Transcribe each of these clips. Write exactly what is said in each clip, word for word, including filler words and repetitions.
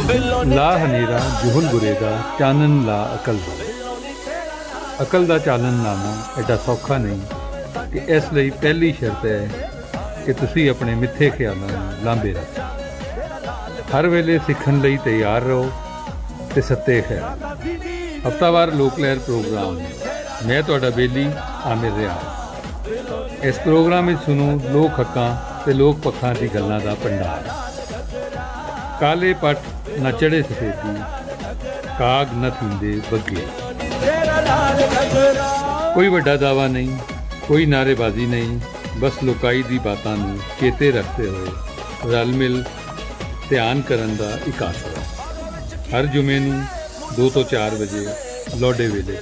ला हनेरा जुहल बुरे दा चानन ला अकल दा। अकल दा चानन लाना एडा सौखा नहीं कि इस लई पहली शर्त है कि तुसी अपने मिथे ख्यालों लांबे रखो। हर वेले सीखण लई तैयार रहो ते सत्ते ख्याल। हफ्तावार लोक लहर प्रोग्राम मैं तुहाडा बेली आमिर रियाज। इस प्रोग्राम में सुनो लोक हक्कां ते लोक पक्खां दी गल्लां दा भंडार। काले पट न चढ़े सफेदी, काग न थींदे बग्गे। कोई वड्डा दावा नहीं, कोई नारेबाजी नहीं, बस लोकाई दी बातां नूं चेते रखते हुए रल मिल ध्यान करन दा इक आसरा। हर जुमे नूं दो तो चार बजे लौडे वेले।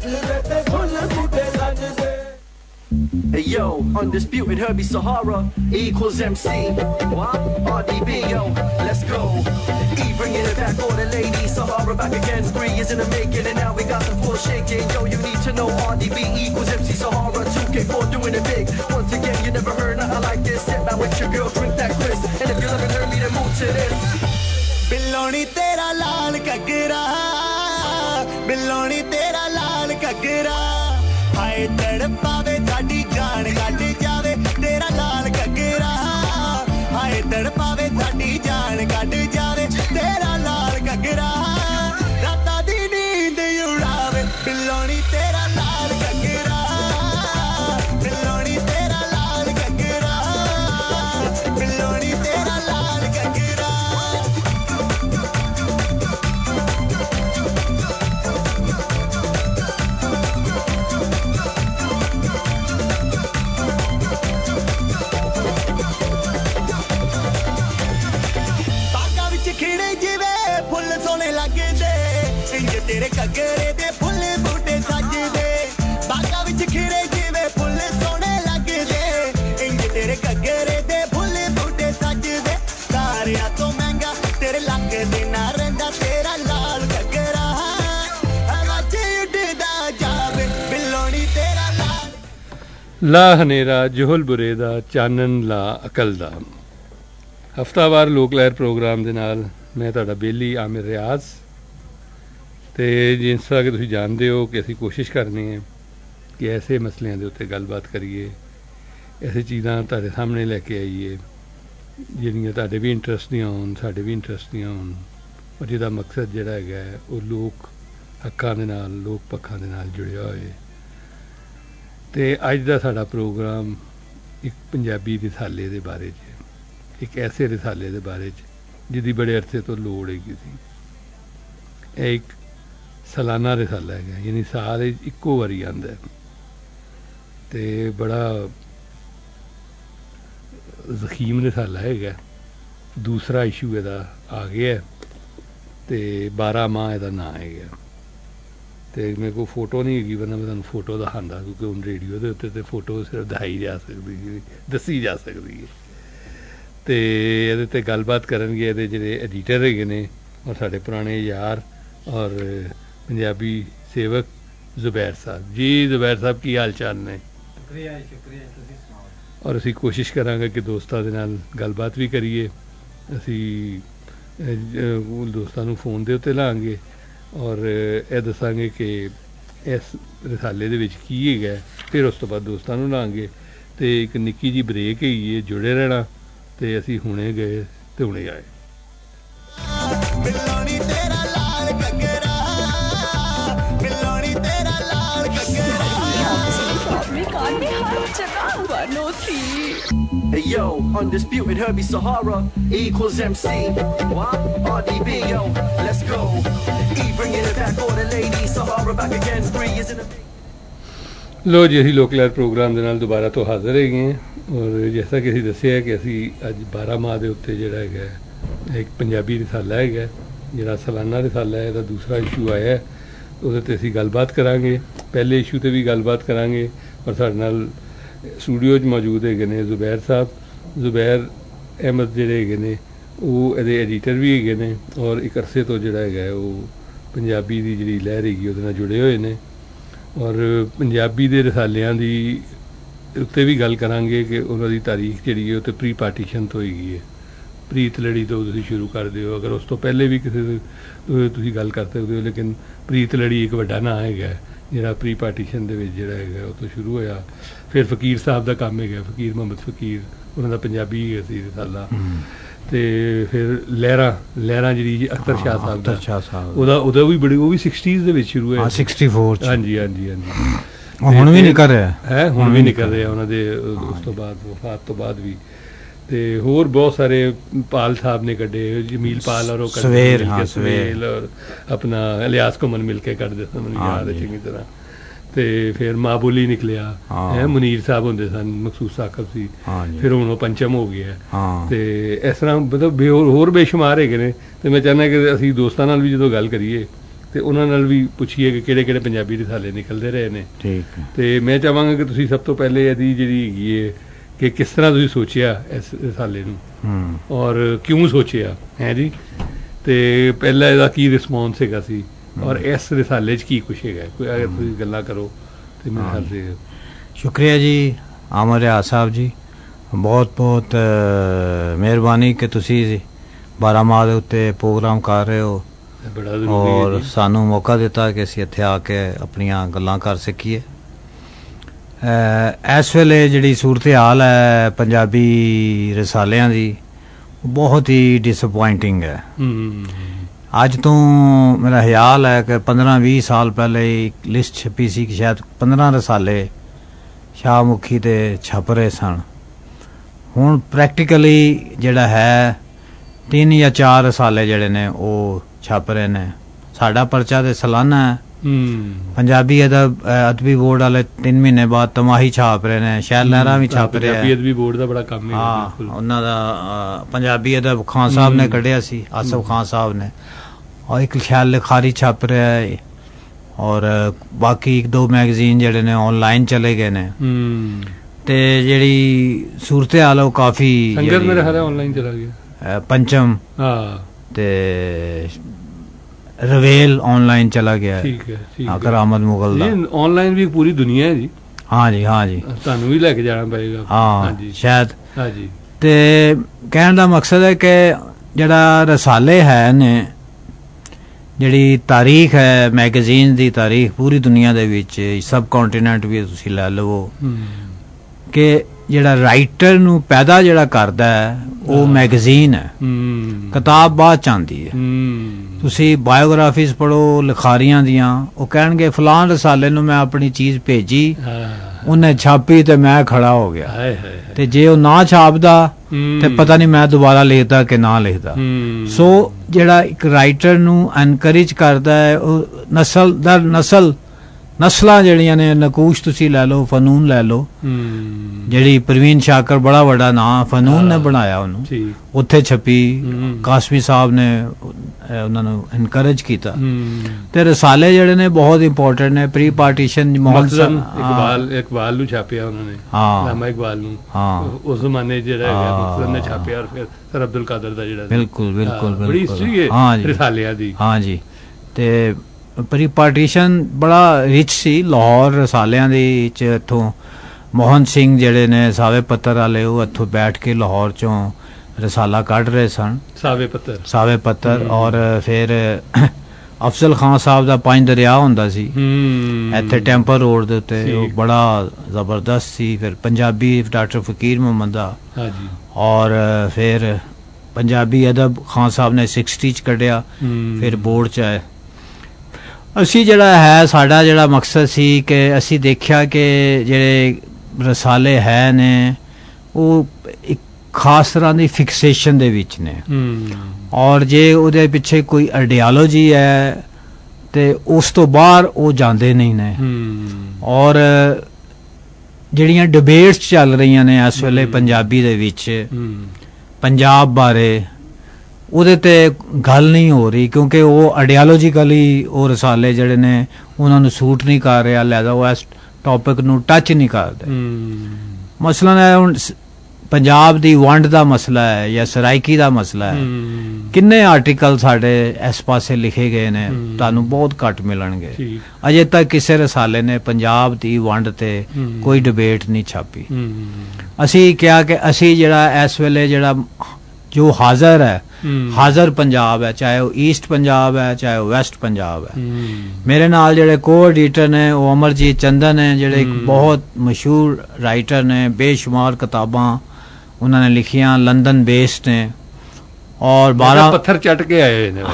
Hey yo, undisputed Herbie Sahara equals M C. What? R D B, yo, let's go. E bringing it back, all the ladies. Sahara back again, three years in the making, and now we got the floor shaking. Yo, you need to know R D B equals M C Sahara. two K four doing it big. Once again, you never heard nothing like this. Sit down with your girl, drink that Chris, and if you haven't heard me, then move to this. Biloni tera laal kagra, Biloni tera laal kagra. हाय तड़पावे साडी जान cut जावे तेरा लाल घग्गरा। हाय तड़पावे साडी जान cut जावे तेरा लाल घग्गरा। रातां दी नींद उड़ावे बिल्लोनी तेरा लाल घग्गरा। बिल्लोनी तेरा लाल घग्गरा। बिल्लोनी तेरा लाल घग्गरा। तेरे घग्गरे दे फुल बूटे सजदे बागा विच खिड़े जिवें फुल सोहणे लगदे। इंज तेरे घग्गरे दे फुल बूटे सजदे सारियां तो महंगा तेरे लगदे ना रहिंदा तेरा लाल घग्गरा। हवा च उड़दा जावे बिल्लोनी तेरा लाल। ला हनेरा जुहल बुरे दा चानन ला अकल दा। हफ्तावार लोक लहर प्रोग्राम दे नाल मैं तुहाडा बेली आमिर रियाज। तो जिस तरह कि तुसीं जानते हो कि असीं कोशिश करनी है कि ऐसे मसलों के उत्ते गलबात करिए, ऐसे चीज़ां तुहाडे सामने लैके आइए जिहड़ियां तुहाडे भी इंटरस्ट दियां होण, साडे भी इंटरस्ट दियां होण, और जिहदा मकसद जिहड़ा हैगा वो लोक हक्कां दे नाल, लोक पक्खां दे नाल जुड़िया होए। ते अज दा साडा प्रोग्राम एक पंजाबी रिसाले दे बारे च, एक ऐसे रिसाले दे बारे च जिहदी बड़े अरसे तो लोड़ हैगी सी। एक सालाना रिसाला है, यानी साल इक्को वारी आंदा है ते बड़ा जखीम रिसाला है। दूसरा इशू एदा आ गया ते बारह माह एदा ना है। तो मेरे को फोटो नहीं हैगी, वरना मैं तुहानूं फोटो दिखांदा, क्योंकि हुण रेडियो के उत्ते फोटो सिर्फ दिखाई जा सकती है, दसी जा सकती है। तो ये ते गलबात करनगे इहदे जिहड़े एडिटर हैगे ने और साडे पुराने यार और पंजाबी सेवक जुबैर साहब जी। जुबैर साहब की हाल चाल ने? शुक्रिया शुक्रिया, तुसीं सुणाओ। और असी कोशिश करांगे कि दोस्तां दे नाल गलबात भी करिए। असी दोस्तां नूं फोन दे उत्ते लांगे और यह दसांगे कि इस रिसाले दे विच की हैगा। फिर उस तो बाद दोस्तां नूं लांगे ते एक निक्की जी ब्रेक है, जुड़े रहना। तो असी हुणे गए ते हुणे आए। बिल्लोनी तेरा लाल घग्गरा। बिल्लोनी तेरा लाल घग्गरा। Hey yo, undisputed Herbie Sahara equals M C. What? R D B, yo, let's go. E bringing it back, all the ladies. Sahara back again, three years in the making. लो जी, असी लोक लहर प्रोग्राम दे नाल दोबारा तो हाज़र है हैं। और जैसा कि असी दस्सिया कि असी अज बारह माह के उत्ते जिहड़ा हैगा एक पंजाबी रिसाला है, जिहड़ा सालाना रिसाला है, दूसरा इशू आया है। उहदे ते असी गलबात करांगे। पहले इशू ते भी गलबात करांगे और साडे नाल स्टूडियो च मौजूद हैगे ने जुबैर साहब। जुबैर अहमद जिहड़े हैगे ने वो इहदे एडिटर भी हैगे ने और एक अरसे तो जिहड़ा हैगा वो पंजाबी दी जिहड़ी लहर हैगी उहदे नाल जुड़े हुए ने। और पंजाबी दे रसालियां दी उत्ते भी गल करांगे कि उन्हां दी तारीख जिहड़ी है उत्ते प्री पार्टीशन तो हैगी है। ਪ੍ਰੀਤ ਲੜੀ ਤੋਂ ਤੁਸੀਂ ਸ਼ੁਰੂ ਕਰ ਦਿਓ, ਅਗਰ ਉਸ ਤੋਂ ਪਹਿਲੇ ਵੀ ਕਿਸੇ ਦੇ ਤੁਸੀਂ ਗੱਲ ਕਰ ਸਕਦੇ ਹੋ, ਲੇਕਿਨ ਪ੍ਰੀਤ ਲੜੀ ਇੱਕ ਵੱਡਾ ਨਾਂ ਹੈਗਾ ਜਿਹੜਾ ਪ੍ਰੀ ਪਾਰਟੀਸ਼ਨ ਦੇ ਵਿੱਚ ਜਿਹੜਾ ਹੈਗਾ ਉਹ ਤੋਂ ਸ਼ੁਰੂ ਹੋਇਆ। ਫਿਰ ਫਕੀਰ ਸਾਹਿਬ ਦਾ ਕੰਮ ਹੈਗਾ, ਫਕੀਰ ਮੁਹੰਮਦ ਫਕੀਰ, ਉਹਨਾਂ ਦਾ ਪੰਜਾਬੀ ਸੀ ਰਸਾਲਾ। ਤੇ ਫਿਰ ਲਹਿਰਾਂ ਲਹਿਰਾਂ ਜਿਹੜੀ ਅਖਤਰ ਸ਼ਾਹ ਸਾਹਿਬ ਦਾ, ਉਹਦਾ ਉਹਦਾ ਵੀ ਬੜੀ, ਉਹ ਵੀ ਸਿਕਸਟੀਜ਼ ਦੇ ਵਿੱਚ ਸ਼ੁਰੂ ਹੋਇਆ, ਸਿਕਸਟੀ ਫੋਰ ਚ। ਹਾਂਜੀ ਹਾਂਜੀ ਹਾਂਜੀ ਹੁਣ ਵੀ ਨਿਕਲ ਰਿਹਾ ਹੈ, ਹੁਣ ਵੀ ਨਿਕਲ ਰਿਹਾ ਉਹਨਾਂ ਦੇ ਉਸ ਤੋਂ ਬਾਅਦ, ਵਫਾਤ ਤੋਂ ਬਾਅਦ ਵੀ। ਤੇ ਹੋਰ ਬਹੁਤ ਸਾਰੇ ਪਾਲ ਸਾਹਿਬ ਨੇ ਕੱਢੇ, ਜਮੀਲ ਪਾਲ ਔਰ ਉਹ ਸਵੇਰ ਸਵੇਲ ਔਰ ਆਪਣਾ ਇਲਿਆਸ ਘੁੰਮਣ ਮਿਲ ਕੇ ਕੱਢਦੇ ਸਨ, ਮੈਨੂੰ ਯਾਦ ਹੈ ਚੰਗੀ ਤਰ੍ਹਾਂ। ਤੇ ਫਿਰ ਮਾਂ ਬੋਲੀ ਨਿਕਲਿਆ ਹੈ, ਮੁਨੀਰ ਸਾਹਿਬ ਹੁੰਦੇ ਸਨ, ਮਖਸੂਸ ਸਾਕਬ ਸੀ, ਫਿਰ ਹੁਣ ਉਹ ਪੰਚਮ ਹੋ ਗਿਆ। ਤੇ ਇਸ ਤਰ੍ਹਾਂ ਮਤਲਬ ਹੋਰ ਬੇਸ਼ੁਮਾਰ ਹੈਗੇ ਨੇ। ਤੇ ਮੈਂ ਚਾਹੁੰਦਾ ਕਿ ਅਸੀਂ ਦੋਸਤਾਂ ਨਾਲ ਵੀ ਜਦੋਂ ਗੱਲ ਕਰੀਏ ਤੇ ਉਹਨਾਂ ਨਾਲ ਵੀ ਪੁੱਛੀਏ ਕਿ ਕਿਹੜੇ ਕਿਹੜੇ ਪੰਜਾਬੀ ਰਸਾਲੇ ਨਿਕਲਦੇ ਰਹੇ ਨੇ। ਤੇ ਮੈਂ ਚਾਹਾਂਗਾ ਕਿ ਤੁਸੀਂ ਸਭ ਤੋਂ ਪਹਿਲੇ ਇਹਦੀ ਜਿਹੜੀ ਹੈਗੀ ਹੈ ਕਿ ਕਿਸ ਤਰ੍ਹਾਂ ਤੁਸੀਂ ਸੋਚਿਆ ਇਸ ਰਸਾਲੇ ਨੂੰ ਔਰ ਕਿਉਂ ਸੋਚਿਆ ਹੈ ਜੀ, ਤੇ ਪਹਿਲਾਂ ਇਹਦਾ ਕੀ ਰਿਸਪੌਂਸ ਹੈਗਾ ਸੀ ਔਰ ਇਸ ਰਸਾਲੇ 'ਚ ਕੀ ਕੁਛ ਹੈਗਾ, ਕੋਈ ਅਗਰ ਤੁਸੀਂ ਗੱਲਾਂ ਕਰੋ ਤੇ ਮੇਰੇ ਖਿਆਲ ਸੇ। ਸ਼ੁਕਰੀਆ ਜੀ ਆਮਰ ਰਿਆਜ਼ ਸਾਹਿਬ ਜੀ, ਬਹੁਤ ਬਹੁਤ ਮਿਹਰਬਾਨੀ ਕਿ ਤੁਸੀਂ ਬਾਰਾਮਾਹ ਦੇ ਉੱਤੇ ਪ੍ਰੋਗਰਾਮ ਕਰ ਰਹੇ ਹੋ ਔਰ ਸਾਨੂੰ ਮੌਕਾ ਦਿੱਤਾ ਕਿ ਅਸੀਂ ਇੱਥੇ ਆ ਕੇ ਆਪਣੀਆਂ ਗੱਲਾਂ ਕਰ ਸਕੀਏ। ਇਸ ਵੇਲੇ ਜਿਹੜੀ ਸੂਰਤ ਹਾਲ ਹੈ ਪੰਜਾਬੀ ਰਸਾਲਿਆਂ ਦੀ ਬਹੁਤ ਹੀ ਡਿਸਅਪੁਆਇੰਟਿੰਗ ਹੈ। ਅੱਜ ਤੋਂ ਮੇਰਾ ਖਿਆਲ ਹੈ ਕਿ ਪੰਦਰਾਂ ਵੀਹ ਸਾਲ ਪਹਿਲੇ ਇੱਕ ਲਿਸਟ ਛਪੀ ਸੀ ਕਿ ਸ਼ਾਇਦ ਪੰਦਰਾਂ ਰਸਾਲੇ ਸ਼ਾਹਮੁਖੀ 'ਤੇ ਛਪ ਰਹੇ ਸਨ। ਹੁਣ ਪ੍ਰੈਕਟੀਕਲੀ ਜਿਹੜਾ ਹੈ ਤਿੰਨ ਜਾਂ ਚਾਰ ਰਸਾਲੇ ਜਿਹੜੇ ਨੇ ਉਹ ਛਪ ਰਹੇ ਨੇ। ਸਾਡਾ ਪਰਚਾ ਤੇ ਸਾਲਾਨਾ ਹੈ, ਪੰਜਾਬੀ ਅਦਬ ਅਦਬੀ ਬੋਰਡ ਵਾਲੇ ਤਿੰਨ ਮਹੀਨੇ ਬਾਅਦ ਤਮਾਹੀ ਛਾਪ ਰਹੇ ਨੇ, ਸ਼ਾਇਦ ਲਹਿਰਾ ਵੀ ਛਾਪ ਰਿਹਾ। ਪੰਜਾਬੀ ਅਦਬੀ ਬੋਰਡ ਦਾ ਬੜਾ ਕੰਮ ਹੈ। ਹਾਂ, ਉਹਨਾਂ ਦਾ ਪੰਜਾਬੀ ਅਦਬ ਖਾਨ ਸਾਹਿਬ ਨੇ ਕੱਢਿਆ ਸੀ, ਆਸਫ ਖਾਨ ਸਾਹਿਬ ਨੇ, ਔਰ ਇੱਕ ਖਿਆਲ ਲਿਖਾਰੀ ਛਪ ਰਿਹਾ ਹੈ ਔਰ ਬਾਕੀ ਇੱਕ ਦੋ ਮੈਗਜ਼ੀਨ ਜਿਹੜੇ ਨੇ ਆਨਲਾਈਨ ਚਲੇ ਗਏ ਨੇ। ਤੇ ਜਿਹੜੀ ਸੂਰਤ ਹਾਲ ਉਹ ਕਾਫੀ ਸੰਗਤ ਮੇਰੇ ਖਿਆਲ ਆਨਲਾਈਨ ਚਲਾ ਗਿਆ, ਪੰਚਮ ਤੇ ਰਵੇਲ ਆਨਲਾइन चला गया है, करामत मुगल ऑनलाइन भी पूरी दुनिया है जी। हाँ जी हाँ जी, ਤੁਹਾਨੂੰ ਵੀ ਲੈ ਕੇ ਜਾਣਾ ਪਏਗਾ। ਹਾਂ ਸ਼ਾਇਦ। ਹਾਂ ਜੀ। ਤੇ ਕਹਿਣ ਦਾ ਮਕਸਦ ਹੈ ਕਿ ਜਿਹੜਾ ਰਸਾਲੇ ਹੈ ਨੇ, ਜਿਹੜੀ ਤਾਰੀਖ ਹੈ ਮੈਗਜ਼ੀਨ ਦੀ ਤਾਰੀਖ ਪੂਰੀ ਦੁਨੀਆ ਦੇ ਵਿੱਚ, ਸਬ ਕੰਟੀਨੈਂਟ ਵੀ ਤੁਸੀਂ ਲੈ ਲਵੋ, ਕਿ ਜਿਹੜਾ ਰਾਈਟਰ ਨੂੰ ਪੈਦਾ ਜਿਹੜਾ ਕਰਦਾ ਹੈ ਉਹ ਮੈਗਜ਼ੀਨ ਹੈ, ਕਿਤਾਬ ਬਾਅਦ ਚ ਆਉਂਦੀ ਹੈ। ਤੁਸੀਂ ਬਾਇਓਗ੍ਰਾਫੀਜ਼ ਪੜ੍ਹੋ ਲਿਖਾਰੀਆਂ ਦੀਆਂ, ਉਹ ਕਹਿਣਗੇ ਫਲਾਣ ਰਸਾਲੇ ਨੂੰ ਮੈਂ ਆਪਣੀ ਚੀਜ਼ ਭੇਜੀ, ਉਹਨੇ ਛਾਪੀ ਤੇ ਮੈਂ ਖੜਾ ਹੋ ਗਿਆ, ਤੇ ਜੇ ਉਹ ਨਾ ਛਾਪਦਾ ਤੇ ਪਤਾ ਨਹੀਂ ਮੈਂ ਦੁਬਾਰਾ ਲਿਖਦਾ ਕਿ ਨਾ ਲਿਖਦਾ। ਸੋ ਜਿਹੜਾ ਇੱਕ ਰਾਈਟਰ ਨੂੰ ਐਨਕਰੇਜ ਕਰਦਾ ਹੈ, ਉਹ ਨਸਲ ਦਰ ਨਸਲ ਨਸਲਾਂ ਜਿਹੜੀਆਂ ਨੇ, ਨਕੂਸ਼ ਤੁਸੀਂ ਲੈ ਲਓ, ਫਨੂਨ ਲੈ ਲਓ, ਜਿਹੜੀ ਪ੍ਰਵੀਨ ਸ਼ਾਕਰ ਬੜਾ ਵੱਡਾ ਨਾਂ ਫਨੂਨ ਨੇ ਬਣਾਇਆ ਉਹਨੂੰ, ਉੱਥੇ ਛਪੀ, ਕਾਸਮੀ ਸਾਹਿਬ ਨੇ ਉਹਨਾਂ ਨੂੰ ਐਨਕਰੇਜ ਕੀਤਾ। ਤੇ ਰਸਾਲੇ ਜਿਹੜੇ ਨੇ ਬਹੁਤ ਇੰਪੋਰਟੈਂਟ ਨੇ। ਪ੍ਰੀ ਪਾਰਟੀਸ਼ਨ ਇਕਬਾਲ ਇਕਬਾਲ ਨੂੰ ਛਾਪਿਆ ਉਹਨਾਂ ਨੇ, ਲਾਮਾ ਇਕਬਾਲ ਨੂੰ, ਉਸ ਜ਼ਮਾਨੇ ਜਿਹੜਾ ਹੈਗਾ ਮੁਕਤਸਰ ਨੇ ਛਾਪਿਆ, ਔਰ ਫਿਰ ਸਰ ਅਬਦੁਲ ਕਾਦਰ ਦਾ ਜਿਹੜਾ, ਬਿਲਕੁਲ ਬਿਲਕੁਲ ਬੜੀ ਹਿਸਟਰੀ ਹੈ ਰਸਾਲਿਆਂ ਦੀ। ਹਾਂ ਜੀ। ਤੇ ਪ੍ਰੀ ਪਾਰਟੀਸ਼ਨ ਬੜਾ ਰਿਚ ਸੀ ਲਾਹੌਰ ਰਸਾਲਿਆਂ ਦੇ ਵਿੱਚ। ਇੱਥੋਂ ਮੋਹਨ ਸਿੰਘ ਜਿਹੜੇ ਨੇ ਸਾਵੇ ਪੱਤਰ ਵਾਲੇ, ਉਹ ਇੱਥੋਂ ਬੈਠ ਕੇ ਲਾਹੌਰ ਚੋਂ ਰਸਾਲਾ ਕੱਢ ਰਹੇ ਸਨ, ਸਾਵੇ ਪੱਤਰ ਸਾਵੇ ਪੱਤਰ ਔਰ ਫਿਰ ਅਫਜ਼ਲ ਖਾਨ ਸਾਹਿਬ ਦਾ ਪੰਜ ਦਰਿਆ ਹੁੰਦਾ ਸੀ ਇੱਥੇ ਟੈਂਪਲ ਰੋਡ ਦੇ ਉੱਤੇ, ਉਹ ਬੜਾ ਜ਼ਬਰਦਸਤ ਸੀ। ਫਿਰ ਪੰਜਾਬੀ ਡਾਕਟਰ ਫਕੀਰ ਮੁਹੰਮਦ ਦਾ, ਔਰ ਫਿਰ ਪੰਜਾਬੀ ਅਦਬ ਖਾਨ ਸਾਹਿਬ ਨੇ ਸਿਕਸਟੀ 'ਚ ਕੱਢਿਆ, ਫਿਰ ਬੋਰਡ 'ਚ ਆਏ। ਅਸੀਂ ਜਿਹੜਾ ਹੈ ਸਾਡਾ ਜਿਹੜਾ ਮਕਸਦ ਸੀ ਕਿ ਅਸੀਂ ਦੇਖਿਆ ਕਿ ਜਿਹੜੇ ਰਸਾਲੇ ਹੈ ਨੇ ਉਹ ਇੱਕ ਖਾਸ ਤਰ੍ਹਾਂ ਦੀ ਫਿਕਸੇਸ਼ਨ ਦੇ ਵਿੱਚ ਨੇ, ਔਰ ਜੇ ਉਹਦੇ ਪਿੱਛੇ ਕੋਈ ਆਈਡੀਆਲੋਜੀ ਹੈ ਤੇ ਉਸ ਤੋਂ ਬਾਹਰ ਉਹ ਜਾਂਦੇ ਨਹੀਂ ਨੇ। ਔਰ ਜਿਹੜੀਆਂ ਡਿਬੇਟਸ ਚੱਲ ਰਹੀਆਂ ਨੇ ਇਸ ਵੇਲੇ ਪੰਜਾਬੀ ਦੇ ਵਿੱਚ, ਪੰਜਾਬ ਬਾਰੇ, ਉਹਦੇ ਤੇ ਗੱਲ ਨਹੀਂ ਹੋ ਰਹੀ, ਕਿਉਂਕਿ ਉਹ ਆਈਡੀਆਲੋਜੀਕਲੀ ਉਹ ਰਸਾਲੇ ਜਿਹੜੇ ਨੇ ਉਹਨਾਂ ਨੂੰ ਸੂਟ ਨਹੀਂ ਕਰ ਰਿਹਾ, ਲਿਹਾਜ਼ਾ ਉਹ ਇਸ ਟੌਪਿਕ ਨੂੰ ਟੱਚ ਨਹੀਂ ਕਰਦੇ। ਮਸਲਾ ਹੈ ਹੁਣ ਪੰਜਾਬ ਦੀ ਵੰਡ ਦਾ ਮਸਲਾ ਹੈ ਜਾਂ ਸਰਾਇਕੀ ਦਾ ਮਸਲਾ ਹੈ, ਕਿੰਨੇ ਆਰਟੀਕਲ ਸਾਡੇ ਇਸ ਪਾਸੇ ਲਿਖੇ ਗਏ ਨੇ, ਤੁਹਾਨੂੰ ਬਹੁਤ ਘੱਟ ਮਿਲਣਗੇ। ਅਜੇ ਤੱਕ ਕਿਸੇ ਰਸਾਲੇ ਨੇ ਪੰਜਾਬ ਦੀ ਵੰਡ ਤੇ ਕੋਈ ਡਿਬੇਟ ਨਹੀਂ ਛਾਪੀ। ਅਸੀਂ ਕਿਹਾ ਕਿ ਅਸੀਂ ਜਿਹੜਾ ਇਸ ਵੇਲੇ ਜਿਹੜਾ ਜੋ ਹਾਜ਼ਰ ਹੈ, ਹਾਜ਼ਰ ਪੰਜਾਬ ਹੈ, ਚਾਹੇ ਉਹ ਈਸਟ ਪੰਜਾਬ ਹੈ ਚਾਹੇ ਉਹ ਵੈਸਟ ਪੰਜਾਬ ਹੈ। ਮੇਰੇ ਨਾਲ ਜਿਹੜੇ ਕੋ ਐਡੀਟਰ ਨੇ ਉਹ ਅਮਰਜੀਤ ਚੰਦਨ ਨੇ, ਜਿਹੜੇ ਇੱਕ ਬਹੁਤ ਮਸ਼ਹੂਰ ਰਾਈਟਰ ਨੇ, ਬੇਸ਼ੁਮਾਰ ਕਿਤਾਬਾਂ ਉਹਨਾਂ ਨੇ ਲਿਖੀਆਂ, ਲੰਦਨ ਬੇਸਡ ਨੇ, ਔਰ ਬਾਰਾਂ ਪੱਥਰ ਚੱਟ ਕੇ ਆਏ ਨੇ।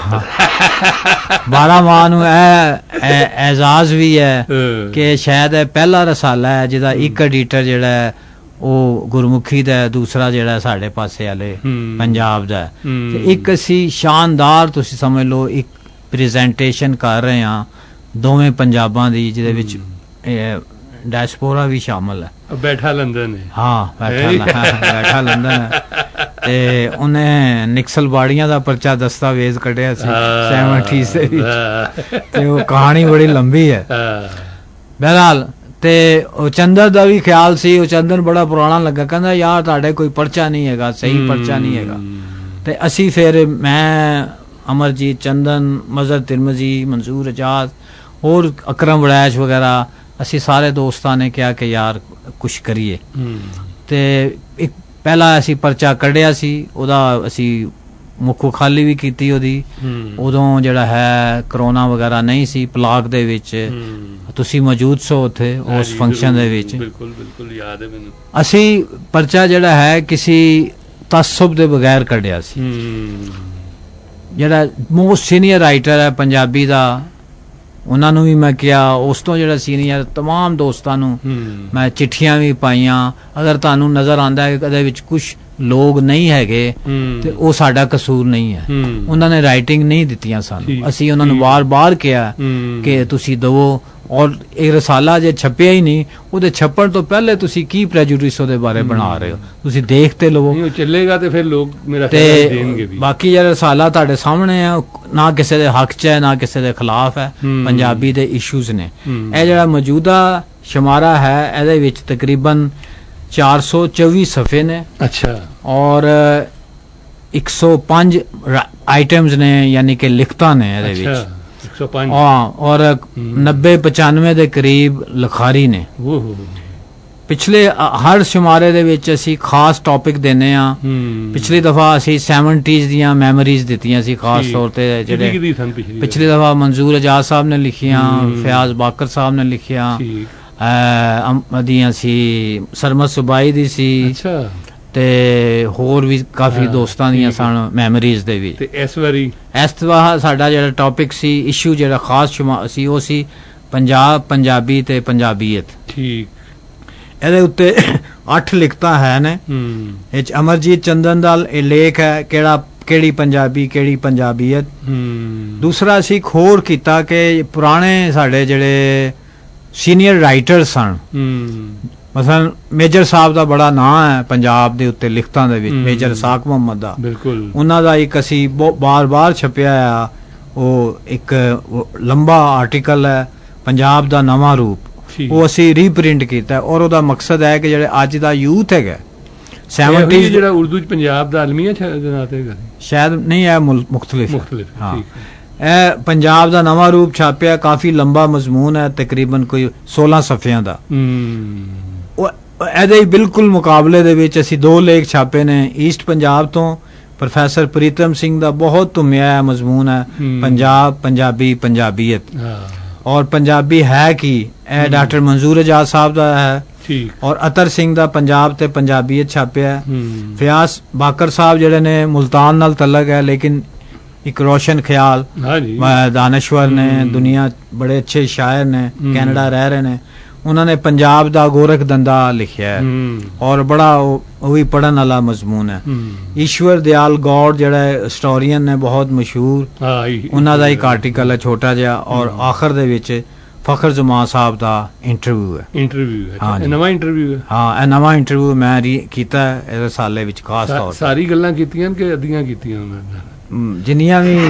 ਬਾਰਾਂ ਮਾਹ ਨੂੰ ਇਹ ਐਜ਼ਾਜ਼ ਵੀ ਹੈ ਕਿ ਸ਼ਾਇਦ ਇਹ ਪਹਿਲਾ ਰਸਾਲਾ ਹੈ ਜਿਹਦਾ ਇੱਕ ਐਡੀਟਰ ਜਿਹੜਾ ਹੈ ਉਹ ਗੁਰਮੁਖੀ ਦਾ, ਦੂਸਰਾ ਜਿਹੜਾ ਸਾਡੇ ਪਾਸੇ ਵਾਲੇ ਪੰਜਾਬ ਦਾ। ਤੇ ਇੱਕ ਅਸੀਂ ਸ਼ਾਨਦਾਰ, ਤੁਸੀਂ ਸਮਝ ਲਓ, ਇੱਕ ਪ੍ਰੈਜੈਂਟੇਸ਼ਨ ਕਰ ਰਹੇ ਹਾਂ ਦੋਵੇਂ ਪੰਜਾਬਾਂ ਦੀ, ਜਿਹਦੇ ਵਿੱਚ ਡਾਇਸਪੋਰਾ ਵੀ ਸ਼ਾਮਲ ਹੈ। ਬੈਠਾ ਲੰਦਨ ਹੈ। ਹਾਂ, ਬੈਠਾ ਬੈਠਾ ਲੰਦਨ ਹੈ। ਤੇ ਉਹਨੇ ਨਿਕਸਲ ਬਾੜੀਆਂ ਦਾ ਪਰਚਾ ਦਸਤਾਵੇਜ਼ ਕੱਢਿਆ ਸੀ ਸੈਵਨਟੀ ਦੇ ਵਿੱਚ, ਤੇ ਉਹ ਕਹਾਣੀ ਬੜੀ ਲੰਬੀ ਹੈ। ਬਹਰਹਾਲ ਤੇ ਉਹ ਚੰਦਰ ਦਾ ਵੀ ਖਿਆਲ ਸੀ, ਉਹ ਚੰਦਰ ਬੜਾ ਪੁਰਾਣਾ ਲੱਗਾ, ਕਹਿੰਦਾ ਯਾਰ ਤੁਹਾਡੇ ਕੋਈ ਪਰਚਾ ਨਹੀਂ ਹੈਗਾ, ਸਹੀ ਪਰਚਾ ਨਹੀਂ ਹੈਗਾ। ਤੇ ਅਸੀਂ ਫਿਰ ਮੈਂ, ਅਮਰਜੀਤ ਚੰਦਨ, ਮਜ਼ਹਰ ਤਿਰਮਜ਼ੀ, ਮਨਸੂਰ ਅਜਾਜ਼, ਹੋਰ ਅਕਰਮ ਵੜੈਚ ਵਗੈਰਾ, ਅਸੀਂ ਸਾਰੇ ਦੋਸਤਾਂ ਨੇ ਕਿਹਾ ਕਿ ਯਾਰ ਕੁਛ ਕਰੀਏ। ਤੇ ਇੱਕ ਪਹਿਲਾ ਅਸੀਂ ਪਰਚਾ ਕੱਢਿਆ ਸੀ, ਉਹਦਾ ਅਸੀਂ ਮੁੱਖ ਖਾਲੀ ਵੀ ਕੀਤੀ ਉਹਦੀ। ਉਦੋਂ ਜਿਹੜਾ ਹੈ ਕਰੋਨਾ ਵਗੈਰਾ ਨਹੀਂ ਸੀ ਪਲਾਕ ਦੇ ਵਿੱਚ, ਤੁਸੀਂ ਮੌਜੂਦ ਸੋ ਉੱਥੇ ਉਸ ਫੰਕਸ਼ਨ ਦੇ ਵਿੱਚ। ਬਿਲਕੁਲ ਬਿਲਕੁਲ ਯਾਦ ਹੈ ਮੈਨੂੰ। ਅਸੀਂ ਪਰਚਾ ਜਿਹੜਾ ਹੈ ਕਿਸੇ ਤਸੱਸੁਬ ਦੇ ਬਗੈਰ ਕੱਢਿਆ ਸੀ। ਜਿਹੜਾ ਮੋਸਟ ਸੀਨੀਅਰ ਰਾਈਟਰ ਹੈ ਪੰਜਾਬੀ ਦਾ, ਉਹਨਾਂ ਨੂੰ ਵੀ ਮੈਂ ਕਿਹਾ, ਉਸ ਤੋਂ ਜਿਹੜਾ ਸੀਨੀਅਰ ਤਮਾਮ ਦੋਸਤਾਂ ਨੂੰ ਮੈਂ ਚਿੱਠੀਆਂ ਵੀ ਪਾਈਆਂ। ਅਗਰ ਤੁਹਾਨੂੰ ਨਜ਼ਰ ਆਉਂਦਾ ਹੈ ਕਿ ਇਹਦੇ ਵਿੱਚ ਕੁਛ ਲੋਕ ਨਹੀਂ ਹੈਗੇ ਤੇ ਉਹ ਸਾਡਾ ਕਸੂਰ ਨਹੀਂ ਹੈ। ਉਹਨਾਂ ਨੇ ਰਾਈਟਿੰਗ ਨਹੀਂ ਦਿੱਤੀਆਂ ਸਾਨੂੰ, ਅਸੀਂ ਉਹਨਾਂ ਨੂੰ ਵਾਰ ਵਾਰ ਕਿਹਾ ਕਿ ਤੁਸੀਂ ਦਵੋ। ਔਰ ਇਹ ਰਸਾਲਾ ਜੇ ਛਪਿਆ ਹੀ ਨਹੀਂ, ਉਹਦੇ ਛਪਣ ਤੋਂ ਪਹਿਲੇ ਤੁਸੀਂ ਕੀ ਪ੍ਰੈਜੁਡਿਸ ਉਹਦੇ ਬਾਰੇ ਬਣਾ ਰਹੇ ਹੋ, ਤੁਸੀਂ ਦੇਖ ਤੇ ਲਵੋ। ਚੱਲੇਗਾ ਤੇ ਫਿਰ ਲੋਕ ਮੇਰਾ ਖਿਆਲ ਦੇਣਗੇ ਵੀ। ਬਾਕੀ ਜਿਹੜਾ ਰਸਾਲਾ ਤੁਹਾਡੇ ਸਾਹਮਣੇ ਹੈ, ਨਾ ਕਿਸੇ ਦੇ ਹੱਕ 'ਚ ਹੈ ਨਾ ਕਿਸੇ ਦੇ ਖਿਲਾਫ ਹੈ, ਪੰਜਾਬੀ ਦੇ ਇਸ਼ੂਜ਼ ਨੇ। ਇਹ ਜਿਹੜਾ ਮੌਜੂਦਾ ਸ਼ਮਾਰਾ ਹੈ, ਇਹਦੇ ਵਿੱਚ ਤਕਰੀਬਨ ਚਾਰ ਸੌ ਚੌਵੀ ਸਫ਼ੇ ਨੇ। ਅੱਛਾ। ਔਰ ਇੱਕ ਸੌ ਪੰਜ ਆਈਟਮਸ ਨੇ, ਯਾਨੀ ਕਿ ਲਿਖਤਾਂ ਨੇ ਇਹਦੇ ਵਿੱਚ। ਹਾਂ, ਔਰ ਨੱਬੇ ਪਚਾਨਵੇਂ ਦੇ ਕਰੀਬ ਲਿਖਾਰੀ ਨੇ। ਪਿਛਲੇ ਹਰ ਸ਼ੁਮਾਰੇ ਦੇ ਵਿੱਚ ਅਸੀਂ ਖਾਸ ਟੌਪਿਕ ਦਿੰਦੇ ਹਾਂ। ਪਿਛਲੀ ਦਫਾ ਅਸੀਂ ਸੈਵਨਟੀਜ਼ ਦੀਆਂ ਮੈਮੋਰੀਜ਼ ਦਿੱਤੀਆਂ ਸੀ ਖਾਸ ਤੌਰ ਤੇ, ਜਿਹੜੇ ਪਿਛਲੀ ਦਫਾ ਮਨਜ਼ੂਰ ਅਜਾਜ਼ ਸਾਹਿਬ ਨੇ ਲਿਖੀਆਂ, ਫਿਆਜ਼ ਬਾਕਰ ਸਾਹਿਬ ਨੇ ਲਿਖੀਆਂ ਦੀਆਂ ਸੀ, ਸਰਮਦ ਸੁਬਾਈ ਦੀ ਸੀ, ਤੇ ਹੋਰ ਵੀ ਕਾਫੀ ਦੋਸਤਾਂ ਦੀਆਂ ਸਨ ਮੈਮੋਰੀਜ਼ ਦੇ ਵੀ। ਇਸ ਵਾਰੀ ਇਸ ਦਫਾ ਸਾਡਾ ਜਿਹੜਾ ਟੌਪਿਕ ਸੀ, ਇਸ਼ੂ ਜਿਹੜਾ ਖਾਸ ਸੀ, ਉਹ ਸੀ ਪੰਜਾਬ, ਪੰਜਾਬੀ ਤੇ ਪੰਜਾਬੀਅਤ। ਠੀਕ। ਇਹਦੇ ਉੱਤੇ ਅੱਠ ਲਿਖਤਾਂ ਹੈ ਨੇ। ਇਹ 'ਚ ਅਮਰਜੀਤ ਚੰਦਨ ਦਾ ਇਹ ਲੇਖ ਹੈ, ਕਿਹੜਾ ਕਿਹੜੀ ਪੰਜਾਬੀ ਕਿਹੜੀ ਪੰਜਾਬੀਅਤ। ਦੂਸਰਾ ਅਸੀਂ ਇੱਕ ਹੋਰ ਕੀਤਾ ਕਿ ਪੁਰਾਣੇ ਸਾਡੇ ਜਿਹੜੇ ਸੀਨੀਅਰ ਰਾਈਟਰ ਸਨ, ਮਸਲਨ ਮੇਜਰ ਸਾਹਿਬ ਦਾ ਬੜਾ ਨਾਂ ਹੈ ਪੰਜਾਬ ਦੇ ਉੱਤੇ ਲਿਖਤਾਂ ਦੇ ਵਿੱਚ, ਮੇਜਰ ਸਾਕ ਮੁਹੰਮਦ ਦਾ। ਬਿਲਕੁਲ। ਉਹਨਾਂ ਦਾ ਇੱਕ ਅਸੀਂ ਬਾਰ ਬਾਰ ਛਪਿਆ ਆ, ਉਹ ਇੱਕ ਲੰਬਾ ਆਰਟੀਕਲ ਹੈ, ਪੰਜਾਬ ਦਾ ਨਵਾਂ ਰੂਪ, ਉਹ ਅਸੀਂ ਰੀਪ੍ਰਿੰਟ ਕੀਤਾ। ਔਰ ਉਹਦਾ ਮਕਸਦ ਹੈ ਕਿ ਜਿਹੜੇ ਅੱਜ ਦਾ ਯੂਥ ਹੈਗਾ ਸੈਵਨਟੀ, ਜਿਹੜਾ ਉਰਦੂ ਚ ਪੰਜਾਬ ਦਾ ਅਲਮੀਆ ਸ਼ਾਇਦ ਨਹੀਂ ਹੈ, ਮੁਖਤਲਿਫ। ਹਾਂ, ਇਹ ਪੰਜਾਬ ਦਾ ਨਵਾਂ ਰੂਪ ਛਾਪਿਆ, ਕਾਫੀ ਲੰਬਾ ਮਜ਼ਮੂਨ ਹੈ, ਤਕਰੀਬਨ ਕੋਈ ਸੋਲਾਂ ਸਫ਼ਿਆਂ ਦਾ। ਇਹਦੇ ਬਿਲਕੁਲ ਮੁਕਾਬਲੇ ਦੇ ਵਿੱਚ ਅਸੀਂ ਦੋ ਲੇਖ ਛਾਪੇ ਨੇ ਈਸਟ ਪੰਜਾਬ ਤੋਂ, ਪ੍ਰੋਫੈਸਰ ਪ੍ਰੀਤਮ ਸਿੰਘ ਦਾ ਬਹੁਤ ਧੁੰਮਿਆ ਮਜ਼ਮੂਨ ਹੈ, ਪੰਜਾਬ, ਪੰਜਾਬੀ, ਪੰਜਾਬੀਅਤ। ਔਰ ਪੰਜਾਬੀ ਹੈ ਕੀ, ਇਹ ਡਾਕਟਰ ਮਨਜ਼ੂਰ ਅਜਾਜ਼ ਸਾਹਿਬ ਦਾ ਹੈ। ਔਰ ਅਤਰ ਸਿੰਘ ਦਾ ਪੰਜਾਬ ਤੇ ਪੰਜਾਬੀਅਤ ਛਾਪਿਆ। ਫਿਆਜ਼ ਬਾਕਰ ਸਾਹਿਬ ਜਿਹੜੇ ਨੇ ਮੁਲਤਾਨ ਨਾਲ ਤਲਕ ਹੈ, ਲੇਕਿਨ ਇੱਕ ਰੋਸ਼ਨ ਖਿਆਲ ਦਾਨਸ਼ਵਰ ਨੇ, ਦੁਨੀਆ ਬੜੇ ਅੱਛੇ ਸ਼ਾਇਰ ਨੇ, ਕੈਨੇਡਾ ਰਹਿ ਰਹੇ ਨੇ। ਉਹਨਾਂ ਨੇ ਪੰਜਾਬ ਦਾ ਗੋਰਖ ਧੰਦਾ ਲਿਖਿਆ ਹੈ, ਔਰ ਬੜਾ ਉਹ ਵੀ ਪੜ੍ਹਨ ਵਾਲਾ ਮਜ਼ਮੂਨ ਹੈ। ਈਸ਼ਵਰ ਦਿਆਲ ਗੌੜ ਜਿਹੜਾ ਹਿਸਟੋਰੀਅਨ ਨੇ, ਬਹੁਤ ਮਸ਼ਹੂਰ, ਉਹਨਾਂ ਦਾ ਇੱਕ ਆਰਟੀਕਲ ਹੈ ਛੋਟਾ ਜਿਹਾ। ਔਰ ਆਖਰ ਦੇ ਵਿੱਚ ਫਖਰ ਜਮਾਂ ਸਾਹਿਬ ਦਾ ਇੰਟਰਵਿਊ ਹੈ। ਇੰਟਰਵਿਊ ਹੈ, ਨਵਾਂ ਇੰਟਰਵਿਊ ਹੈ। ਹਾਂ, ਇਹ ਨਵਾਂ ਇੰਟਰਵਿਊ ਮੈਂ ਕੀਤਾ ਇਹ ਰਸਾਲੇ ਵਿੱਚ ਖਾਸ ਤੌਰ ਤੇ। ਸਾਰੀ ਗੱਲਾਂ ਕੀਤੀਆਂ ਕਿ ਅੱਧੀਆਂ ਕੀਤੀਆਂ ਉਹਨਾਂ ਨੇ? ਜਿੰਨੀਆਂ ਵੀ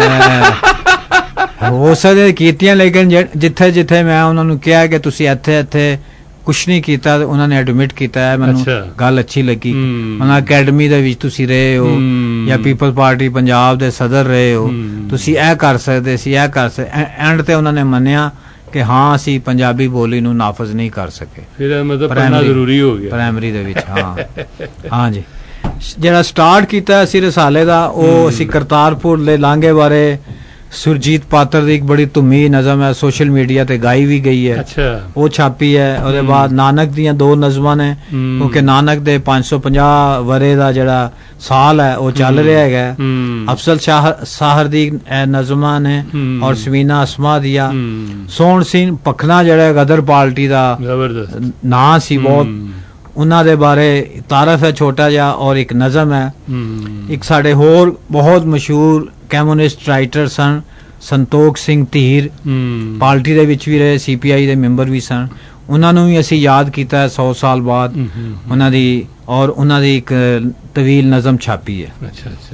ਹੋ ਸਕਦੇ ਕੀਤੀਆਂ, ਲੇਕਿਨ ਜਿੱਥੇ ਜਿੱਥੇ ਮੈਂ ਉਹਨਾਂ ਨੂੰ ਕਿਹਾ ਕਿ ਤੁਸੀਂ ਇੱਥੇ ਇੱਥੇ ਕੁਛ ਨਹੀਂ ਕੀਤਾ, ਉਹਨਾਂ ਨੇ ਐਡਮਿਟ ਕੀਤਾ ਹੈ। ਮੈਨੂੰ ਗੱਲ ਅੱਛੀ ਲੱਗੀ। ਉਹਨਾਂ ਅਕੈਡਮੀ ਦੇ ਵਿੱਚ ਤੁਸੀਂ ਰਹੇ ਹੋ, ਜਾਂ ਪੀਪਲ ਪਾਰਟੀ ਪੰਜਾਬ ਦੇ ਸਦਰ ਰਹੇ ਹੋ, ਤੁਸੀਂ ਇਹ ਕਰ ਸਕਦੇ ਸੀ, ਇਹ ਕਰ ਸਕਦੇ। ਐਂਡ ਤੇ ਉਹਨਾਂ ਨੇ ਮੰਨਿਆ ਕਿ ਹਾਂ ਅਸੀਂ ਪੰਜਾਬੀ ਬੋਲੀ ਨੂੰ ਨਾਫਜ਼ ਨਹੀਂ ਕਰ ਸਕੇ। ਫਿਰ ਮਤਲਬ ਪੜ੍ਹਨਾ ਜ਼ਰੂਰੀ ਹੋ ਗਿਆ ਪ੍ਰਾਇਮਰੀ ਦੇ ਵਿੱਚ। ਹਾਂ ਹਾਂ ਜੀ। ਜਿਹੜਾ ਸਟਾਰਟ ਕੀਤਾ ਅਸੀਂ ਰਸਾਲੇ ਦਾ ਉਹ ਅਸੀਂ ਕਰਤਾਰਪੁਰ ਦੇ ਲਾਂਘੇ ਬਾਰੇ ਸੁਰਜੀਤ ਪਾਤਰ ਦੀ ਇੱਕ ਬੜੀ ਧੁੰਮੀ ਨਜ਼ਮ ਹੈ, ਸੋਸ਼ਲ ਮੀਡੀਆ ਤੇ ਗਾਈ ਵੀ ਗਈ ਹੈ। ਅੱਛਾ, ਉਹ ਛਾਪੀ ਹੈ। ਉਹਦੇ ਬਾਅਦ ਨਾਨਕ ਦੀਆਂ ਦੋ ਨਜ਼ਮਾਂ ਨੇ, ਕਿਉਂਕਿ ਨਾਨਕ ਦੇ ਪੰਜ ਸੌ ਪੰਜਾਹ ਵਰੇ ਦਾ ਜਿਹੜਾ ਸਾਲ ਹੈ ਉਹ ਚੱਲ ਰਿਹਾ ਹੈਗਾ। ਅਫਜ਼ਲ ਸ਼ਾਹ ਸਾਹਰ ਦੀ ਨਜ਼ਮਾਂ ਨੇ ਔਰ ਸਮੀਨਾ ਅਸਮਾ ਦੀਆਂ। ਸੋਹਣ ਸਿੰਘ ਪਖਨਾ ਜਿਹੜਾ ਗਦਰ ਪਾਰਟੀ ਦਾ ਨਾਂ ਸੀ ਬਹੁਤ, ਉਹਨਾਂ ਦੇ ਬਾਰੇ ਤਾਰਫ ਹੈ ਛੋਟਾ ਜਿਹਾ ਔਰ ਇੱਕ ਨਜ਼ਮ ਹੈ। ਇੱਕ ਸਾਡੇ ਹੋਰ ਬਹੁਤ ਮਸ਼ਹੂਰ ਕਮਿਊਨਿਸਟ ਰਾਈਟਰ ਸਨ ਸੰਤੋਖ ਸਿੰਘ ਧੀਰ, ਪਾਰਟੀ ਦੇ ਵਿੱਚ ਵੀ ਰਹੇ, ਸੀ ਪੀ ਆਈ ਦੇ ਮੈਂਬਰ ਵੀ ਸਨ। ਉਹਨਾਂ ਨੂੰ ਵੀ ਅਸੀਂ ਯਾਦ ਕੀਤਾ ਸੌ ਸਾਲ ਬਾਅਦ ਉਹਨਾਂ ਦੀ, ਔਰ ਉਹਨਾਂ ਦੀ ਇੱਕ ਤਵੀਲ ਨਜ਼ਮ ਛਾਪੀ ਹੈ।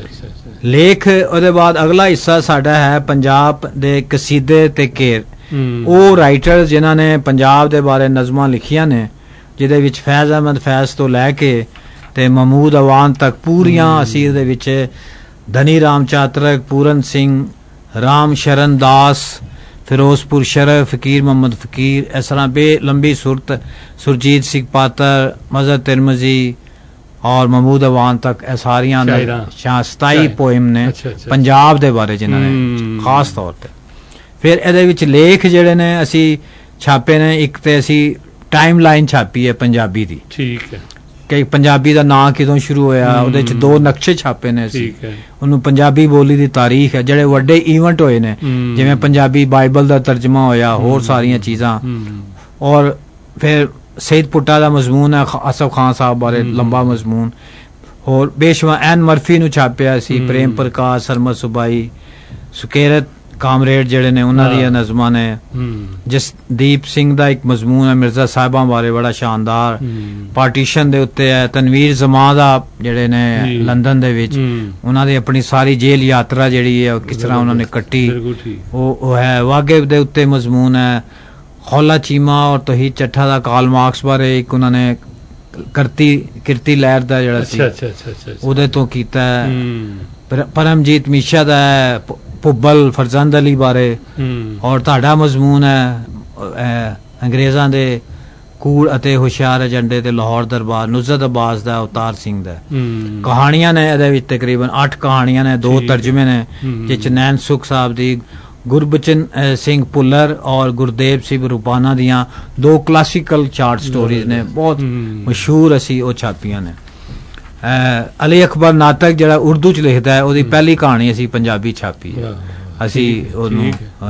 ਲੇਖ ਉਹਦੇ ਬਾਅਦ ਅਗਲਾ ਹਿੱਸਾ ਸਾਡਾ ਹੈ ਪੰਜਾਬ ਦੇ ਕਸੀਦੇ ਤੇ ਘੇਰ। ਉਹ ਰਾਈਟਰ ਜਿਨ੍ਹਾਂ ਨੇ ਪੰਜਾਬ ਦੇ ਬਾਰੇ ਨਜ਼ਮਾਂ ਲਿਖੀਆਂ ਨੇ, ਜਿਹਦੇ ਵਿੱਚ ਫੈਜ਼ ਅਹਿਮਦ ਫੈਜ਼ ਤੋਂ ਲੈ ਕੇ ਤੇ ਮਹਿਮੂਦ ਅਵਾਨ ਤੱਕ ਪੂਰੀਆਂ ਅਸੀਂ ਇਹਦੇ ਵਿੱਚ ਧਨੀ ਰਾਮ ਚਾਤਰਕ, ਪੂਰਨ ਸਿੰਘ, ਰਾਮ ਸ਼ਰਨ ਦਾਸ, ਫਿਰੋਜ਼ਪੁਰ ਸ਼ਰਫ, ਫਕੀਰ ਮੁਹੰਮਦ ਫਕੀਰ, ਇਸ ਤਰ੍ਹਾਂ ਬੇ ਲੰਬੀ ਸੁਰਤ, ਸੁਰਜੀਤ ਸਿੰਘ ਪਾਤਰ, ਮਜ਼ਹਰ ਤਿਰਮਜ਼ੀ ਔਰ ਮਹਿਮੂਦ ਅਵਾਨ ਤੱਕ ਇਹ ਸਾਰੀਆਂ ਸਤਾਈ ਪੋਇਮ ਨੇ ਪੰਜਾਬ ਦੇ ਬਾਰੇ ਜਿਨ੍ਹਾਂ ਨੇ ਖਾਸ ਤੌਰ ਤੇ। ਫਿਰ ਇਹਦੇ ਵਿੱਚ ਲੇਖ ਜਿਹੜੇ ਨੇ ਅਸੀਂ ਛਾਪੇ ਨੇ, ਇੱਕ ਤੇ ਅਸੀਂ ਟਾਈਮ ਲਾਈਨ ਛਾਪੀ ਹੈ ਪੰਜਾਬੀ ਦੀ, ਠੀਕ ਹੈ, ਕਿ ਪੰਜਾਬੀ ਦਾ ਨਾਂ ਕਿਦੋਂ ਸ਼ੁਰੂ ਹੋਇਆ, ਉਹਦੇ ਚ ਦੋ ਨਕਸ਼ੇ ਛਾਪੇ ਨੇ ਅਸੀਂ, ਉਹਨੂੰ ਪੰਜਾਬੀ ਬੋਲੀ ਦੀ ਤਾਰੀਖ ਹੈ, ਜਿਹੜੇ ਵੱਡੇ ਈਵੈਂਟ ਹੋਏ ਨੇ ਜਿਵੇਂ ਪੰਜਾਬੀ ਬਾਈਬਲ ਦਾ ਤਰਜਮਾ ਹੋਇਆ, ਹੋਰ ਸਾਰੀਆਂ ਚੀਜ਼ਾਂ। ਔਰ ਫਿਰ ਸਈਦ ਪੁੱਟਾ ਦਾ ਮਜ਼ਮੂਨ ਹੈ, ਅਸਫ ਖਾਨ ਸਾਹਿਬ ਬਾਰੇ ਲੰਬਾ ਮਜ਼ਮੂਨ। ਹੋਰ ਬੇਸ਼ੁਮਾਰ ਐਨ ਮਰਫੀ ਨੂੰ ਛਾਪਿਆ ਸੀ, ਪ੍ਰੇਮ ਪ੍ਰਕਾਸ਼, ਸਰਮਦ ਸੁਬਾਈ, ਸੁਕੇਰਤ ਕਾਮਰੇਡ ਜਿਹੜੇ ਨੇ ਉਹਨਾਂ ਦੀਆਂ ਨਜ਼ਮਾਂ ਨੇ। ਜਸਦੀਪ ਸਿੰਘ ਦਾ ਇੱਕ ਮਜ਼ਮੂਨ ਹੈ ਮਿਰਜ਼ਾ ਸਾਹਿਬਾਂ ਬਾਰੇ, ਬੜਾ ਸ਼ਾਨਦਾਰ, ਪਾਰਟੀਸ਼ਨ ਦੇ ਉੱਤੇ ਹੈ। ਤਨਵੀਰ ਜ਼ਮਾਂ ਦਾ ਜਿਹੜੇ ਨੇ ਲੰਡਨ ਦੇ ਵਿੱਚ, ਉਹਨਾਂ ਦੀ ਆਪਣੀ ਸਾਰੀ ਜੇਲ੍ਹ ਯਾਤਰਾ ਜਿਹੜੀ ਹੈ ਕਿਸ ਤਰ੍ਹਾਂ ਉਹਨਾਂ ਨੇ ਕੱਟੀ, ਉਹ ਹੈ। ਵਾਗੇ ਦੇ ਉੱਤੇ ਮਜ਼ਮੂਨ ਹੈ। ਖੌਲਾ ਚੀਮਾ ਔਰ ਤੋਹੀਦ ਚੱਠਾ ਦਾ ਕਾਲ ਮਾਰਕਸ ਬਾਰੇ ਇੱਕ ਉਹਨਾਂ ਨੇ ਕਰਤੀ ਕਿਰਤੀ ਲਹਿਰ ਦਾ ਜਿਹੜਾ ਸੀ ਉਹਦੇ ਤੋਂ ਕੀਤਾ ਹੈ। ਪਰਮਜੀਤ ਮੀਸ਼ਾ ਦਾ ਹੈ ਭੁੱਬਲ ਫਰਜ਼ੰਦ ਅਲੀ ਬਾਰੇ। ਔਰ ਤੁਹਾਡਾ ਮਜ਼ਮੂਨ ਹੈ ਅੰਗਰੇਜ਼ਾਂ ਦੇ ਕੂੜ ਅਤੇ ਹੁਸ਼ਿਆਰ ਏਜੰਡੇ ਤੇ ਲਾਹੌਰ ਦਰਬਾਰ, ਨੁਜ਼ਰਤ ਅਬਾਸ ਦਾ, ਅਵਤਾਰ ਸਿੰਘ ਦਾ। ਕਹਾਣੀਆਂ ਨੇ ਇਹਦੇ ਵਿੱਚ ਤਕਰੀਬਨ ਅੱਠ ਕਹਾਣੀਆਂ ਨੇ, ਦੋ ਤਰਜਮੇ ਨੇ, ਜਿਸ ਚ ਨੈਣ ਸੁਖ ਸਾਹਿਬ ਦੀ, ਗੁਰਬਚਨ ਸਿੰਘ ਭੁੱਲਰ ਔਰ ਗੁਰਦੇਵ ਸਿੰਘ ਰੂਪਾਨਾ ਦੀਆਂ ਦੋ ਕਲਾਸੀਕਲ ਚਾਰਟ ਸਟੋਰੀਜ਼ ਨੇ, ਬਹੁਤ ਮਸ਼ਹੂਰ ਅਸੀਂ ਉਹ ਛਾਪੀਆਂ ਨੇ। ਅਲੀ ਅਕਬਰ ਨਾਟਕ ਜਿਹੜਾ ਉਰਦੂ ਚ ਲਿਖਦਾ ਹੈ, ਉਹਦੀ ਪਹਿਲੀ ਕਹਾਣੀ ਅਸੀਂ ਪੰਜਾਬੀ ਛਾਪੀ ਹੈ ਅਸੀਂ ਉਹਨੂੰ।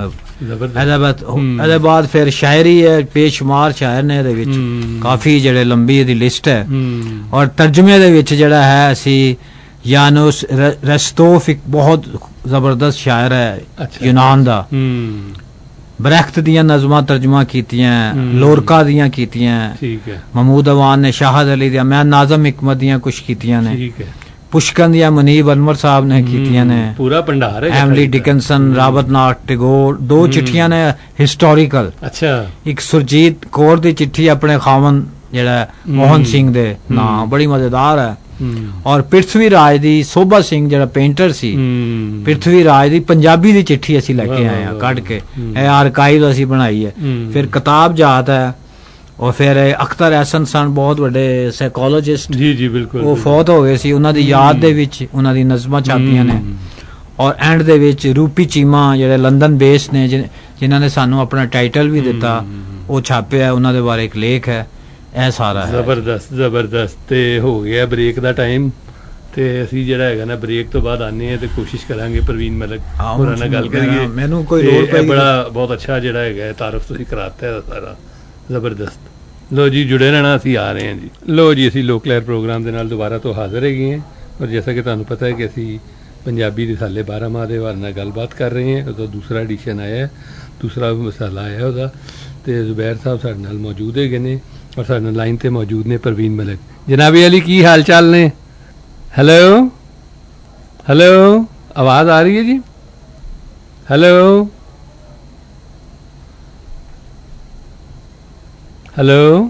ਇਹਦੇ ਬਾਅਦ ਫਿਰ ਸ਼ਾਇਰੀ ਹੈ, ਬੇਸ਼ੁਮਾਰ ਸ਼ਾਇਰ ਨੇ ਇਹਦੇ ਵਿੱਚ, ਕਾਫੀ ਜਿਹੜੇ ਲੰਬੀ ਇਹਦੀ ਲਿਸਟ ਹੈ। ਔਰ ਤਰਜਮੇ ਦੇ ਵਿੱਚ ਜਿਹੜਾ ਹੈ ਅਸੀਂ ਯਾਨੂਸ ਰਸਤੋਫ ਇੱਕ ਬਹੁਤ ਜ਼ਬਰਦਸਤ ਸ਼ਾਇਰ ਹੈ ਯੂਨਾਨ ਦਾ, ਬਰਖਤ ਦੀਆਂ ਨਜ਼ਮਾਂ ਤਰਜਮਾ ਕੀਤੀਆਂ, ਲੋਰਕਾ ਦੀਆਂ ਕੀਤੀਆਂ, ਮਹਿਮੂਦ ਅਵਾਨ ਨੇ ਸ਼ਾਹਦ ਅਲੀ ਦੀਆਂ, ਮੈਂ ਨਾਜ਼ਮ ਹਕਮਤ ਦੀਆਂ ਕੁਛ ਕੀਤੀਆਂ ਨੇ, ਪੁਸ਼ਕਨ ਦੀਆਂ ਮਨੀਬ ਅਨਵਰ ਸਾਹਿਬ ਨੇ ਕੀਤੀਆਂ ਨੇ, ਪੂਰਾ ਭੰਡਾਰ ਹੈ। Emily Dickinson, Rabindranath Tagore, ਦੋ ਚਿੱਠੀਆਂ ਨੇ ਹਿਸਟੋਰੀਕਲ। ਅੱਛਾ, ਇੱਕ ਸੁਰਜੀਤ ਕੌਰ ਦੀ ਚਿੱਠੀ ਆਪਣੇ ਖਾਵਨ ਜਿਹੜਾ ਮੋਹਨ ਸਿੰਘ ਦੇ ਨਾਂ, ਬੜੀ ਮਜ਼ੇਦਾਰ ਹੈ। ਔਰ ਪ੍ਰਿਥਵੀ ਰਾਜ ਦੀ, ਸੋਭਾ ਸਿੰਘ ਜਿਹੜਾ ਪੇਂਟਰ ਸੀ, ਪ੍ਰਿਥਵੀ ਰਾਜ ਦੀ ਪੰਜਾਬੀ ਦੀ ਚਿੱਠੀ ਅਸੀਂ ਲੈ ਕੇ ਆਏ ਹਾਂ ਕੱਢ ਕੇ, ਇਹ ਆਰਕਾਈਵ ਅਸੀਂ ਬਣਾਈ ਹੈ। ਫਿਰ ਕਿਤਾਬ ਜਾਤ ਹੈ। ਔਰ ਫਿਰ ਅਖਤਰ ਐਹਸਨ ਸਨ ਬਹੁਤ ਵੱਡੇ ਸਾਈਕੋਲੋਜਿਸਟ, ਜੀ ਜੀ ਬਿਲਕੁਲ, ਉਹ ਫੌਤ ਹੋ ਗਏ ਸੀ, ਉਹਨਾਂ ਦੀ ਯਾਦ ਦੇ ਵਿੱਚ ਉਹਨਾਂ ਦੀ ਨਜ਼ਮਾਂ ਛਾਪੀਆਂ ਨੇ। ਔਰ ਐਂਡ ਦੇ ਵਿੱਚ ਰੂਪੀ ਚੀਮਾ ਜਿਹੜੇ ਲੰਡਨ ਬੇਸ ਨੇ, ਜਿਨ੍ਹਾਂ ਨੇ ਸਾਨੂੰ ਆਪਣਾ ਟਾਈਟਲ ਵੀ ਦਿੱਤਾ, ਉਹ ਛਾਪਿਆ, ਉਹਨਾਂ ਦੇ ਬਾਰੇ ਇੱਕ ਲੇਖ ਹੈ। ਇਹ ਸਾਰਾ ਜ਼ਬਰਦਸਤ ਜ਼ਬਰਦਸਤ। ਤੇ ਹੋ ਗਿਆ ਬ੍ਰੇਕ ਦਾ ਟਾਈਮ, ਤੇ ਅਸੀਂ ਜਿਹੜਾ ਹੈਗਾ ਨਾ ਬ੍ਰੇਕ ਤੋਂ ਬਾਅਦ ਆਨੇ ਆ ਤੇ ਕੋਸ਼ਿਸ਼ ਕਰਾਂਗੇ ਪ੍ਰਵੀਨ ਮਲਕ ਹੋਰਾਂ ਨਾਲ ਗੱਲ ਕਰੀਏ। ਮੈਨੂੰ ਕੋਈ ਲੋੜ ਪਈ, ਬੜਾ ਬਹੁਤ ਅੱਛਾ ਜਿਹੜਾ ਹੈਗਾ ਤਾਰਫ ਤੁਸੀਂ ਕਰਾਤਾ ਹੈ ਸਾਰਾ, ਜ਼ਬਰਦਸਤ। ਲੋ ਜੀ ਜੁੜੇ ਰਹਿਣਾ, ਅਸੀਂ ਆ ਰਹੇ ਹਾਂ ਜੀ। ਲੋ ਜੀ ਅਸੀਂ ਲੋਕ ਲਹਿਰ ਪ੍ਰੋਗਰਾਮ ਦੇ ਨਾਲ ਦੁਬਾਰਾ ਤੋਂ ਹਾਜ਼ਰ ਹੈਗੇ ਹਾਂ। ਔਰ ਜੈਸਾ ਕਿ ਤੁਹਾਨੂੰ ਪਤਾ ਹੈ ਕਿ ਅਸੀਂ ਪੰਜਾਬੀ ਰਸਾਲੇ ਬਾਰਾਂ ਮਾਹ ਦੇ ਬਾਰੇ ਨਾਲ ਗੱਲਬਾਤ ਕਰ ਰਹੇ ਹਾਂ। ਉਹਦਾ ਦੂਸਰਾ ਐਡੀਸ਼ਨ ਆਇਆ ਹੈ, ਦੂਸਰਾ ਮਸਾਲਾ ਆਇਆ ਉਹਦਾ, ਤੇ ਜ਼ੁਬੈਰ ਸਾਹਿਬ ਸਾਡੇ ਨਾਲ ਮੌਜੂਦ ਹੈਗੇ ਨੇ ਔਰ ਸਾਡੇ ਨਾਲ ਲਾਈਨ ਤੇ ਮੌਜੂਦ ਨੇ ਪ੍ਰਵੀਨ ਮਲਕ। ਜਨਾਬੀ ਅਲੀ ਕੀ ਹਾਲ ਚਾਲ ਨੇ? ਹੈਲੋ ਹੈਲੋ, ਆਵਾਜ਼ ਆ ਰਹੀ ਹੈ ਜੀ? ਹੈਲੋ ਹੈਲੋ,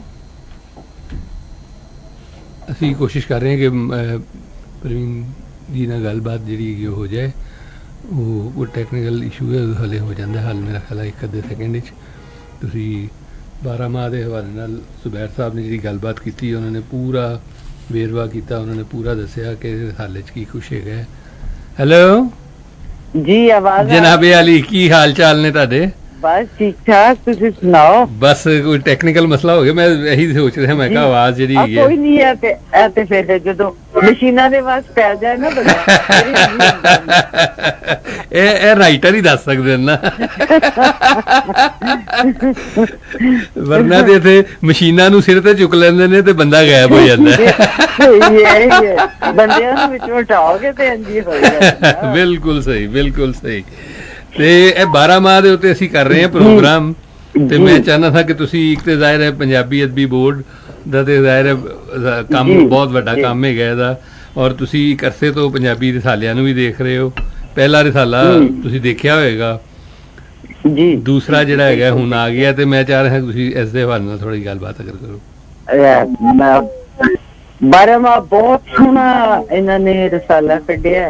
ਅਸੀਂ ਕੋਸ਼ਿਸ਼ ਕਰ ਰਹੇ ਹਾਂ ਕਿ ਪ੍ਰਵੀਨ ਜੀ ਨਾਲ ਗੱਲਬਾਤ ਜਿਹੜੀ ਹੋ ਜਾਏ। ਉਹ ਉਹ ਟੈਕਨੀਕਲ ਇਸ਼ੂ ਹੈ, ਹਲੇ ਹੋ ਜਾਂਦਾ ਹੱਲ ਮੇਰਾ ਖਿਆਲ ਇੱਕ ਅੱਧੇ ਸੈਕਿੰਡ ਵਿੱਚ। ਤੁਸੀਂ ਬਾਰਾਂ ਮਾਹ ਦੇ ਹਵਾਲੇ ਨਾਲ ਜ਼ੁਬੈਰ ਸਾਹਿਬ ਨੇ ਜਿਹੜੀ ਗੱਲਬਾਤ ਕੀਤੀ, ਉਹਨਾਂ ਨੇ ਪੂਰਾ ਵੇਰਵਾ ਕੀਤਾ, ਉਹਨਾਂ ਨੇ ਪੂਰਾ ਦੱਸਿਆ ਕਿ ਹਾਲੇ 'ਚ ਕੀ ਕੁਛ ਹੈਗਾ। ਹੈਲੋ ਜੀ, ਆਵਾਜ਼ ਜਨਾਬੇ ਅਲੀ, ਕੀ ਹਾਲ ਚਾਲ ਨੇ ਤੁਹਾਡੇ? ਬਸ ਠੀਕ ਠਾਕ, ਤੁਸੀਂ ਸੁਣਾਓ। ਬਸ ਕੋਈ ਟੈਕਨੀਕਲ ਮਸਲਾ ਹੋ ਗਿਆ, ਮੈਂ ਇਹੀ ਸੋਚ ਰਿਹਾ, ਮੈਂ ਕਿਹਾ ਆਵਾਜ਼ ਜਿਹੜੀ ਹੈਗੀ ਕੋਈ ਨਹੀਂ ਹੈ ਤੇ ਇਹ ਤੇ ਫਿਰ ਜਦੋਂ ਮਸ਼ੀਨਾਂ ਦੇ ਵਾਸ ਪੈ ਜਾਏ ਨਾ ਬੰਦਾ ਇਹ ਇਹ ਰਾਈਟਰ ਹੀ ਦੱਸ ਸਕਦੇ ਨਾ, ਵਰਨਾ ਤੇ ਇੱਥੇ ਮਸ਼ੀਨਾਂ ਨੂੰ ਸਿਰ ਤੇ ਚੁੱਕ ਲੈਂਦੇ ਨੇ ਤੇ ਬੰਦਾ ਗਾਇਬ ਹੋ ਜਾਂਦਾ। ਬੰਦਿਆਂ ਨੂੰ ਵਿੱਚੋਂ ਹਟਾਓਗੇ ਤੇ ਇੰਝ ਹੋ ਜਾਂਦਾ। ਬਿਲਕੁਲ ਸਹੀ, ਬਿਲਕੁਲ ਸਹੀ। ਤੇ ਇਹ ਬਾਰਾਂ ਮਾਹ ਦੇ ਉੱਤੇ ਅਸੀਂ ਕਰ ਰਹੇ ਹਾਂ ਪ੍ਰੋਗਰਾਮ, ਤੇ ਮੈਂ ਚਾਹੁੰਦਾ ਥਾ ਕਿ ਤੁਸੀਂ ਇੱਕ ਤੇ ਜ਼ਾਹਿਰ ਹੈ ਪੰਜਾਬੀ ਅਦਬੀ ਬੋਰਡ ਦਾ ਤੇ ਜ਼ਾਹਿਰ ਹੈ ਕੰਮ ਬਹੁਤ ਵੱਡਾ ਕੰਮ ਹੈਗਾ ਇਹਦਾ, ਔਰ ਤੁਸੀਂ ਇੱਕ ਅਰਸੇ ਤੋਂ ਪੰਜਾਬੀ ਰਿਸਾਲਿਆਂ ਨੂੰ ਵੀ ਦੇਖ ਰਹੇ ਹੋ। ਪਹਿਲਾ ਰਿਸਾਲਾ ਤੁਸੀਂ ਦੇਖਿਆ ਹੋਏਗਾ ਜੀ, ਦੂਸਰਾ ਜਿਹੜਾ ਹੈਗਾ ਹੁਣ ਆ ਗਿਆ, ਤੇ ਮੈਂ ਚਾਹ ਰਿਹਾ ਤੁਸੀਂ ਇਸ ਦੇ ਹਵਾਲੇ ਨਾਲ ਥੋੜੀ ਗੱਲਬਾਤ ਅਗਰ ਕਰੋ। ਬਾਰਾਂ ਮਾਹ ਬਹੁਤ ਸੋਹਣਾ ਇਹਨਾਂ ਨੇ ਰਿਸਾਲਾ ਕੱਢਿਆ,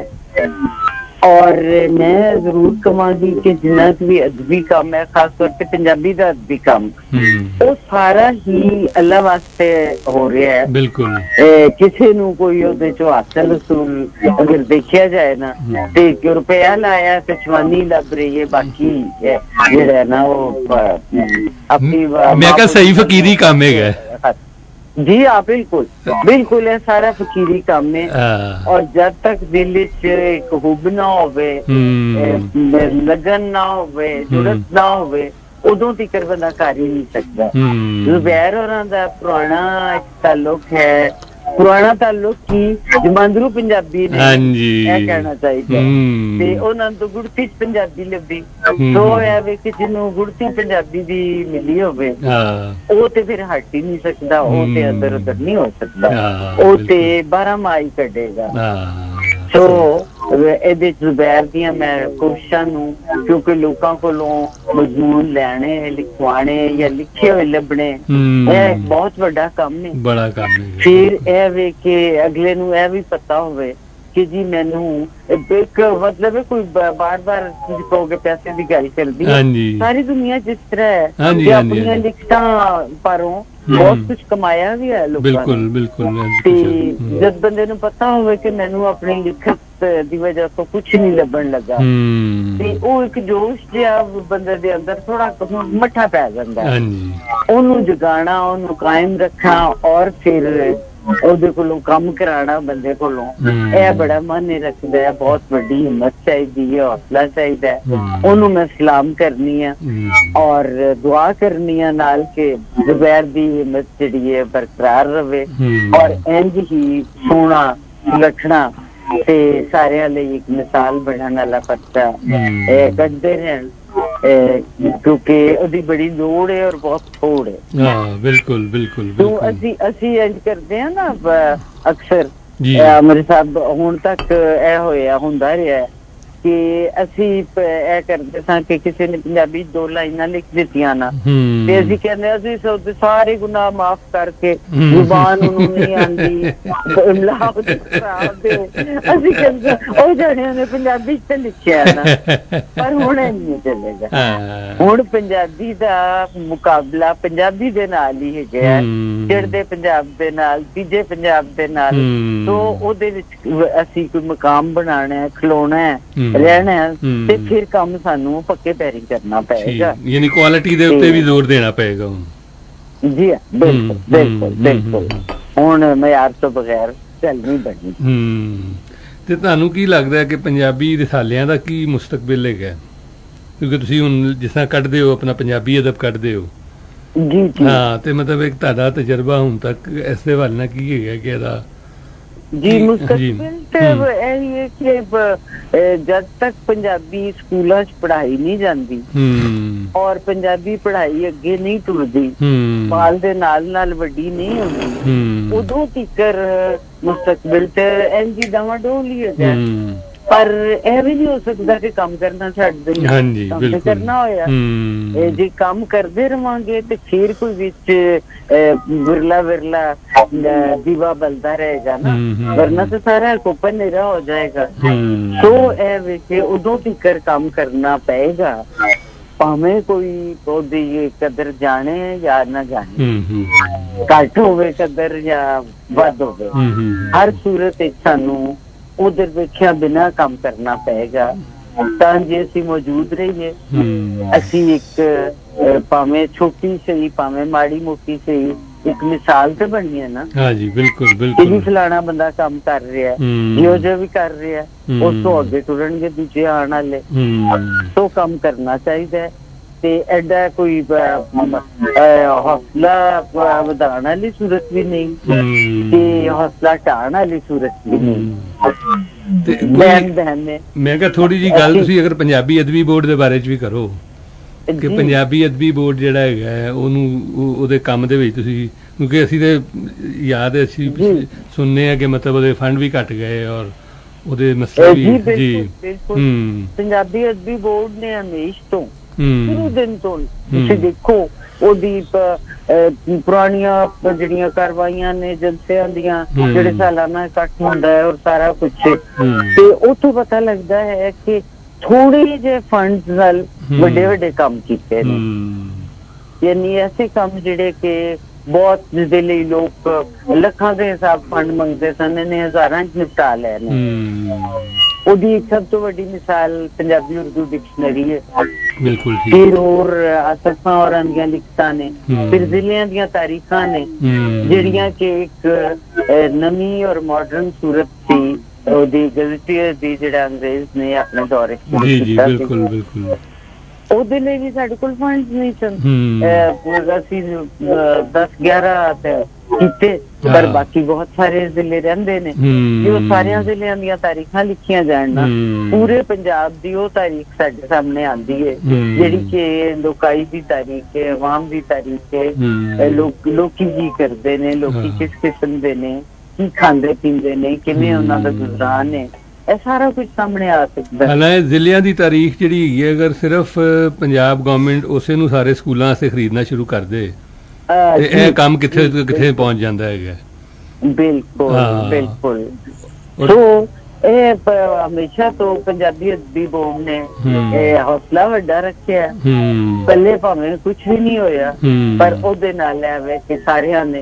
ਔਰ ਮੈਂ ਜ਼ਰੂਰ ਕਹਾਂਗੀ ਕਿ ਜਿੰਨਾ ਵੀ ਅਦਬੀ ਕੰਮ ਹੈ, ਖਾਸ ਤੌਰ ਤੇ ਪੰਜਾਬੀ ਦਾ ਅਦਬੀ ਕੰਮ, ਉਹ ਸਾਰਾ ਹੀ ਅੱਲਾ ਵਾਸਤੇ ਹੋ ਰਿਹਾ ਹੈ। ਬਿਲਕੁਲ ਕਿਸੇ ਨੂੰ ਕੋਈ ਉਹਦੇ ਚੋਂ ਹਾਸਲ ਰਸੂਲ ਅਗਰ ਦੇਖਿਆ ਜਾਏ ਨਾ ਤੇ ਰੁਪਇਆ ਲਾਇਆ ਤੇ ਜਵਾਨੀ ਲੱਭ ਰਹੀ ਹੈ, ਬਾਕੀ ਜਿਹੜਾ ਨਾ ਉਹ ਆਪਣੀ ਮੈਂ ਕਿਹਾ ਸਹੀ ਫਕੀਰੀ ਕੰਮ ਹੈਗਾ। जी हाँ, बिल्कुल बिल्कुल, है सारा फकीरी काम है। और जब तक दिल एक हुब ना होवे, लगन ना होवे, जुड़त ना होवे, उदों तिकर बंदा कर ही नहीं सकता। जुबैर होरां दा पुराना एक ताल्लुक है, पुराना ताल्लुक की जमांदरू पंजाबी ने ਇਹ ਕਹਿਣਾ ਚਾਹੀਦਾ, ਤੇ ਉਹਨਾਂ ਤੋਂ ਗੁੜਤੀ ਪੰਜਾਬੀ ਲੱਭੀ, ਸੋ ਇਹ ਵੇ ਕਿ ਜਿਹਨੂੰ ਗੁੜਤੀ ਪੰਜਾਬੀ ਦੀ ਮਿਲੀ ਹੋਵੇ ਉਹ ਤੇ ਫਿਰ ਹਟ ਹੀ ਨਹੀਂ ਸਕਦਾ, ਉਹ ਤੇ ਅੰਦਰ ਉਧਰ ਨਹੀਂ ਹੋ ਸਕਦਾ, ਉਹ ਤੇ ਬਾਰਾਂ ਮਾਹ ਹੀ ਕੱਢੇਗਾ। ਸੋ ਇਹਦੇ ਜ਼ੁਬੈਰ ਦੀਆਂ ਮੈਂ ਕੋਸ਼ਿਸ਼ਾਂ ਨੂੰ, ਕਿਉਂਕਿ ਲੋਕਾਂ ਕੋਲੋਂ ਮਜ਼ਮੂਨ ਲੈਣੇ, ਲਿਖਵਾਣੇ ਜਾਂ ਲਿਖੇ ਹੋਏ ਲੱਭਣੇ, ਇਹ ਬਹੁਤ ਵੱਡਾ ਕੰਮ ਹੈ, ਬੜਾ ਕੰਮ ਹੈ। ਫਿਰ ਇਹ ਵੇ ਕਿ ਅਗਲੇ ਨੂੰ ਇਹ ਵੀ ਪਤਾ ਹੋਵੇ ਕਿ ਜੀ ਮੈਨੂੰ ਇੱਕ ਮਤਲਬ ਕੋਈ ਬਾਰ ਬਾਰ ਤੁਸੀਂ ਕਹੋਗੇ ਪੈਸੇ ਦੀ ਗੱਲ ਕਰਦੀ, ਸਾਰੀ ਦੁਨੀਆ ਜਿਸ ਤਰ੍ਹਾਂ ਹੈ ਕਿ ਆਪਣੀਆਂ ਲਿਖਤਾਂ ਪਰੋਂ ਬਹੁਤ ਕੁਛ ਕਮਾਇਆ ਵੀ ਹੈ ਲੋਕਾਂ ਨੇ। ਬਿਲਕੁਲ। ਤੇ ਜਦ ਬੰਦੇ ਨੂੰ ਪਤਾ ਹੋਵੇ ਕਿ ਮੈਨੂੰ ਆਪਣੀ ਲਿਖਤ ਦੀ ਵਜ੍ਹਾ ਤੋਂ ਕੁਛ ਨਹੀਂ ਲੱਭਣ ਲੱਗਾ, ਤੇ ਉਹ ਇੱਕ ਜੋਸ਼ ਜਿਹਾ ਬੰਦੇ ਦੇ ਅੰਦਰ ਥੋੜਾ ਮੱਠਾ ਪੈ ਜਾਂਦਾ, ਉਹਨੂੰ ਜਗਾਣਾ, ਉਹਨੂੰ ਕਾਇਮ ਰੱਖਣਾ, ਔਰ ਫਿਰ ਉਹਦੇ ਕੋਲੋਂ ਕੰਮ ਕਰਾਣਾ ਬੰਦੇ ਕੋਲੋਂ, ਇਹ ਬੜਾ ਮਾਇਨੇ ਰੱਖਦਾ ਹੈ। ਬਹੁਤ ਵੱਡੀ ਹਿੰਮਤ ਚਾਹੀਦੀ ਹੈ, ਹੌਸਲਾ ਚਾਹੀਦਾ ਹੈ। ਉਹਨੂੰ ਮੈਂ ਸਲਾਮ ਕਰਨੀ ਆ ਔਰ ਦੁਆ ਕਰਨੀ ਆ ਨਾਲ ਕਿ ਜ਼ੁਬੈਰ ਦੀ ਹਿੰਮਤ ਜਿਹੜੀ ਹੈ ਬਰਕਰਾਰ ਰਵੇ, ਔਰ ਇੰਝ ਹੀ ਸੋਹਣਾ ਸੁਲੱਖਣਾ ਤੇ ਸਾਰਿਆਂ ਲਈ ਇੱਕ ਮਿਸਾਲ ਬਣਨ ਵਾਲਾ ਬੱਚਾ ਇਹ ਕੱਢਦੇ ਰਹਿਣ, ਕਿਉਂਕਿ ਉਹਦੀ ਬੜੀ ਲੋੜ ਹੈ ਔਰ ਬਹੁਤ ਥੋੜ ਹੈ। ਹਾਂ, ਬਿਲਕੁਲ ਬਿਲਕੁਲ। ਅਸੀਂ ਅਸੀਂ ਇੰਝ ਕਰਦੇ ਹਾਂ ਨਾ ਅਕਸਰ, ਮੇਰੇ ਸਾਹਿਬ ਹੁਣ ਤੱਕ ਇਹ ਹੋਇਆ ਹੁੰਦਾ ਰਿਹਾ ਕਿ ਅਸੀਂ ਇਹ ਕਰਦੇ ਸਾਂ ਕਿ ਕਿਸੇ ਨੇ ਪੰਜਾਬੀ ਦੋ ਲਾਈਨਾਂ ਲਿਖ ਦਿੱਤੀਆਂ ਨਾ, ਤੇ ਅਸੀਂ ਕਹਿੰਦੇ ਅਸੀਂ ਸਾਰੇ ਗੁਨਾਹ ਮਾਫ਼ ਕਰਕੇ, ਜ਼ੁਬਾਨ ਉਹਨੂੰ ਨਹੀਂ ਆਉਂਦੀ, ਅਸੀਂ ਕਹਿੰਦੇ ਉਹ ਜਾਣਿਆਂ ਨੇ ਪੰਜਾਬੀ ਚ ਤਾਂ ਲਿਖਿਆ ਨਾ, ਪਰ ਹੁਣ ਇਹ ਨਹੀਂ ਚੱਲੇਗਾ। ਹੁਣ ਪੰਜਾਬੀ ਦਾ ਮੁਕਾਬਲਾ ਪੰਜਾਬੀ ਦੇ ਨਾਲ ਹੀ ਹੈਗਾ, ਚੜ੍ਹਦੇ ਪੰਜਾਬ ਦੇ ਨਾਲ, ਤੀਜੇ ਪੰਜਾਬ ਦੇ ਨਾਲ। ਸੋ ਉਹਦੇ ਵਿੱਚ ਅਸੀਂ ਕੋਈ ਮੁਕਾਮ ਬਣਾਉਣਾ ਹੈ, ਖਲੋਣਾ ਹੈ, ਰਹਿਣਾ, ਤੇ ਫਿਰ ਕੰਮ ਸਾਨੂੰ ਪੱਕੇ ਪੈਰੀ ਕਰਨਾ ਪਏਗਾ, ਯਾਨੀ ਕੁਆਲਿਟੀ ਦੇ ਉੱਤੇ ਵੀ ਜ਼ੋਰ ਦੇਣਾ ਪਏਗਾ। ਜੀ ਹਾਂ, ਬਿਲਕੁਲ ਬਿਲਕੁਲ ਬਿਲਕੁਲ। ਹੁਣ ਮਿਆਰ ਤੋਂ ਬਗੈਰ ਚੱਲ ਨਹੀਂ ਬਣਨੀ। ਤੇ ਤੁਹਾਨੂੰ ਕੀ ਲੱਗਦਾ ਕਿ ਪੰਜਾਬੀ ਰਿਸਾਲਿਆਂ ਦਾ ਕੀ ਮੁਸਤਕਬਲ ਹੈਗਾ? ਕਿਉਂਕਿ ਤੁਸੀਂ ਹੁਣ ਜਿਸ ਤਰ੍ਹਾਂ ਕੱਢਦੇ ਹੋ ਆਪਣਾ ਪੰਜਾਬੀ ਅਦਬ ਕੱਢਦੇ ਹੋ, ਜੀ ਜੀ ਹਾਂ, ਤੇ ਮਤਲਬ ਇੱਕ ਤੁਹਾਡਾ ਤਜਰਬਾ ਹੁਣ ਤੱਕ ਇਸ ਦੇ ਹਵਾਲੇ ਨਾਲ ਕੀ ਹੈਗਾ ਕਿ ਇਹਦਾ? ਜੀ ਮੁਸਤਕਬਲ ਤੇ ਇਹੀ ਹੈ ਕਿ ਜਦ ਤੱਕ ਪੰਜਾਬੀ ਸਕੂਲਾਂ ਚ ਪੜ੍ਹਾਈ ਨਹੀਂ ਜਾਂਦੀ ਔਰ ਪੰਜਾਬੀ ਪੜ੍ਹਾਈ ਅੱਗੇ ਨਹੀਂ ਟੁਰਦੀ, ਮਾਲ ਦੇ ਨਾਲ ਨਾਲ ਵੱਡੀ ਨਹੀਂ ਹੁੰਦੀ, ਉਦੋਂ ਤੀਕਰ ਮੁਸਤਕਬਲ ਤੇ ਇੰਝ ਡਾਵਾਂ ਡੋਲ ਹੀ ਹੋ ਜਾਏ। ਪਰ ਇਹ ਵੀ ਨਹੀਂ ਹੋ ਸਕਦਾ ਕਿ ਕੰਮ ਕਰਨਾ ਛੱਡ ਦੇਈਏ, ਕੰਮ ਕਰਨਾ ਹੋਇਆ। ਜੇ ਕੰਮ ਕਰਦੇ ਰਵਾਂਗੇ ਤੇ ਫਿਰ ਕੋਈ ਵਿੱਚ ਵਿਰਲਾ ਵਿਰਲਾ ਦੀਵਾ ਬਲਦਾ ਰਹੇਗਾ ਨਾ, ਵਰਨਾ ਤਾਂ ਸਾਰਾ ਕੋਪਨ ਹਨੇਰਾ ਹੋ ਜਾਏਗਾ। ਸੋ ਇਹ ਵੇਖੇ ਉਦੋਂ ਤੀਕਰ ਕੰਮ ਕਰਨਾ ਪਏਗਾ, ਭਾਵੇਂ ਕੋਈ ਉਹਦੀ ਕਦਰ ਜਾਣੇ ਜਾਂ ਨਾ ਜਾਣੇ, ਘੱਟ ਹੋਵੇ ਕਦਰ ਜਾਂ ਵੱਧ ਹੋਵੇ, ਹਰ ਸੂਰਤ ਵਿੱਚ ਸਾਨੂੰ ਉਧਰ ਵੇਖਿਆ ਬਿਨਾਂ ਕੰਮ ਕਰਨਾ ਪਏਗਾ ਤਾਂ ਜੇ ਅਸੀਂ ਮੌਜੂਦ ਰਹੀਏ। ਅਸੀਂ ਇੱਕ ਭਾਵੇਂ ਛੋਟੀ ਸਹੀ ਭਾਵੇਂ ਮਾੜੀ ਮੋਟੀ ਸਹੀ ਇੱਕ ਮਿਸਾਲ ਤੇ ਬਣੀ ਹੈ ਨਾ। ਹਾਂਜੀ ਬਿਲਕੁਲ ਬਿਲਕੁਲ। ਵੀ ਫਲਾਣਾ ਬੰਦਾ ਕੰਮ ਕਰ ਰਿਹਾ, ਜਿਹੋ ਜਿਹਾ ਵੀ ਕਰ ਰਿਹਾ, ਉਸ ਤੋਂ ਅੱਗੇ ਟੁਰਨਗੇ ਦੂਜੇ ਆਉਣ ਵਾਲੇ। ਤੋਂ ਕੰਮ ਕਰਨਾ ਚਾਹੀਦਾ ਹੈ ਤੇ ਐਡਾ ਕੋਈ ਹੌਸਲਾ ਵਧਾਉਣ ਵਾਲੀ ਸੂਰਤ ਵੀ ਨਹੀਂ ਤੇ ਹੌਸਲਾ ਢਾਉਣ ਵਾਲੀ ਸੂਰਤ ਵੀ ਨਹੀਂ। ਮੈਂ ਕਿਹਾ ਥੋੜੀ ਜਿਹੀ ਗੱਲ ਤੁਸੀਂ ਅਗਰ ਪੰਜਾਬੀ ਅਦਬੀ ਬੋਰਡ ਦੇ ਬਾਰੇ ਚ ਵੀ ਕਰੋ ਕਿ ਪੰਜਾਬੀ ਅਦਬੀ ਬੋਰਡ ਜਿਹੜਾ ਹੈਗਾ ਉਹਨੂੰ ਉਹਦੇ ਕੰਮ ਦੇ ਵਿੱਚ ਤੁਸੀਂ, ਕਿਉਂਕਿ ਅਸੀਂ ਤੇ ਯਾਦ ਅਸੀਂ ਸੁਣਨੇ ਆ ਕਿ ਮਤਲਬ ਉਹਦੇ ਫੰਡ ਵੀ ਘਟ ਗਏ ਔਰ ਉਹਦੇ ਮਸਲੇ ਵੀ। ਜੀ ਪੰਜਾਬੀ ਅਦਬੀ ਬੋਰਡ ਨੇ ਹਮੇਸ਼ ਤੋਂ ਸ਼ੁਰੂ ਦਿਨ ਤੋਂ ਤੁਸੀਂ ਦੇਖੋ ਉਹਦੀ ਪੁਰਾਣੀਆਂ ਜਿਹੜੀਆਂ ਕਾਰਵਾਈਆਂ ਨੇ ਜਲਸਿਆਂ ਦੀਆਂ, ਜਿਹੜੇ ਸਾਲਾਨਾ ਇਕੱਠ ਹੁੰਦਾ ਹੈ ਔਰ ਸਾਰਾ ਕੁਛ, ਤੇ ਉੱਥੋਂ ਪਤਾ ਲੱਗਦਾ ਹੈ ਕਿ ਥੋੜੇ ਜਿਹੇ ਫੰਡ ਨਾਲ ਵੱਡੇ ਵੱਡੇ ਕੰਮ ਕੀਤੇ ਨੇ। ਯਾਨੀ ਐਸੇ ਕੰਮ ਜਿਹੜੇ ਕਿ ਬਹੁਤ ਜਿਹਦੇ ਲਈ ਲੋਕ ਲੱਖਾਂ ਦੇ ਹਿਸਾਬ ਫੰਡ ਮੰਗਦੇ ਸਨ, ਇਹਨੇ ਹਜ਼ਾਰਾਂ ਚ ਨਿਪਟਾ ਲਏ ਨੇ। ਉਹਦੀ ਇੱਕ ਸਭ ਤੋਂ ਵੱਡੀ ਮਿਸਾਲ ਪੰਜਾਬੀ ਉਰਦੂ ਡਿਕਸ਼ਨਰੀ ਹੈ। ਬਿਲਕੁਲ। ਫਿਰ ਹੋਰ ਆਸਫਾਂ ਔਰਾਂ ਦੀਆਂ ਲਿਖਤਾਂ ਨੇ, ਫਿਰ ਜ਼ਿਲ੍ਹਿਆਂ ਦੀਆਂ ਤਾਰੀਖਾਂ ਨੇ ਜਿਹੜੀਆਂ ਕਿ ਇੱਕ ਨਵੀਂ ਔਰ ਮਾਡਰਨ ਸੂਰਤ ਸੀ ਉਹਦੀ ਗਜ਼ਟੀਅਰ ਦੀ, ਜਿਹੜਾ ਅੰਗਰੇਜ਼ ਨੇ ਆਪਣੇ ਦੌਰ ਵਿੱਚ। ਉਹਦੇ ਲਈ ਵੀ ਸਾਡੇ ਕੋਲ ਫੰਡ ਨਹੀਂ ਸਨ। ਅਸੀਂ ਦਸ ਗਿਆਰਾਂ ਕੀਤੇ ਪਰ ਬਾਕੀ ਬਹੁਤ ਸਾਰੇ ਜ਼ਿਲ੍ਹੇ ਰਹਿੰਦੇ ਨੇ ਕਿ ਉਹ ਸਾਰਿਆਂ ਜ਼ਿਲ੍ਹਿਆਂ ਦੀਆਂ ਤਾਰੀਖਾਂ ਲਿਖੀਆਂ ਜਾਣ ਨਾ, ਪੂਰੇ ਪੰਜਾਬ ਦੀ ਉਹ ਤਾਰੀਖ ਸਾਡੇ ਸਾਹਮਣੇ ਆਉਂਦੀ ਹੈ ਜਿਹੜੀ ਕਿ ਲੋਕਾਈ ਦੀ ਤਾਰੀਖ ਹੈ, ਆਵਾਮ ਦੀ ਤਾਰੀਖ ਹੈ। ਲੋਕ ਲੋਕੀ ਕੀ ਕਰਦੇ ਨੇ, ਲੋਕੀ ਕਿਸ ਕਿਸਮ ਦੇ ਨੇ, ਕੀ ਖਾਂਦੇ ਪੀਂਦੇ ਨੇ, ਕਿਵੇਂ ਉਹਨਾਂ ਦਾ ਗੁਜ਼ਾਰਾ ਹੈ, ਇਹ ਸਾਰਾ ਕੁਝ ਸਾਹਮਣੇ ਆ ਸਕਦਾ ਹੈ। ਜ਼ਿਲ੍ਹਿਆਂ ਦੀ ਤਾਰੀਖ ਜਿਹੜੀ ਹੈਗੀ ਹੈ, ਅਗਰ ਸਿਰਫ ਪੰਜਾਬ ਗਵਰਨਮੈਂਟ ਉਸੇ ਨੂੰ ਸਾਰੇ ਸਕੂਲਾਂ ਵਾਸਤੇ ਖਰੀਦਣਾ ਸ਼ੁਰੂ ਕਰ ਦੇ ਤੇ ਇਹ ਕੰਮ ਕਿੱਥੇ ਕਿੱਥੇ ਪਹੁੰਚ ਜਾਂਦਾ ਹੈਗਾ। ਬਿਲਕੁਲ ਬਿਲਕੁਲ। ਸੋ ਇਹ ਹਮੇਸ਼ਾ ਤੋਂ ਪੰਜਾਬੀ ਅਦਬੀ ਬੋਰਡ ਨੇ ਇਹ ਹੌਸਲਾ ਵੱਡਾ ਰੱਖਿਆ। ਪਹਿਲੇ ਭਾਵੇਂ ਕੁਛ ਵੀ ਨਹੀਂ ਹੋਇਆ ਪਰ ਉਹਦੇ ਨਾਲ ਐਵੇਂ ਕਿ ਸਾਰਿਆਂ ਨੇ,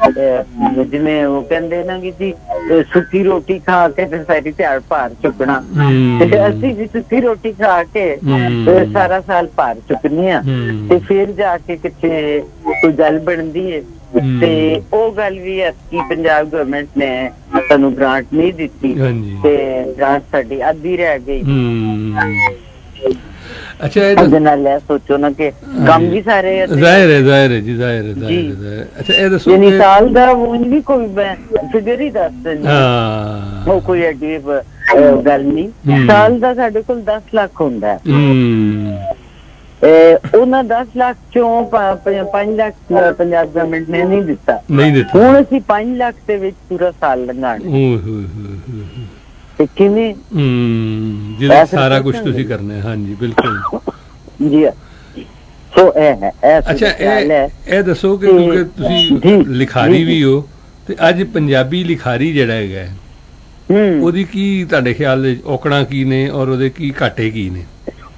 ਜਿਵੇਂ ਉਹ ਕਹਿੰਦੇ ਨਾ ਕਿ ਜੀ ਸੁੱਕੀ ਰੋਟੀ ਖਾ ਕੇ ਤੇ ਸਾਰੀ ਦਿਹਾੜ ਭਾਰ ਚੁੱਕਣਾ, ਅਸੀਂ ਵੀ ਸੁੱਕੀ ਰੋਟੀ ਖਾ ਕੇ ਸਾਰਾ ਸਾਲ ਭਾਰ ਚੁੱਕਨੇ ਆ ਤੇ ਫਿਰ ਜਾ ਕੇ ਕਿੱਥੇ ਕੋਈ ਗੱਲ ਬਣਦੀ ਹੈ। ਤੇ ਉਹ ਗੱਲ ਵੀ ਐਤਕੀ ਪੰਜਾਬ ਗਵਰਨਮੈਂਟ ਨੇ ਸਾਨੂੰ ਗ੍ਰਾਂਟ ਨਹੀਂ ਦਿੱਤੀ ਤੇ ਗ੍ਰਾਂਟ ਸਾਡੀ ਅੱਧੀ ਰਹਿ ਗਈ। ਅੱਛਾ, ਇਹਦੇ ਨਾਲ ਇਹ ਸੋਚੋ ਨਾ ਕਿ ਕੰਮ ਵੀ ਸਾਰੇ ਜ਼ਾਹਿਰ ਹੈ ਜ਼ਾਹਿਰ ਹੈ ਜੀ ਜ਼ਾਹਿਰ ਹੈ ਜ਼ਾਹਿਰ ਹੈ। ਅੱਛਾ ਇਹ ਦੱਸੋ ਯਾਨੀ ਸਾਲ ਦਾ ਉਂਝ ਵੀ ਕੋਈ ਫਿਗਰ ਹੀ ਦੱਸ ਦਿੰਦੇ, ਉਹ ਕੋਈ ਐਡੀ ਗੱਲ ਨਹੀਂ। ਸਾਲ ਦਾ ਸਾਡੇ ਕੋਲ ਦਸ ਲੱਖ ਹੁੰਦਾ ਹੈ, ਉਹਨਾਂ ਦਸ ਲੱਖ ਚੋਂ ਪੰਜ ਲੱਖ ਪੰਜਾਬ ਗਵਰਨਮੈਂਟ ਨੇ ਨਹੀਂ ਦਿੱਤਾ। ਹੁਣ ਅਸੀਂ ਪੰਜ ਲੱਖ ਦੇ ਵਿੱਚ ਪੂਰਾ ਸਾਲ ਲੰਘਾਉਣਾ ਤੇ ਕਿਵੇਂ ਜਿਹੜਾ ਸਾਰਾ ਕੁਝ ਤੁਸੀਂ ਕਰਨਾ। ਹਾਂਜੀ ਬਿਲਕੁਲ ਜੀ। ਸੋ ਇਹ ਹੈ। ਅੱਛਾ ਇਹ ਇਹ ਦੱਸੋ ਕਿ ਕਿਉਂਕਿ ਤੁਸੀਂ ਲਿਖਾਰੀ ਵੀ ਹੋ ਤੇ ਅੱਜ ਪੰਜਾਬੀ ਲਿਖਾਰੀ ਜਿਹੜਾ ਹੈਗਾ ਉਹਦੀ ਕੀ ਤੁਹਾਡੇ ਖਿਆਲ ਵਿੱਚ ਔਕੜਾਂ ਕੀ ਨੇ ਔਰ ਉਹਦੇ ਕੀ ਘਾਟੇ ਕੀ ਨੇ?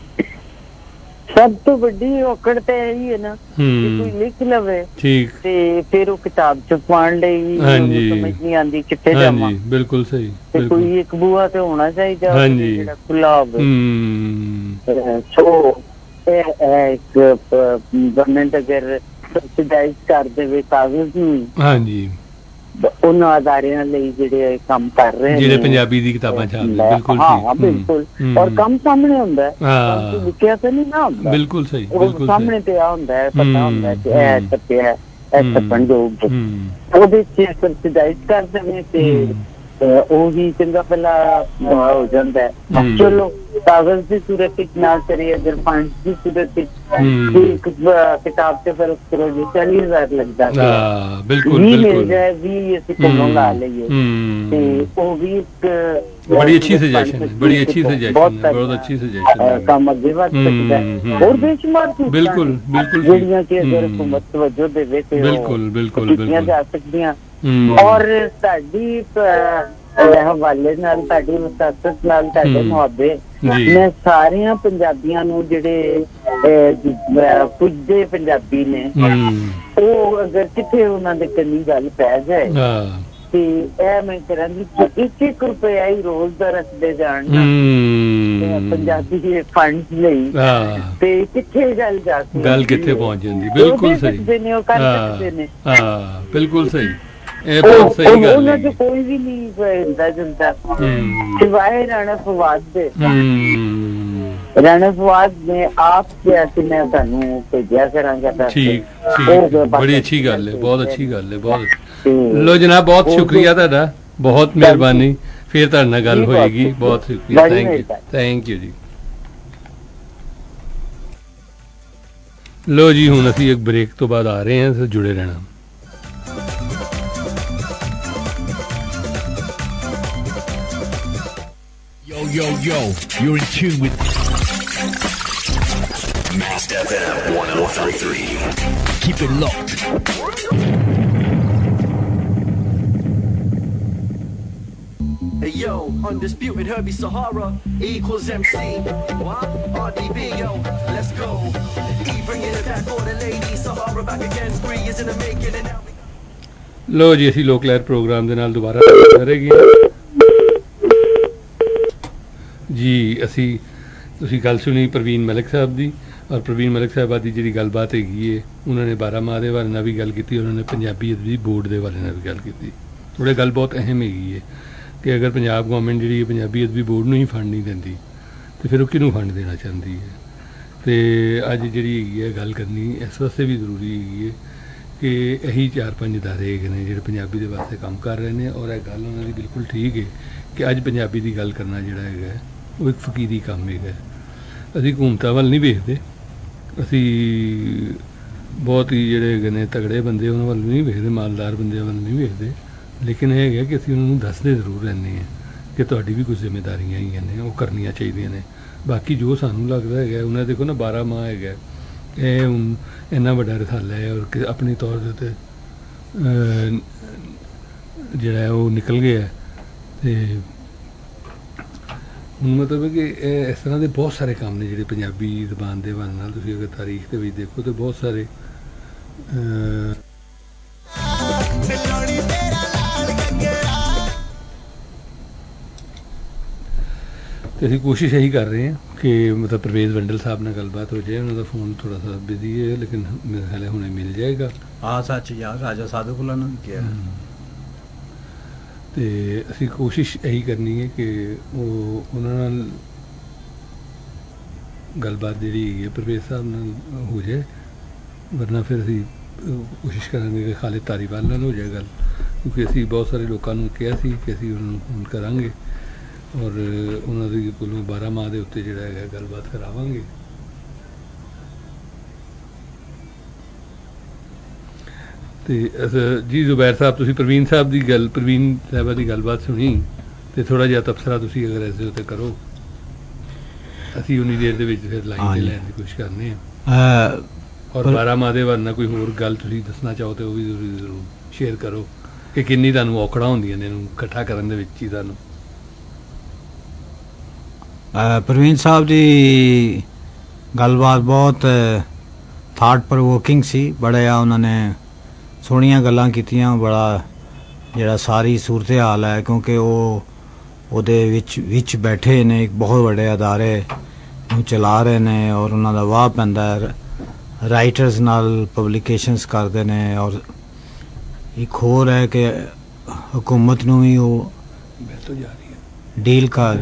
ਸਭ ਤੋਂ ਵੱਡੀ ਔਕੜ ਤੇ ਇਹੀ ਹੈ ਨਾ ਕਿ ਕੋਈ ਲਿਖ ਲਵੇ ਤੇ ਫਿਰ ਉਹ ਕਿਤਾਬ ਛਪਵਾਉਣ ਲਈ ਸਮਝ ਨਹੀਂ ਆਉਂਦੀ ਕਿੱਥੇ ਜਾਵਾਂ। ਬਿਲਕੁਲ ਸਹੀ। ਤੇ ਕੋਈ ਇੱਕ ਬੂਹਾ ਤੇ ਹੋਣਾ ਚਾਹੀਦਾ ਜਿਹੜਾ ਖੁੱਲਾ ਹੋਵੇ। ਸੋ ਇੱਕ ਗਵਰਨਮੈਂਟ ਅਗਰ ਸਬਸਿਡਾਈਜ਼ ਕਰ ਦੇਵੇ ਕਾਗਜ਼ ਨੂੰ, ਹਾਂਜੀ, ਉਹਨਾਂ ਅਦਾਰਿਆਂ ਲਈ ਜਿਹੜੇ ਕੰਮ ਕਰ ਰਹੇ ਜਿਹੜੇ ਪੰਜਾਬੀ ਦੀ ਕਿਤਾਬਾਂ ਛਾਪਦੇ। ਬਿਲਕੁਲ ਹਾਂ ਬਿਲਕੁਲ। ਔਰ ਕੰਮ ਸਾਹਮਣੇ ਹੁੰਦਾ ਹੈ, ਲਿਖਿਆ ਤਾਂ ਨਹੀਂ ਨਾ ਹੁੰਦਾ। ਬਿਲਕੁਲ ਸਹੀ। ਉਹ ਸਾਹਮਣੇ ਤੇ ਆ ਹੁੰਦਾ ਹੈ, ਪਤਾ ਹੁੰਦਾ ਕਿ ਇਹ ਛਪਿਆ, ਇਹ ਛਪਣ ਯੋਗ, ਉਹਦੇ ਚ ਸਬਸਿਡਾਈਜ਼ ਕਰ ਦੇਵੇ ਤੇ ਉਹ ਵੀ ਚੰਗਾ ਭਲਾ ਹੋ ਜਾਂਦਾ ਹੈ। ਚਲੋ ਕਾਗਜ਼ ਦੀ ਸੂਰਤ ਵਿੱਚ ਨਾ ਕਰੀਏ, ਅਗਰ ਫੰਡ ਦੀ ਸੂਰਤ ਵਿੱਚ ਕਿਤਾਬ ਤੇ ਫਰਕ ਕਰੋ ਜੀ ਚਾਲੀ ਹਜ਼ਾਰ ਲੱਗਦਾ ਵੀ ਮਿਲ ਜਾਏ, ਵੀ ਅਸੀਂ ਕੋਲੋਂ ਲਾ ਲਈਏ ਤੇ ਉਹ ਵੀ ਇੱਕ ਬੜੀ ਅੱਛੀ ਸੁਜੈਸ਼ਨ ਹੈ, ਬੜੀ ਅੱਛੀ ਸੁਜੈਸ਼ਨ ਹੈ, ਬਹੁਤ ਅੱਛੀ ਸੁਜੈਸ਼ਨ ਹੈ। ਕੰਮ ਅੱਗੇ ਵੱਧ ਸਕਦਾ ਹੈ। ਹੋਰ ਬੇਸ਼ੁਮਾਰ ਬਿਲਕੁਲ ਬਿਲਕੁਲ ਜਿਹੜੀਆਂ ਕਿ ਅਗਰ ਹੁਕੂਮਤ ਤਵੱਜੋ ਦੇਵੇ ਤੇ ਬਿਲਕੁਲ ਬਿਲਕੁਲ ਕੀਤੀਆਂ ਜਾ ਸਕਦੀਆਂ। ਔਰ ਸਾਡੀ ਹਵਾਲੇ ਨਾਲ, ਤੁਹਾਡੀ ਵਿਸਾਸਤ ਨਾਲ, ਤੁਹਾਡੇ ਮੁਹੱਬੇ, ਮੈਂ ਸਾਰਿਆਂ ਪੰਜਾਬੀਆਂ ਨੂੰ ਜਿਹੜੇ ਪੁੱਜਦੇ ਪੰਜਾਬੀ ਨੇ, ਉਹ ਅਗਰ ਕਿਤੇ ਉਹਨਾਂ ਦੇ ਕੰਨੀ ਗੱਲ ਪੈ ਜਾਏ ਤੇ ਇਹ ਮੈਂ ਕਰਾਂਗੀ ਕਿ ਇੱਕ ਇੱਕ ਰੁਪਇਆ ਹੀ ਰੋਜ਼ ਦਾ ਰੱਖਦੇ ਜਾਣ ਪੰਜਾਬੀ ਫੰਡ ਲਈ, ਤੇ ਕਿੱਥੇ ਗੱਲ ਜਾ ਕੇ ਗੱਲ ਕਿੱਥੇ ਪਹੁੰਚ ਜਾਂਦੀ। ਬਿਲਕੁਲ ਸਹੀ ਨੇ, ਉਹ ਕਰ ਸਕਦੇ ਨੇ। ਹਾਂ ਬਿਲਕੁਲ ਸਹੀ, ਇਹ ਬਹੁਤ ਸਹੀ ਗੱਲ ਹੈ। ਉਹਨਾਂ ਚ ਕੋਈ ਵੀ ਨਹੀਂ ਹੁੰਦਾ ਜੁਲਦਾ ਸਿਵਾਏ ਰਾਣਾ ਫਵਾਦ ਦੇ। ਰਾਣਾ ਫਵਾਦ ਨੇ ਆਪ ਕਿਹਾ ਸੀ ਮੈਂ ਤੁਹਾਨੂੰ ਭੇਜਿਆ ਕਰਾਂਗਾ। ਠੀਕ ਠੀਕ, ਬੜੀ ਅੱਛੀ ਗੱਲ ਹੈ, ਬਹੁਤ ਅੱਛੀ ਗੱਲ ਹੈ, ਬਹੁਤ। ਲੋ ਜਨਾਬ, ਬਹੁਤ ਸ਼ੁਕਰੀਆ ਤੁਹਾਡਾ, ਬਹੁਤ ਮਿਹਰਬਾਨੀ। ਫਿਰ ਤੁਹਾਡੇ ਨਾਲ ਗੱਲ ਹੋਏਗੀ। ਬਹੁਤ ਸ਼ੁਕਰੀਆ, ਥੈਂਕ ਯੂ, ਥੈਂਕ ਯੂ ਜੀ। ਲੋ ਜੀ, ਹੁਣ ਅਸੀਂ ਇੱਕ ਬ੍ਰੇਕ ਤੋਂ ਬਾਅਦ ਆ ਰਹੇ ਹਾਂ, ਜੁੜੇ ਰਹਿਣਾ। Yo, yo, yo, you're in tune with Mast F M one oh three point three. Keep it locked. Hey yo, undisputed Herbie Sahara equals M C. What? R D B, yo, let's go. E bringing it back, all the ladies. Sahara back again, three is in the making and now. ਲੋ ਜੀ, ਅਸੀਂ ਲੋਕ ਲਹਿਰ programme ਦੇ ਨਾਲ ਦੁਬਾਰਾ ਕਰੇਗੀ ਜੀ। ਅਸੀਂ ਤੁਸੀਂ ਗੱਲ ਸੁਣੀ ਪ੍ਰਵੀਨ ਮਲਿਕ ਸਾਹਿਬ ਦੀ, ਔਰ ਪ੍ਰਵੀਨ ਮਲਿਕ ਸਾਹਿਬਾ ਦੀ ਜਿਹੜੀ ਗੱਲਬਾਤ ਹੈਗੀ ਹੈ, ਉਹਨਾਂ ਨੇ ਬਾਰਾਂ ਮਾਹ ਦੇ ਬਾਰੇ ਨਾਲ ਵੀ ਗੱਲ ਕੀਤੀ, ਉਹਨਾਂ ਨੇ ਪੰਜਾਬੀ ਅਦਬੀ ਬੋਰਡ ਦੇ ਬਾਰੇ ਨਾਲ ਵੀ ਗੱਲ ਕੀਤੀ। ਥੋੜ੍ਹੇ ਗੱਲ ਬਹੁਤ ਅਹਿਮ ਹੈਗੀ ਹੈ ਕਿ ਅਗਰ ਪੰਜਾਬ ਗੌਰਮੈਂਟ ਜਿਹੜੀ ਪੰਜਾਬੀ ਅਦਬੀ ਬੋਰਡ ਨੂੰ ਹੀ ਫੰਡ ਨਹੀਂ ਦਿੰਦੀ ਤਾਂ ਫਿਰ ਉਹ ਕਿਹਨੂੰ ਫੰਡ ਦੇਣਾ ਚਾਹੁੰਦੀ ਹੈ। ਅਤੇ ਅੱਜ ਜਿਹੜੀ ਹੈਗੀ ਹੈ ਗੱਲ ਕਰਨੀ ਇਸ ਵਾਸਤੇ ਵੀ ਜ਼ਰੂਰੀ ਹੈਗੀ ਹੈ ਕਿ ਇਹੀ ਚਾਰ ਪੰਜ ਅਦਾਰੇ ਹੈਗੇ ਨੇ ਜਿਹੜੇ ਪੰਜਾਬੀ ਦੇ ਵਾਸਤੇ ਕੰਮ ਕਰ ਰਹੇ ਨੇ, ਔਰ ਇਹ ਗੱਲ ਉਹਨਾਂ ਦੀ ਬਿਲਕੁਲ ਠੀਕ ਹੈ ਕਿ ਅੱਜ ਪੰਜਾਬੀ ਦੀ ਗੱਲ ਕਰਨਾ ਜਿਹੜਾ ਹੈਗਾ ਉਹ ਇੱਕ ਫਕੀਰੀ ਕੰਮ ਹੈਗਾ। ਅਸੀਂ ਹਕੂਮਤਾਂ ਵੱਲ ਨਹੀਂ ਵੇਖਦੇ, ਅਸੀਂ ਬਹੁਤ ਹੀ ਜਿਹੜੇ ਹੈਗੇ ਨੇ ਤਗੜੇ ਬੰਦੇ ਉਹਨਾਂ ਵੱਲ ਨਹੀਂ ਵੇਖਦੇ, ਮਾਲਦਾਰ ਬੰਦਿਆਂ ਵੱਲ ਨਹੀਂ ਵੇਖਦੇ, ਲੇਕਿਨ ਇਹ ਹੈਗਾ ਕਿ ਅਸੀਂ ਉਹਨਾਂ ਨੂੰ ਦੱਸਦੇ ਜ਼ਰੂਰ ਰਹਿੰਦੇ ਹਾਂ ਕਿ ਤੁਹਾਡੀ ਵੀ ਕੁਝ ਜ਼ਿੰਮੇਦਾਰੀਆਂ ਹੈਗੀਆਂ ਨੇ, ਉਹ ਕਰਨੀਆਂ ਚਾਹੀਦੀਆਂ ਨੇ। ਬਾਕੀ ਜੋ ਸਾਨੂੰ ਲੱਗਦਾ ਹੈਗਾ, ਉਹਨਾਂ ਦੇਖੋ ਨਾ ਬਾਰਾਂ ਮਾਹ ਹੈਗਾ, ਇਹ ਹੁਣ ਇੰਨਾ ਵੱਡਾ ਰਸਾਲਾ ਹੈ, ਔਰ ਕਿ ਆਪਣੀ ਤੌਰ ਦੇ ਉੱਤੇ ਜਿਹੜਾ ਉਹ ਨਿਕਲ ਗਿਆ। ਅਤੇ ਹੁਣ ਮਤਲਬ ਹੈ ਕਿ ਇਹ ਇਸ ਤਰ੍ਹਾਂ ਦੇ ਬਹੁਤ ਸਾਰੇ ਕੰਮ ਨੇ ਜਿਹੜੇ ਪੰਜਾਬੀ ਜ਼ਬਾਨ ਦੇ ਬਣ ਨਾਲ ਤੁਸੀਂ ਅਗਰ ਤਾਰੀਖ ਦੇ ਵਿੱਚ ਦੇਖੋ ਤਾਂ ਬਹੁਤ ਸਾਰੇ ਤੇ ਅਸੀਂ ਕੋਸ਼ਿਸ਼ ਇਹੀ ਕਰ ਰਹੇ ਹਾਂ ਕਿ ਮਤਲਬ ਪ੍ਰਵੇਜ਼ ਵੰਡਲ ਸਾਹਿਬ ਨਾਲ ਗੱਲਬਾਤ ਹੋ ਜਾਏ। ਉਹਨਾਂ ਦਾ ਫੋਨ ਥੋੜ੍ਹਾ ਸਾ ਬਿਜ਼ੀ ਹੈ, ਲੇਕਿਨ ਮੇਰੇ ਖਿਆਲ ਹੁਣੇ ਮਿਲ ਜਾਏਗਾ। ਹਾਂ ਸੱਚ ਯਾਰ, ਰਾਜਾ ਸਾਦੁਕੁੱਲਾ ਨੂੰ ਵੀ ਕਿਹਾ। ਅਤੇ ਅਸੀਂ ਕੋਸ਼ਿਸ਼ ਇਹੀ ਕਰਨੀ ਹੈ ਕਿ ਉਹ ਉਹਨਾਂ ਨਾਲ ਗੱਲਬਾਤ ਜਿਹੜੀ ਹੈਗੀ ਹੈ ਪ੍ਰਵੇਜ਼ ਸਾਹਿਬ ਨਾਲ ਹੋ ਜਾਏ, ਵਰਨਾ ਫਿਰ ਅਸੀਂ ਕੋਸ਼ਿਸ਼ ਕਰਾਂਗੇ ਕਿ ਖਾਲਿਦ ਧਾਰੀਵਾਲ ਨਾਲ ਹੋ ਜਾਏ ਗੱਲ, ਕਿਉਂਕਿ ਅਸੀਂ ਬਹੁਤ ਸਾਰੇ ਲੋਕਾਂ ਨੂੰ ਕਿਹਾ ਸੀ ਕਿ ਅਸੀਂ ਉਹਨਾਂ ਨੂੰ ਫੋਨ ਕਰਾਂਗੇ ਔਰ ਉਹਨਾਂ ਦੇ ਕੋਲੋਂ ਬਾਰਾਂ ਮਾਹ ਦੇ ਉੱਤੇ ਜਿਹੜਾ ਹੈਗਾ ਗੱਲਬਾਤ ਕਰਾਵਾਂਗੇ। ਅਤੇ ਜੀ ਜ਼ੁਬੈਰ ਸਾਹਿਬ, ਤੁਸੀਂ ਪ੍ਰਵੀਨ ਸਾਹਿਬ ਦੀ ਗੱਲ ਪ੍ਰਵੀਨ ਸਾਹਿਬਾ ਦੀ ਗੱਲਬਾਤ ਸੁਣੀ ਅਤੇ ਥੋੜ੍ਹਾ ਜਿਹਾ ਤਬਸਰਾ ਤੁਸੀਂ ਅਗਰ ਇਸ ਦੇ ਉੱਤੇ ਕਰੋ, ਅਸੀਂ ਉਨੀ ਦੇਰ ਦੇ ਵਿੱਚ ਫਿਰ ਲਾਈਨ 'ਤੇ ਲੈਣ ਦੀ ਕੋਸ਼ਿਸ਼ ਕਰਨੇ ਹਾਂ। ਔਰ ਬਾਰਾਂ ਮਾਹ ਦੇ ਬਾਰੇ ਕੋਈ ਹੋਰ ਗੱਲ ਤੁਸੀਂ ਦੱਸਣਾ ਚਾਹੋ ਤਾਂ ਉਹ ਵੀ ਜ਼ਰੂਰ ਜ਼ਰੂਰ ਸ਼ੇਅਰ ਕਰੋ ਕਿ ਕਿੰਨੀ ਤੁਹਾਨੂੰ ਔਕੜਾਂ ਹੁੰਦੀਆਂ ਨੇ ਇਹਨੂੰ ਇਕੱਠਾ ਕਰਨ ਦੇ ਵਿੱਚ ਚੀਜ਼ਾਂ ਨੂੰ। ਪ੍ਰਵੀਨ ਸਾਹਿਬ ਦੀ ਗੱਲਬਾਤ ਬਹੁਤ ਥਾਟ ਪ੍ਰੋਵੋਕਿੰਗ ਸੀ, ਬੜੇ ਆ ਉਹਨਾਂ ਨੇ ਸੋਹਣੀਆਂ ਗੱਲਾਂ ਕੀਤੀਆਂ। ਬੜਾ ਜਿਹੜਾ ਸਾਰੀ ਸੂਰਤ ਹਾਲ ਹੈ, ਕਿਉਂਕਿ ਉਹ ਉਹਦੇ ਵਿੱਚ ਵਿੱਚ ਬੈਠੇ ਨੇ, ਇੱਕ ਬਹੁਤ ਵੱਡੇ ਅਦਾਰੇ ਨੂੰ ਚਲਾ ਰਹੇ ਨੇ ਔਰ ਉਹਨਾਂ ਦਾ ਵਾਹ ਪੈਂਦਾ, ਰਾਈਟਰਸ ਨਾਲ ਪਬਲੀਕੇਸ਼ਨਸ ਕਰਦੇ ਨੇ। ਔਰ ਇੱਕ ਹੋਰ ਹੈ ਕਿ ਹਕੂਮਤ ਨੂੰ ਵੀ ਉਹ ਡੀਲ ਕਰ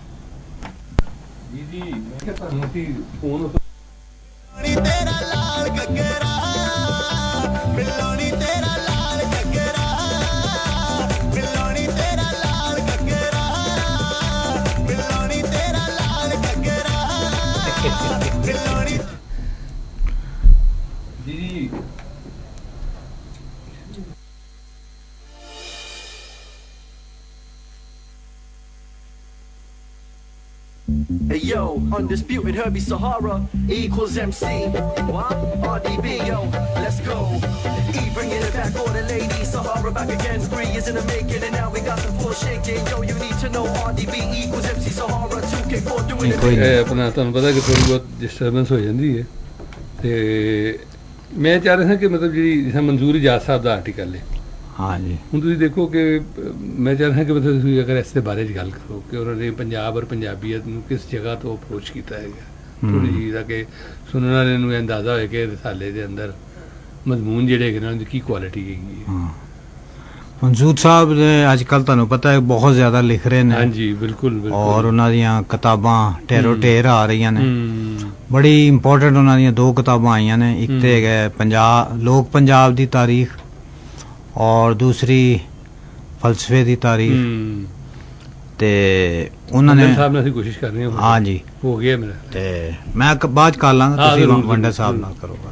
Hey yo, undisputed Herbie Sahara equals M C. What? R D B, yo, let's go. E bringing it back. back, all the ladies. Sahara back again, three years in the making, and now we got the floor shaking. Yo, you need to know R D B equals M C Sahara, two K four doing it. ਇਹ ਆਪਣਾ ਤੁਹਾਨੂੰ ਪਤਾ ਕਿ ਥੋੜੀ ਬਹੁਤ disturbance ਹੋ ਜਾਂਦੀ ਹੈ ਤੇ ਮੈਂ ਚਾਹ ਰਿਹਾ ਕਿ ਮਤਲਬ ਜਿਹੜੀ ਜਿਸ ਮਨਜ਼ੂਰ ਇਜਾਜ਼ ਸਾਹਿਬ ਦਾ ਆਰਟੀਕਲ ਹੈ ਹਾਂ ਜੀ ਹੁਣ ਤੁਸੀਂ ਦੇਖੋ ਕਿ ਮੈਂ ਚਾਹ ਰਿਹਾ ਕਿ ਮਤਲਬ ਤੁਸੀਂ ਅਗਰ ਇਸ ਦੇ ਬਾਰੇ 'ਚ ਗੱਲ ਕਰੋ ਕਿ ਉਹਨਾਂ ਨੇ ਪੰਜਾਬ ਔਰ ਪੰਜਾਬੀਅਤ ਨੂੰ ਕਿਸ ਜਗ੍ਹਾ ਤੋਂ ਅਪਰੋਚ ਕੀਤਾ ਹੈਗਾ ਥੋੜ੍ਹੀ ਜਿਹੀ ਤਾਂ ਕਿ ਸੁਣਨ ਵਾਲੇ ਨੂੰ ਅੰਦਾਜ਼ਾ ਹੋਏ ਕਿ ਰਸਾਲੇ ਦੇ ਅੰਦਰ ਮਜ਼ਮੂਨ ਜਿਹੜੇ ਹੈਗੇ ਨੇ ਉਹਨਾਂ ਦੀ ਕੀ ਕੁਆਲਿਟੀ ਹੈਗੀ ਹੈ। ਮਨਸੂਰ ਸਾਹਿਬ ਨੇ ਅੱਜ ਕੱਲ੍ਹ ਤੁਹਾਨੂੰ ਪਤਾ ਹੈ ਬਹੁਤ ਜ਼ਿਆਦਾ ਲਿਖ ਰਹੇ ਨੇ ਹਾਂਜੀ ਬਿਲਕੁਲ ਬਿਲਕੁਲ ਔਰ ਉਹਨਾਂ ਦੀਆਂ ਕਿਤਾਬਾਂ ਢੇਰੋ ਢੇਰ ਆ ਰਹੀਆਂ ਨੇ ਬੜੀ ਇੰਪੋਰਟੈਂਟ ਉਹਨਾਂ ਦੀਆਂ ਦੋ ਕਿਤਾਬਾਂ ਆਈਆਂ ਨੇ ਇੱਕ ਤੇ ਹੈਗਾ ਪੰਜਾਬ ਲੋਕ ਪੰਜਾਬ ਦੀ ਤਾਰੀਖ ਔਰ ਦੂਸਰੀ ਫਲਸਫੇ ਦੀ ਤਾਰੀਖ ਤੇ ਉਹਨਾਂ ਨੇ ਸਾਹਿਬ ਨਾਲ ਅਸੀਂ ਕੋਸ਼ਿਸ਼ ਕਰ ਰਹੇ ਹਾਂ ਹਾਂ ਜੀ ਹੋ ਗਿਆ ਮੇਰਾ ਤੇ ਮੈਂ ਬਾਅਦ ਕਰ ਲਾਂਗਾ ਤੁਸੀਂ ਵੰਡਾ ਸਾਹਿਬ ਨਾਲ ਕਰੋਗਾ।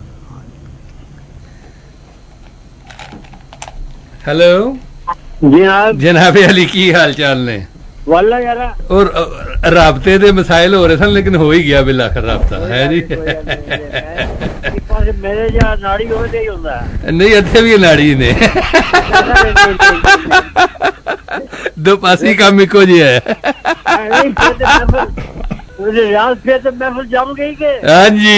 हेलो जनाब जनाब अली की हाल चाल ने वाला यार और राबते दे मसाइल हो रहे सन लेकिन हो ही गया बिल आखिर राबता है जी मेरे जा नाड़ी हो ही होता है नहीं इत्थे भी नाड़ी ने दो पासी काम इको जी है महफिल जम गई के हाँ जी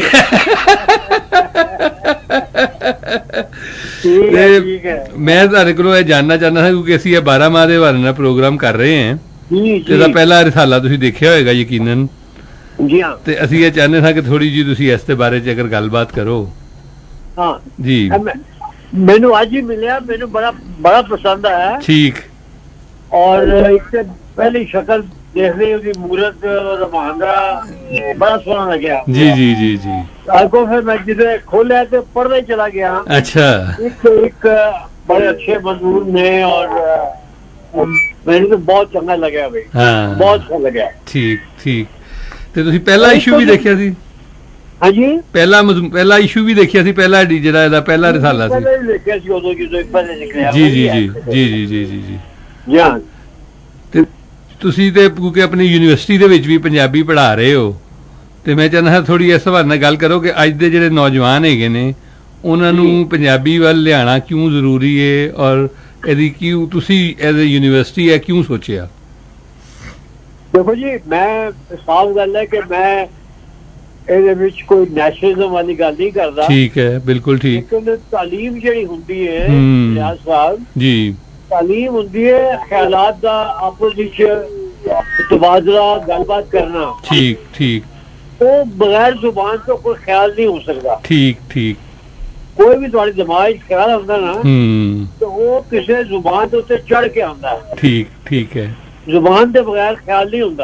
मैं ਤੁਹਾਡੇ ਕੋਲੋਂ ਇਹ ਜਾਨਣਾ ਚਾਹੁੰਦਾ ਹਾਂ ਕਿਉਂਕਿ ਅਸੀਂ ਇਹ ਬਾਰਾਂ ਮਾਹ ਦੇ ਬਾਰੇ ਨਾਲ ਪ੍ਰੋਗਰਾਮ ਕਰ ਰਹੇ ਹਾਂ ਇਹਦਾ ਪਹਿਲਾ ਰਿਸਾਲਾ ਤੁਸੀਂ ਦੇਖਿਆ ਹੋਏਗਾ ਯਕੀਨਨ ਜੀ ਹਾਂ ਤੇ ਅਸੀਂ ਇਹ ਚਾਹੁੰਦੇ ਹਾਂ ਕਿ ਥੋੜੀ ਜੀ ਤੁਸੀਂ ਇਸ ਦੇ ਬਾਰੇ ਚ ਅਗਰ ਗੱਲਬਾਤ ਕਰੋ। ਹਾਂ ਜੀ ਮੈਨੂੰ ਅੱਜ ਹੀ ਮਿਲਿਆ ਮੈਨੂੰ ਬੜਾ ਬੜਾ ਪਸੰਦ ਆਇਆ ਠੀਕ ਔਰ ਇੱਕ ਪਹਿਲੀ ਸ਼ਕਲ देख रही होगी मूरत और महांद्रा बड़ा सोना लग गया जी जी जी जी आपको फिर मैं जिसे खोला तो पढ़ने चला गया अच्छा एक एक बड़े अच्छे मजदूर ने और मैंने तो बहुत चंगा लगा भाई हाँ बहुत अच्छा लगा ठीक ठीक ਤੇ ਤੁਸੀਂ ਪਹਿਲਾ ਇਸ਼ੂ ਵੀ ਦੇਖਿਆ ਸੀ ਹਾਂਜੀ ਪਹਿਲਾ ਪਹਿਲਾ ਇਸ਼ੂ ਵੀ ਦੇਖਿਆ ਸੀ ਪਹਿਲਾ ਜਿਹੜਾ ਇਹਦਾ ਪਹਿਲਾ ਰਿਸਾਲਾ ਸੀ ਪਹਿਲੇ ਦੇਖਿਆ ਸੀ ਉਦੋਂ ਜਦੋਂ ਇੱਕ ਪਹਿਲੇ ਨਿਕਲਿਆ ਜੀ ਜੀ ਜੀ ਜੀ ਜੀ ਜੀ ਜੀ ਜੀ ਹਾਂ ਤੁਸੀਂ ਤੇ ਕਿਉਂਕਿ ਆਪਣੀ ਯੂਨੀਵਰਸਿਟੀ ਦੇ ਵਿੱਚ ਵੀ ਪੰਜਾਬੀ ਪੜ੍ਹਾ ਰਹੇ ਹੋ ਤੇ ਮੈਂ ਚਾਹੁੰਦਾ ਹਾਂ ਥੋੜੀ ਇਸ ਹਵਾਲੇ ਨਾਲ ਗੱਲ ਕਰੋ ਕਿ ਅੱਜ ਦੇ ਜਿਹੜੇ ਨੌਜਵਾਨ ਹੈਗੇ ਨੇ ਉਹਨਾਂ ਨੂੰ ਪੰਜਾਬੀ ਵੱਲ ਲਿਆਉਣਾ ਕਿਉਂ ਜ਼ਰੂਰੀ ਹੈ ਔਰ ਇਹਦੀ ਕਿਉਂ ਤੁਸੀਂ ਐਜ਼ ਅ ਯੂਨੀਵਰਸਿਟੀ ਹੈ ਕਿਉਂ ਸੋਚਿਆ। ਦੇਖੋ ਜੀ ਮੈਂ ਸਾਫ਼ ਗੱਲ ਹੈ ਕਿ ਮੈਂ ਇਹਦੇ ਵਿੱਚ ਕੋਈ ਨੈਸ਼ਨਲਿਜ਼ਮ ਵਾਲੀ ਗੱਲ ਨਹੀਂ ਕਰਦਾ ਠੀਕ ਹੈ ਬਿਲਕੁਲ ਠੀਕ ਲੇਕਿਨ ਤਾਲੀਮ ਜਿਹੜੀ ਹੁੰਦੀ ਹੈ ਨਿਆਜ਼ ਸਾਹਿਬ ਜੀ तालीम होती है ख्यालात का आपस तबादला गलबात करना ठीक ठीक तो बगैर जुबान तो कोई ख्याल नहीं हो सकता ठीक ठीक कोई भी तुम्हारे दिमाग ख्याल आता ना तो वो किसी जुबान के उत्ते चढ़ के आता है ठीक ठीक है जुबान के बगैर ख्याल नहीं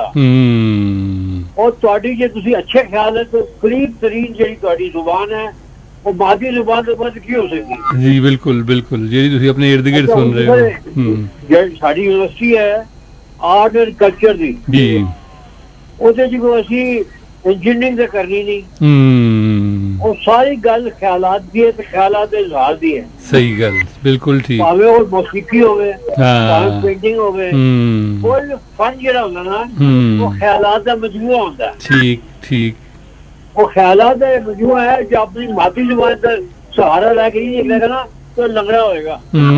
होता और तुहाडी जे तुसी अच्छे ख्याल है तो करीब तरीन जेहड़ी तुहाडी जुबान है ਉਹ ਮਾਦੀ ਜ਼ੁਬਾਨ ਤੋਂ ਬਾਅਦ ਕੀ ਹੋ ਸਕਦੀ ਜੀ ਬਿਲਕੁਲ ਬਿਲਕੁਲ ਜਿਹੜੀ ਤੁਸੀਂ ਆਪਣੇ ਇਰਦ ਗਿਰਦ ਸੁਣ ਰਹੇ ਹੋ ਜਿਹੜੀ ਸਾਡੀ ਯੂਨੀਵਰਸਿਟੀ ਹੈ ਆਰਟ ਐਂਡ ਕਲਚਰ ਦੀ ਜੀ ਉਹਦੇ ਜਿਹਨੂੰ ਅਸੀਂ ਇੰਜੀਨੀਅਰਿੰਗ ਤੇ ਕਰਨੀ ਨਹੀਂ ਹੂੰ ਉਹ ਸਾਰੀ ਗੱਲ ਖਿਆਲਾਤ ਦੀ ਹੈ ਤੇ ਖਿਆਲਾਤ ਦੇ ਇਜ਼ਹਾਰ ਦੀ ਹੈ ਸਹੀ ਗੱਲ ਬਿਲਕੁਲ ਠੀਕ ਭਾਵੇਂ ਉਹ ਮੌਸੀਕੀ ਹੋਵੇ ਭਾਵੇਂ ਪੇਂਟਿੰਗ ਹੋਵੇ ਕੋਈ ਫਨ ਜਿਹੜਾ ਹੁੰਦਾ ਨਾ ਉਹ ਖਿਆਲਾਤ ਦਾ ਮਜਮੂਆ ਹੁੰਦਾ ਠੀਕ ਠੀਕ वो ख्यालात है मजमूआ है जो अपनी मातृ जुबान का सहारा लेके नहीं निकलेगा ना तो लंगड़ा होएगा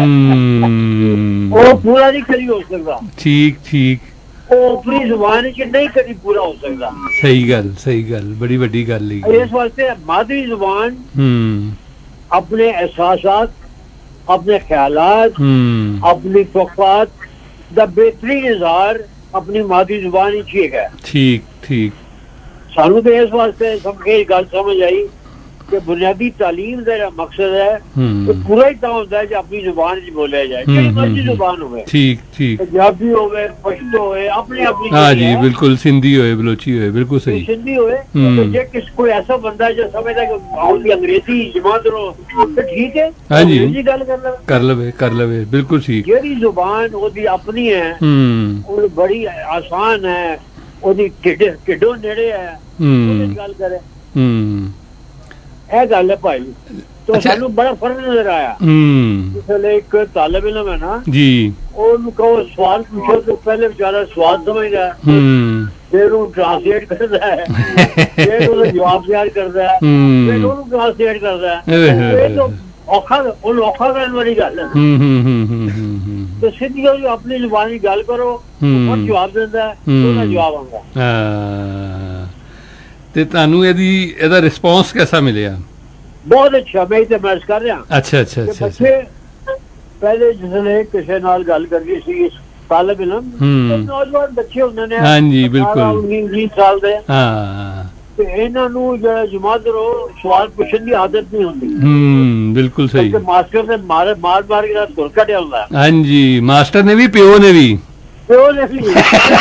वो पूरा नहीं कभी हो सकता ठीक ठीक वो अपनी जुबान च नहीं कभी पूरा हो सकता सही गल सही गल बड़ी बड़ी गल है इस वास्ते मातृ जुबान अपने एहसासात अपने ख्यालात अपनी तवक्कुआत दा बेहतरीन इजहार अपनी मातृ जुबान ही है ठीक ठीक सानू तो इस वास्ते सबके गल समझ आई कि बुनियादी तालीम का मकसद है तो पूरा ही तो होता है जो अपनी जुबान च बोलिया जाए जिहड़ी मर्जी जुबान होवे ठीक ठीक पंजाबी होवे पश्तो होवे अपनी अपनी हां जी बिल्कुल सिंधी होवे बलोची होवे बिल्कुल सही सिंधी होवे तो जे किस कोई ऐसा बंदा है जो समझदा कि और भी अंग्रेजी जमात रो तो ठीक है हां जी अंग्रेजी गल कर ले कर लवे कर लवे बिल्कुल ठीक जेडी जुबान ओदी अपनी है हम्म वो बड़ी आसान है ओदी टिड टिडो नेड़े है ओदी गल करे हम्म ਇਹ ਗੱਲ ਹੈ ਭਾਈ तो ਸਾਨੂੰ बड़ा फर्क नजर आया जिसले एक तालिब इल्म है ना जी ਉਹਨੂੰ ਕਹੋ ਸਵਾਲ ਪੁੱਛੋ तो पहले बेचारा सवाल समझदा है फिर ਉਹ ट्रांसलेट करदा है फिर ਉਹ ਜਵਾਬ ਤਿਆਰ ਕਰਦਾ है फिर ਉਹਨੂੰ ट्रांसलेट करदा है ये तो ਔਖਾ ਉਹਨੂੰ ਔਖਾ ਕਰਨ ਵਾਲੀ ਗੱਲ ਹੈ। ਹੂੰ ਹੂੰ ਹੂੰ ਹੂੰ ਹੂੰ ਤੇ ਸਿੱਧੀ ਉਹਦੀ ਆਪਣੀ ਜ਼ੁਬਾਨੀ ਗੱਲ ਕਰੋ, ਉਹ ਜਵਾਬ ਦਿੰਦਾ, ਉਹਦਾ ਜਵਾਬ ਆਉਂਦਾ। ਹਾਂ, ਤੇ ਤੁਹਾਨੂੰ ਇਹਦੀ ਇਹਦਾ ਰਿਸਪੌਂਸ ਕਿਹਦਾ ਮਿਲਿਆ? ਬਹੁਤ ਅੱਛਾ। ਮੈਂ ਤੇ ਮੈਚ ਕਰ ਰਿਹਾ। ਅੱਛਾ ਅੱਛਾ ਅੱਛਾ। ਬੱਚੇ ਪਹਿਲੇ ਜਿਸਨੇ ਕਿਸੇ ਨਾਲ ਗੱਲ ਕਰਨੀ ਸੀ ਤਾਲਬ ਇਲਮ, ਨੌਜਵਾਨ ਬੱਚੇ ਹੁੰਦੇ ਨੇ, ਹਾਂਜੀ ਬਿਲਕੁਲ, ਉੱਨੀ ਵੀਹ ਸਾਲ ਦੇ, ਹਾਂ, ਤੇ ਇਹਨਾਂ ਨੂੰ ਜਿਹੜਾ ਜਮਾਤਰੋ ਸਵਾਲ ਪੁੱਛਣ ਦੀ ਆਦਤ ਨਹੀਂ ਹੁੰਦੀ। ਹੂੰ ਬਿਲਕੁਲ ਸਹੀ। ਮਾਸਟਰ ਨੇ ਮਾਰ ਮਾਰ ਮਾਰ ਕੇ ਧੁਰ ਕੱਢਿਆ ਹੁੰਦਾ। ਹਾਂਜੀ, ਮਾਸਟਰ ਨੇ ਵੀ, ਪਿਓ ਨੇ ਵੀ, ਪਿਓ ਨੇ ਵੀ,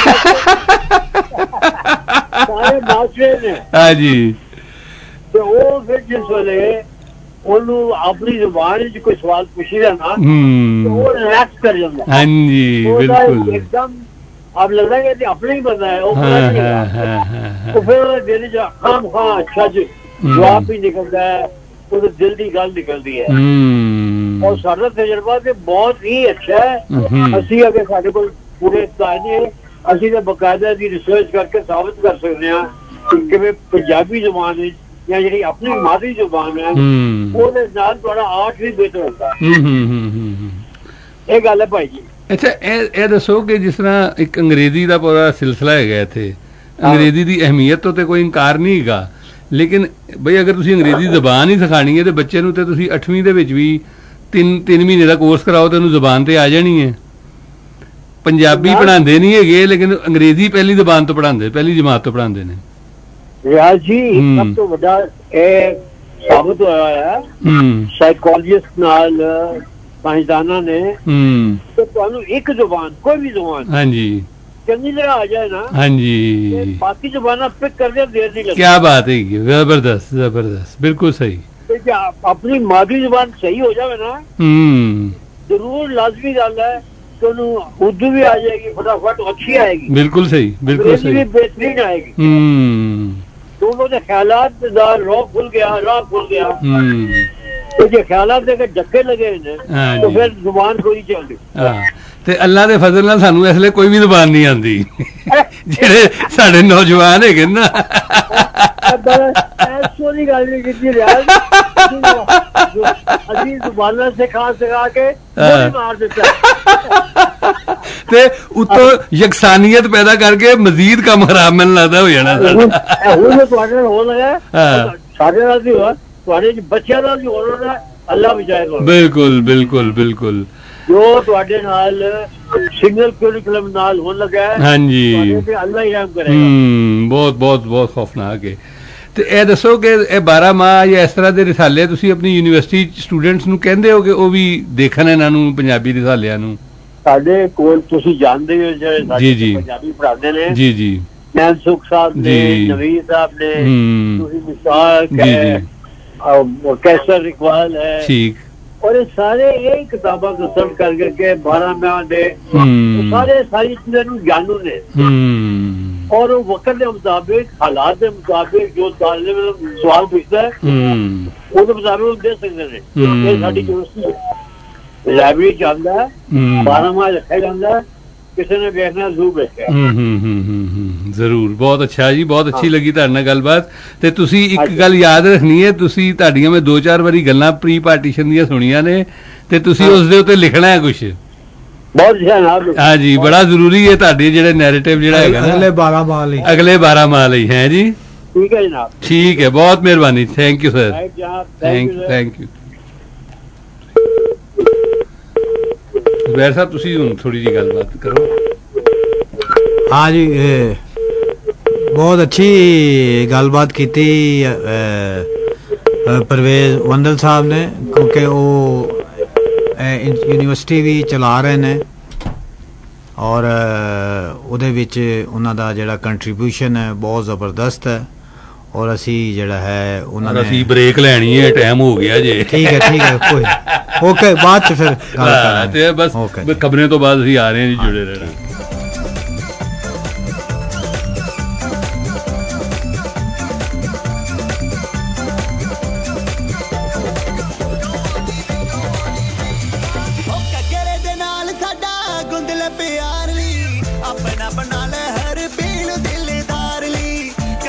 ਸਾਰੇ ਮਾਸਟਰ ਨੇ। ਹਾਂਜੀ, ਤੇ ਉਹ ਫਿਰ ਜਿਸ ਵੇਲੇ ਉਹਨੂੰ ਆਪਣੀ ਜ਼ੁਬਾਨ ਵਿੱਚ ਕੋਈ ਸਵਾਲ ਪੁੱਛੀਦਾ ਨਾ, ਉਹ ਰਿਲੈਕਸ ਕਰ ਜਾਂਦਾ। ਹਾਂਜੀ ਬਿਲਕੁਲ, ਇੱਕਦਮ ਆਪ ਲੱਗਦਾ ਕਿ ਆਪਣਾ ਹੀ ਬੰਦਾ ਹੈ, ਉਹ ਪਤਾ ਨਹੀਂ ਲੱਗਦਾ। ਉਹ ਫਿਰ ਉਹਦੇ ਦਿਲ ਚ ਖਾਮ ਖਾਂ ਅੱਛਾ ਜੀ ਜਵਾਬ ਵੀ ਨਿਕਲਦਾ ਹੈ, ਉਹਦੇ ਦਿਲ ਦੀ ਗੱਲ ਨਿਕਲਦੀ ਹੈ। ਔਰ ਸਾਡਾ ਤਜਰਬਾ ਤੇ ਬਹੁਤ ਹੀ ਅੱਛਾ ਹੈ। ਅਸੀਂ ਅਗਰ ਸਾਡੇ ਕੋਲ ਪੂਰੇ ਕਾਇਦੇ, ਅਸੀਂ ਤਾਂ ਬਕਾਇਦਾ ਦੀ ਰਿਸਰਚ ਕਰਕੇ ਸਾਬਿਤ ਕਰ ਸਕਦੇ ਹਾਂ ਕਿ ਕਿਵੇਂ ਪੰਜਾਬੀ ਜ਼ੁਬਾਨ ਵਿੱਚ ਜਾਂ ਜਿਹੜੀ ਆਪਣੀ ਮਾਦਰੀ ਜ਼ੁਬਾਨ ਹੈ ਉਹਦੇ ਨਾਲ ਤੁਹਾਡਾ ਆਰਟ ਵੀ ਬਿਹਤਰ ਹੁੰਦਾ। ਇਹ ਗੱਲ ਹੈ ਭਾਈ ਜੀ। ਅੱਛਾ, ਇਹ ਇਹ ਦੱਸੋ ਕਿ ਜਿਸ ਤਰ੍ਹਾਂ ਇੱਕ ਅੰਗਰੇਜ਼ੀ ਦਾ ਪੂਰਾ ਸਿਲਸਿਲਾ ਹੈਗਾ ਇੱਥੇ, ਅੰਗਰੇਜ਼ੀ ਦੀ ਅਹਿਮੀਅਤ ਤੋਂ ਤੇ ਕੋਈ ਇਨਕਾਰ ਨਹੀਂ ਹੈਗਾ, ਲੇਕਿਨ ਬਈ ਅਗਰ ਤੁਸੀਂ ਅੰਗਰੇਜ਼ੀ ਜ਼ਬਾਨ ਹੀ ਸਿਖਾਣੀ ਹੈ ਤੇ ਬੱਚੇ ਨੂੰ ਤੇ ਤੁਸੀਂ ਅੱਠਵੀਂ ਦੇ ਵਿੱਚ ਵੀ ਤਿੰਨ ਤਿੰਨ ਮਹੀਨੇ ਦਾ ਕੋਰਸ ਕਰਾਓ ਤੇ ਉਹਨੂੰ ਜ਼ਬਾਨ ਤੇ ਆ ਜਾਣੀ ਹੈ। ਪੰਜਾਬੀ ਪੜ੍ਹਾਉਂਦੇ ਨਹੀਂ ਹੈਗੇ, ਲੇਕਿਨ ਅੰਗਰੇਜ਼ੀ ਪਹਿਲੀ ਜ਼ਬਾਨ ਤੋਂ ਪੜ੍ਹਾਉਂਦੇ, ਪਹਿਲੀ ਜਮਾਤ ਤੋਂ ਪੜ੍ਹਾਉਂਦੇ ਨੇ। ਰਿਆਜ਼ ਜੀ, ਸਭ ਤੋਂ ਵੱਡਾ ਇਹ ਸਾਬਤ ਹੋਇਆ ਹੈ ਸਾਈਕੋਲੋਜਿਸਟ ਨਾਲ, ਸਾਇੰਸਦਾਨਾਂ ਨੇ, ਤੇ ਤੁਹਾਨੂੰ ਇੱਕ ਜ਼ੁਬਾਨ, ਕੋਈ ਵੀ ਜ਼ੁਬਾਨ, ਹਾਂਜੀ, ਚੰਗੀ ਤਰ੍ਹਾਂ ਆ ਜਾਏ ਨਾ, ਹਾਂਜੀ, ਬਾਕੀ ਜ਼ੁਬਾਨਾਂ ਪਿਕ ਕਰਦੇ ਦੇਰ ਨਹੀਂ ਲੱਗਦੀ। ਕੀ ਬਾਤ ਹੈ, ਜ਼ਬਰਦਸਤ ਜ਼ਬਰਦਸਤ, ਬਿਲਕੁਲ ਸਹੀ। ਆਪਣੀ ਮਾਦਰੀ ਜ਼ੁਬਾਨ ਸਹੀ ਹੋ ਜਾਵੇ ਨਾ, ਜ਼ਰੂਰ ਲਾਜ਼ਮੀ ਗੱਲ ਹੈ ਕਿ ਉਹਨੂੰ ਉਰਦੂ ਵੀ ਆ ਜਾਏਗੀ ਫਟਾਫਟ, ਅੱਛੀ ਆਏਗੀ। ਬਿਲਕੁਲ ਸਹੀ, ਬਿਲਕੁਲ ਸਹੀ, ਵੀ बेहतरीन आएगी। दोनों के ख्यालात दा राह खुल गया, राह खुल गया। तो जे ख्यालात दे के धक्के लगे ने तो फिर जुबान कोई चलदी। हां, ਤੇ ਅੱਲਾ ਦੇ ਫਜ਼ਲ ਨਾਲ ਸਾਨੂੰ ਇਸ ਲਈ ਕੋਈ ਵੀ ਜ਼ੁਬਾਨ ਨਹੀਂ ਆਉਂਦੀ, ਜਿਹੜੇ ਸਾਡੇ ਨੌਜਵਾਨ ਹੈਗੇ ਨਾ। ਐਸੋ ਦੀ ਗੱਲ ਨਹੀਂ ਕੀਤੀ ਰਿਆਜ਼, ਅਸੀਂ ਜ਼ੁਬਾਨਾਂ ਸਿਖਾ ਸਿਖਾ ਕੇ ਗੋਲੀ ਮਾਰ ਦਿੱਤਾ, ਤੇ ਉੱਤੋਂ ਯਕਸਾਨੀਅਤ ਪੈਦਾ ਕਰਕੇ ਮਜ਼ੀਦ ਕੰਮ ਖਰਾਬ ਮੈਨੂੰ ਲੱਗਦਾ ਹੋ ਜਾਣਾ ਸਾਡਾ। ਹੁਣ ਤੁਹਾਡੇ ਨਾਲ ਹੋ ਲਗਾ, ਸਾਡੇ ਨਾਲ ਵੀ ਹੋਇਆ, ਤੁਹਾਡੇ ਬੱਚਿਆਂ ਨਾਲ ਵੀ ਹੋਣਾ, ਅੱਲਾ ਬਚਾਏਗਾ। ਬਿਲਕੁਲ ਬਿਲਕੁਲ ਬਿਲਕੁਲ, ਜੋ ਤੁਹਾਡੇ ਨਾਲ ਸਿਗਨਲ ਕਰਿਕੂਲਮ ਨਾਲ ਹੋਣ ਲੱਗਾ ਹੈ, ਹਾਂਜੀ, ਤੇ ਅੱਲਾ ਹੀ ਰਹਿਮ ਕਰੇਗਾ। ਹੂੰ, ਬਹੁਤ ਬਹੁਤ ਬਹੁਤ ਖੌਫਨਾਕ ਹੈ। ਤੇ ਇਹ ਦੱਸੋ ਕਿ ਇਹ ਬਾਰਾਂ ਮਾਹ ਜਾਂ ਇਸ ਤਰ੍ਹਾਂ ਦੇ ਰਿਸਾਲੇ ਤੁਸੀਂ ਆਪਣੀ ਯੂਨੀਵਰਸਿਟੀ ਸਟੂਡੈਂਟਸ ਨੂੰ ਕਹਿੰਦੇ ਹੋ ਕਿ ਉਹ ਵੀ ਦੇਖਣ ਇਹਨਾਂ ਨੂੰ, ਪੰਜਾਬੀ ਰਿਸਾਲਿਆਂ ਨੂੰ? ਸਾਡੇ ਕੋਲ ਤੁਸੀਂ ਜਾਣਦੇ ਹੋ ਜਿਹੜੇ ਸਾਡੇ ਪੰਜਾਬੀ ਪੜ੍ਹਾਉਂਦੇ ਨੇ, ਜੀ ਜੀ, ਨੈਣ ਸੁਖ ਸਾਹਿਬ ਨੇ, ਨਵੀਦ ਸਾਹਿਬ ਨੇ, ਤੁਸੀਂ ਮੁਸ਼ਤਾਕ ਹੈ, ਕੈਸਰ ਇਕਬਾਲ ਹੈ, ਠੀਕ, और ये सारे यही किताबा को सर्व कर करके बारह माह दे सारे सारी चीजें जानू ने, और वो वक्त के मुताबिक, हालात के मुताबिक जो तालिब सवाल पूछता है उसके मुताबिक दे सकते हैं। ये साडी यूनिवर्सिटी लाइब्रेरी चलता है, बारह माह रखा जाता है, किसी ने देखना जरूर देखा। ਜ਼ਰੂਰ, ਬਹੁਤ ਅੱਛਾ ਜੀ, ਬਹੁਤ ਅੱਛੀ ਲੱਗੀ ਤੁਹਾਡੇ ਨਾਲ ਗੱਲਬਾਤ। ਤੇ ਤੁਸੀਂ ਇੱਕ ਗੱਲ ਯਾਦ ਰੱਖਣੀ ਹੈ, ਤੁਸੀਂ ਤੁਹਾਡੀਆਂ ਮੈਂ ਦੋ ਚਾਰ ਵਾਰੀ ਗੱਲਾਂ ਪ੍ਰੀ ਪਾਰਟੀਸ਼ਨ ਦੀਆਂ ਸੁਣੀਆਂ ਨੇ, ਤੇ ਤੁਸੀਂ ਉਸ ਦੇ ਉੱਤੇ ਲਿਖਣਾ ਹੈ ਕੁਛ। ਬਹੁਤ ਜਨਾਬ, ਹਾਂ ਜੀ, ਬੜਾ ਜ਼ਰੂਰੀ ਹੈ ਤੁਹਾਡੇ ਜਿਹੜੇ ਨੈਰੇਟਿਵ ਜਿਹੜਾ ਹੈਗਾ ਨਾ ਅਗਲੇ ਬਾਰਾਂ ਮਾਹ ਲਈ, ਅਗਲੇ ਬਾਰਾਂ ਮਾਹ ਲਈ ਹੈ ਜੀ। ਠੀਕ ਹੈ ਜਨਾਬ, ਠੀਕ ਹੈ, ਬਹੁਤ ਮਿਹਰਬਾਨੀ, thank you sir, thank thank you. Zubair Sahib, ਤੁਸੀਂ ਹੁਣ ਥੋੜੀ ਜਿਹੀ ਗੱਲਬਾਤ ਕਰੋ। ਹਾਂ ਜੀ, ਬਹੁਤ ਅੱਛੀ ਗੱਲਬਾਤ ਕੀਤੀ ਪਰਵੇਜ਼ ਵੰਦਲ ਸਾਹਿਬ ਨੇ, ਕਿਉਂਕਿ ਉਹ ਯੂਨੀਵਰਸਿਟੀ ਵੀ ਚਲਾ ਰਹੇ ਨੇ, ਔਰ ਉਹਦੇ ਵਿੱਚ ਉਹਨਾਂ ਦਾ ਜਿਹੜਾ ਕੰਟਰੀਬਿਊਸ਼ਨ ਹੈ ਬਹੁਤ ਜ਼ਬਰਦਸਤ ਹੈ, ਔਰ ਅਸੀਂ ਜਿਹੜਾ ਹੈ ਉਹਨਾਂ ਨੇ, ਅਸੀਂ ਬ੍ਰੇਕ ਲੈਣੀ ਹੈ, ਟਾਈਮ ਹੋ ਗਿਆ ਜੇ। ਠੀਕ ਹੈ ਠੀਕ ਹੈ, ਕੋਈ ਓਕੇ, ਬਾਅਦ ਚ ਫਿਰ ਗੱਲ ਕਰਾਂਗੇ। ਬਸ ਖਬਰਾਂ ਤੋਂ ਬਾਅਦ ਅਸੀਂ ਆ ਰਹੇ ਹਾਂ ਜੀ, ਜੁੜੇ ਰਹਿਣਾ।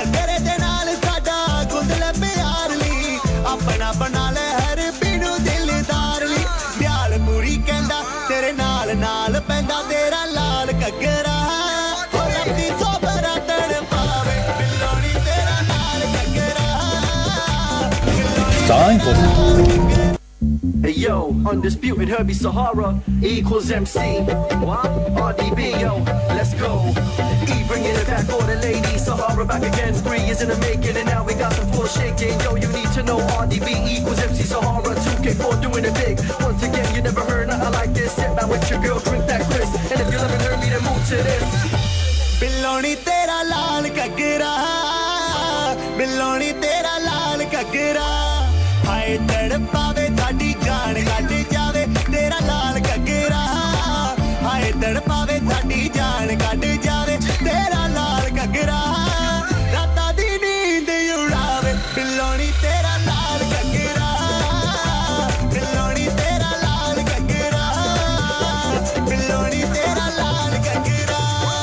ਬਣਾ ਲੈ ਹਰ ਪੀਣੂ ਦਿਲ Hey yo, undisputed Herbie Sahara equals M C. What? R D B, yo, let's go. E bringing it back, all the ladies. Sahara back again, three is in the making, and now we got the floor shaking. Yo, you need to know R D B equals M C Sahara. two K four doing it big. Once again, you never heard nothing like this. Sit down with your girl, drink that Chris, and if you haven't heard me, then move to this. Biloni tera laal kagra, biloni tera laal kagra. Hai tadpaave thadi jaan kad jaave, tera laal kagra. Hai tadpaave thadi jaan kad jaave, tera laal kagra. Rata di neend udaave, biloni tera laal kagra. Biloni tera laal kagra, biloni tera laal kagra.